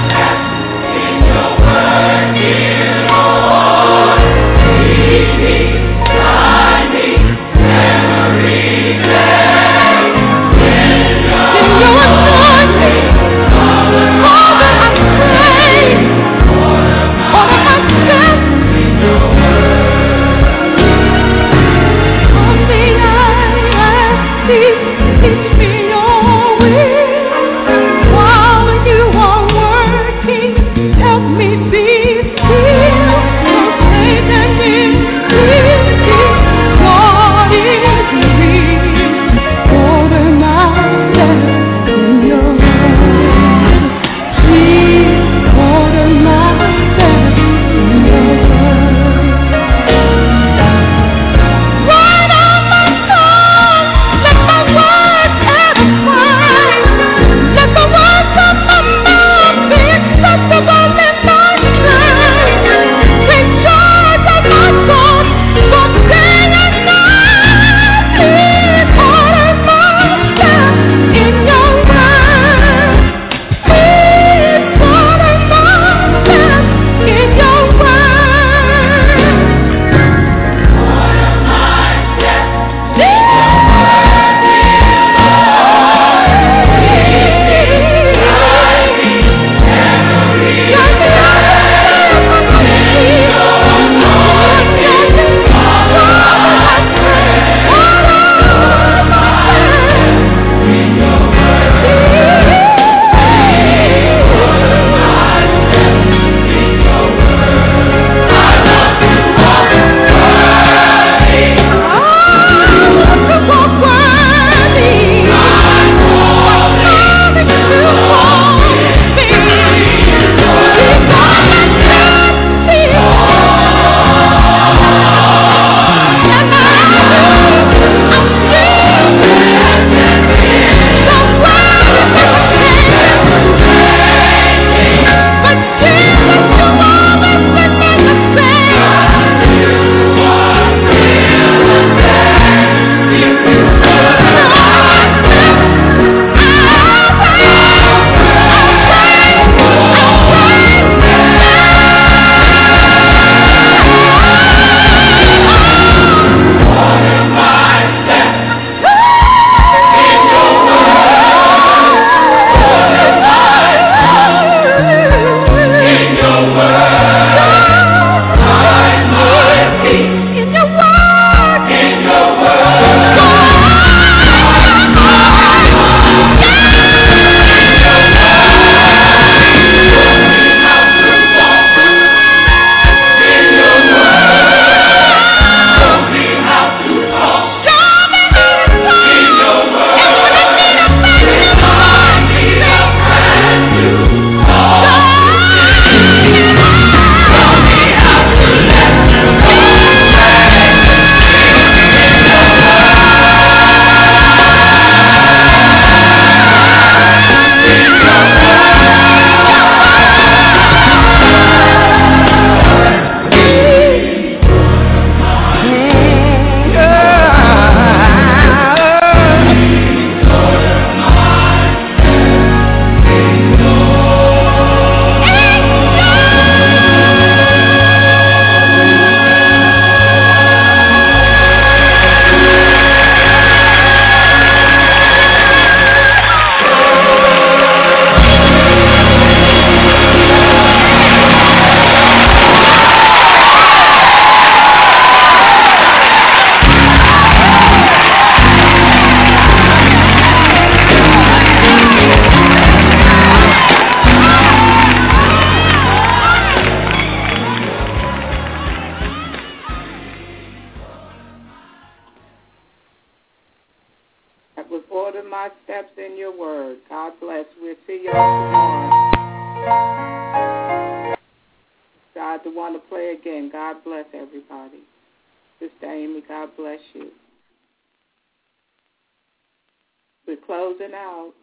Keep me That was order my steps in your word. God bless. We'll see y'all tomorrow. God, the one to play again. God bless everybody. Sister Amy, God bless you. We're closing out.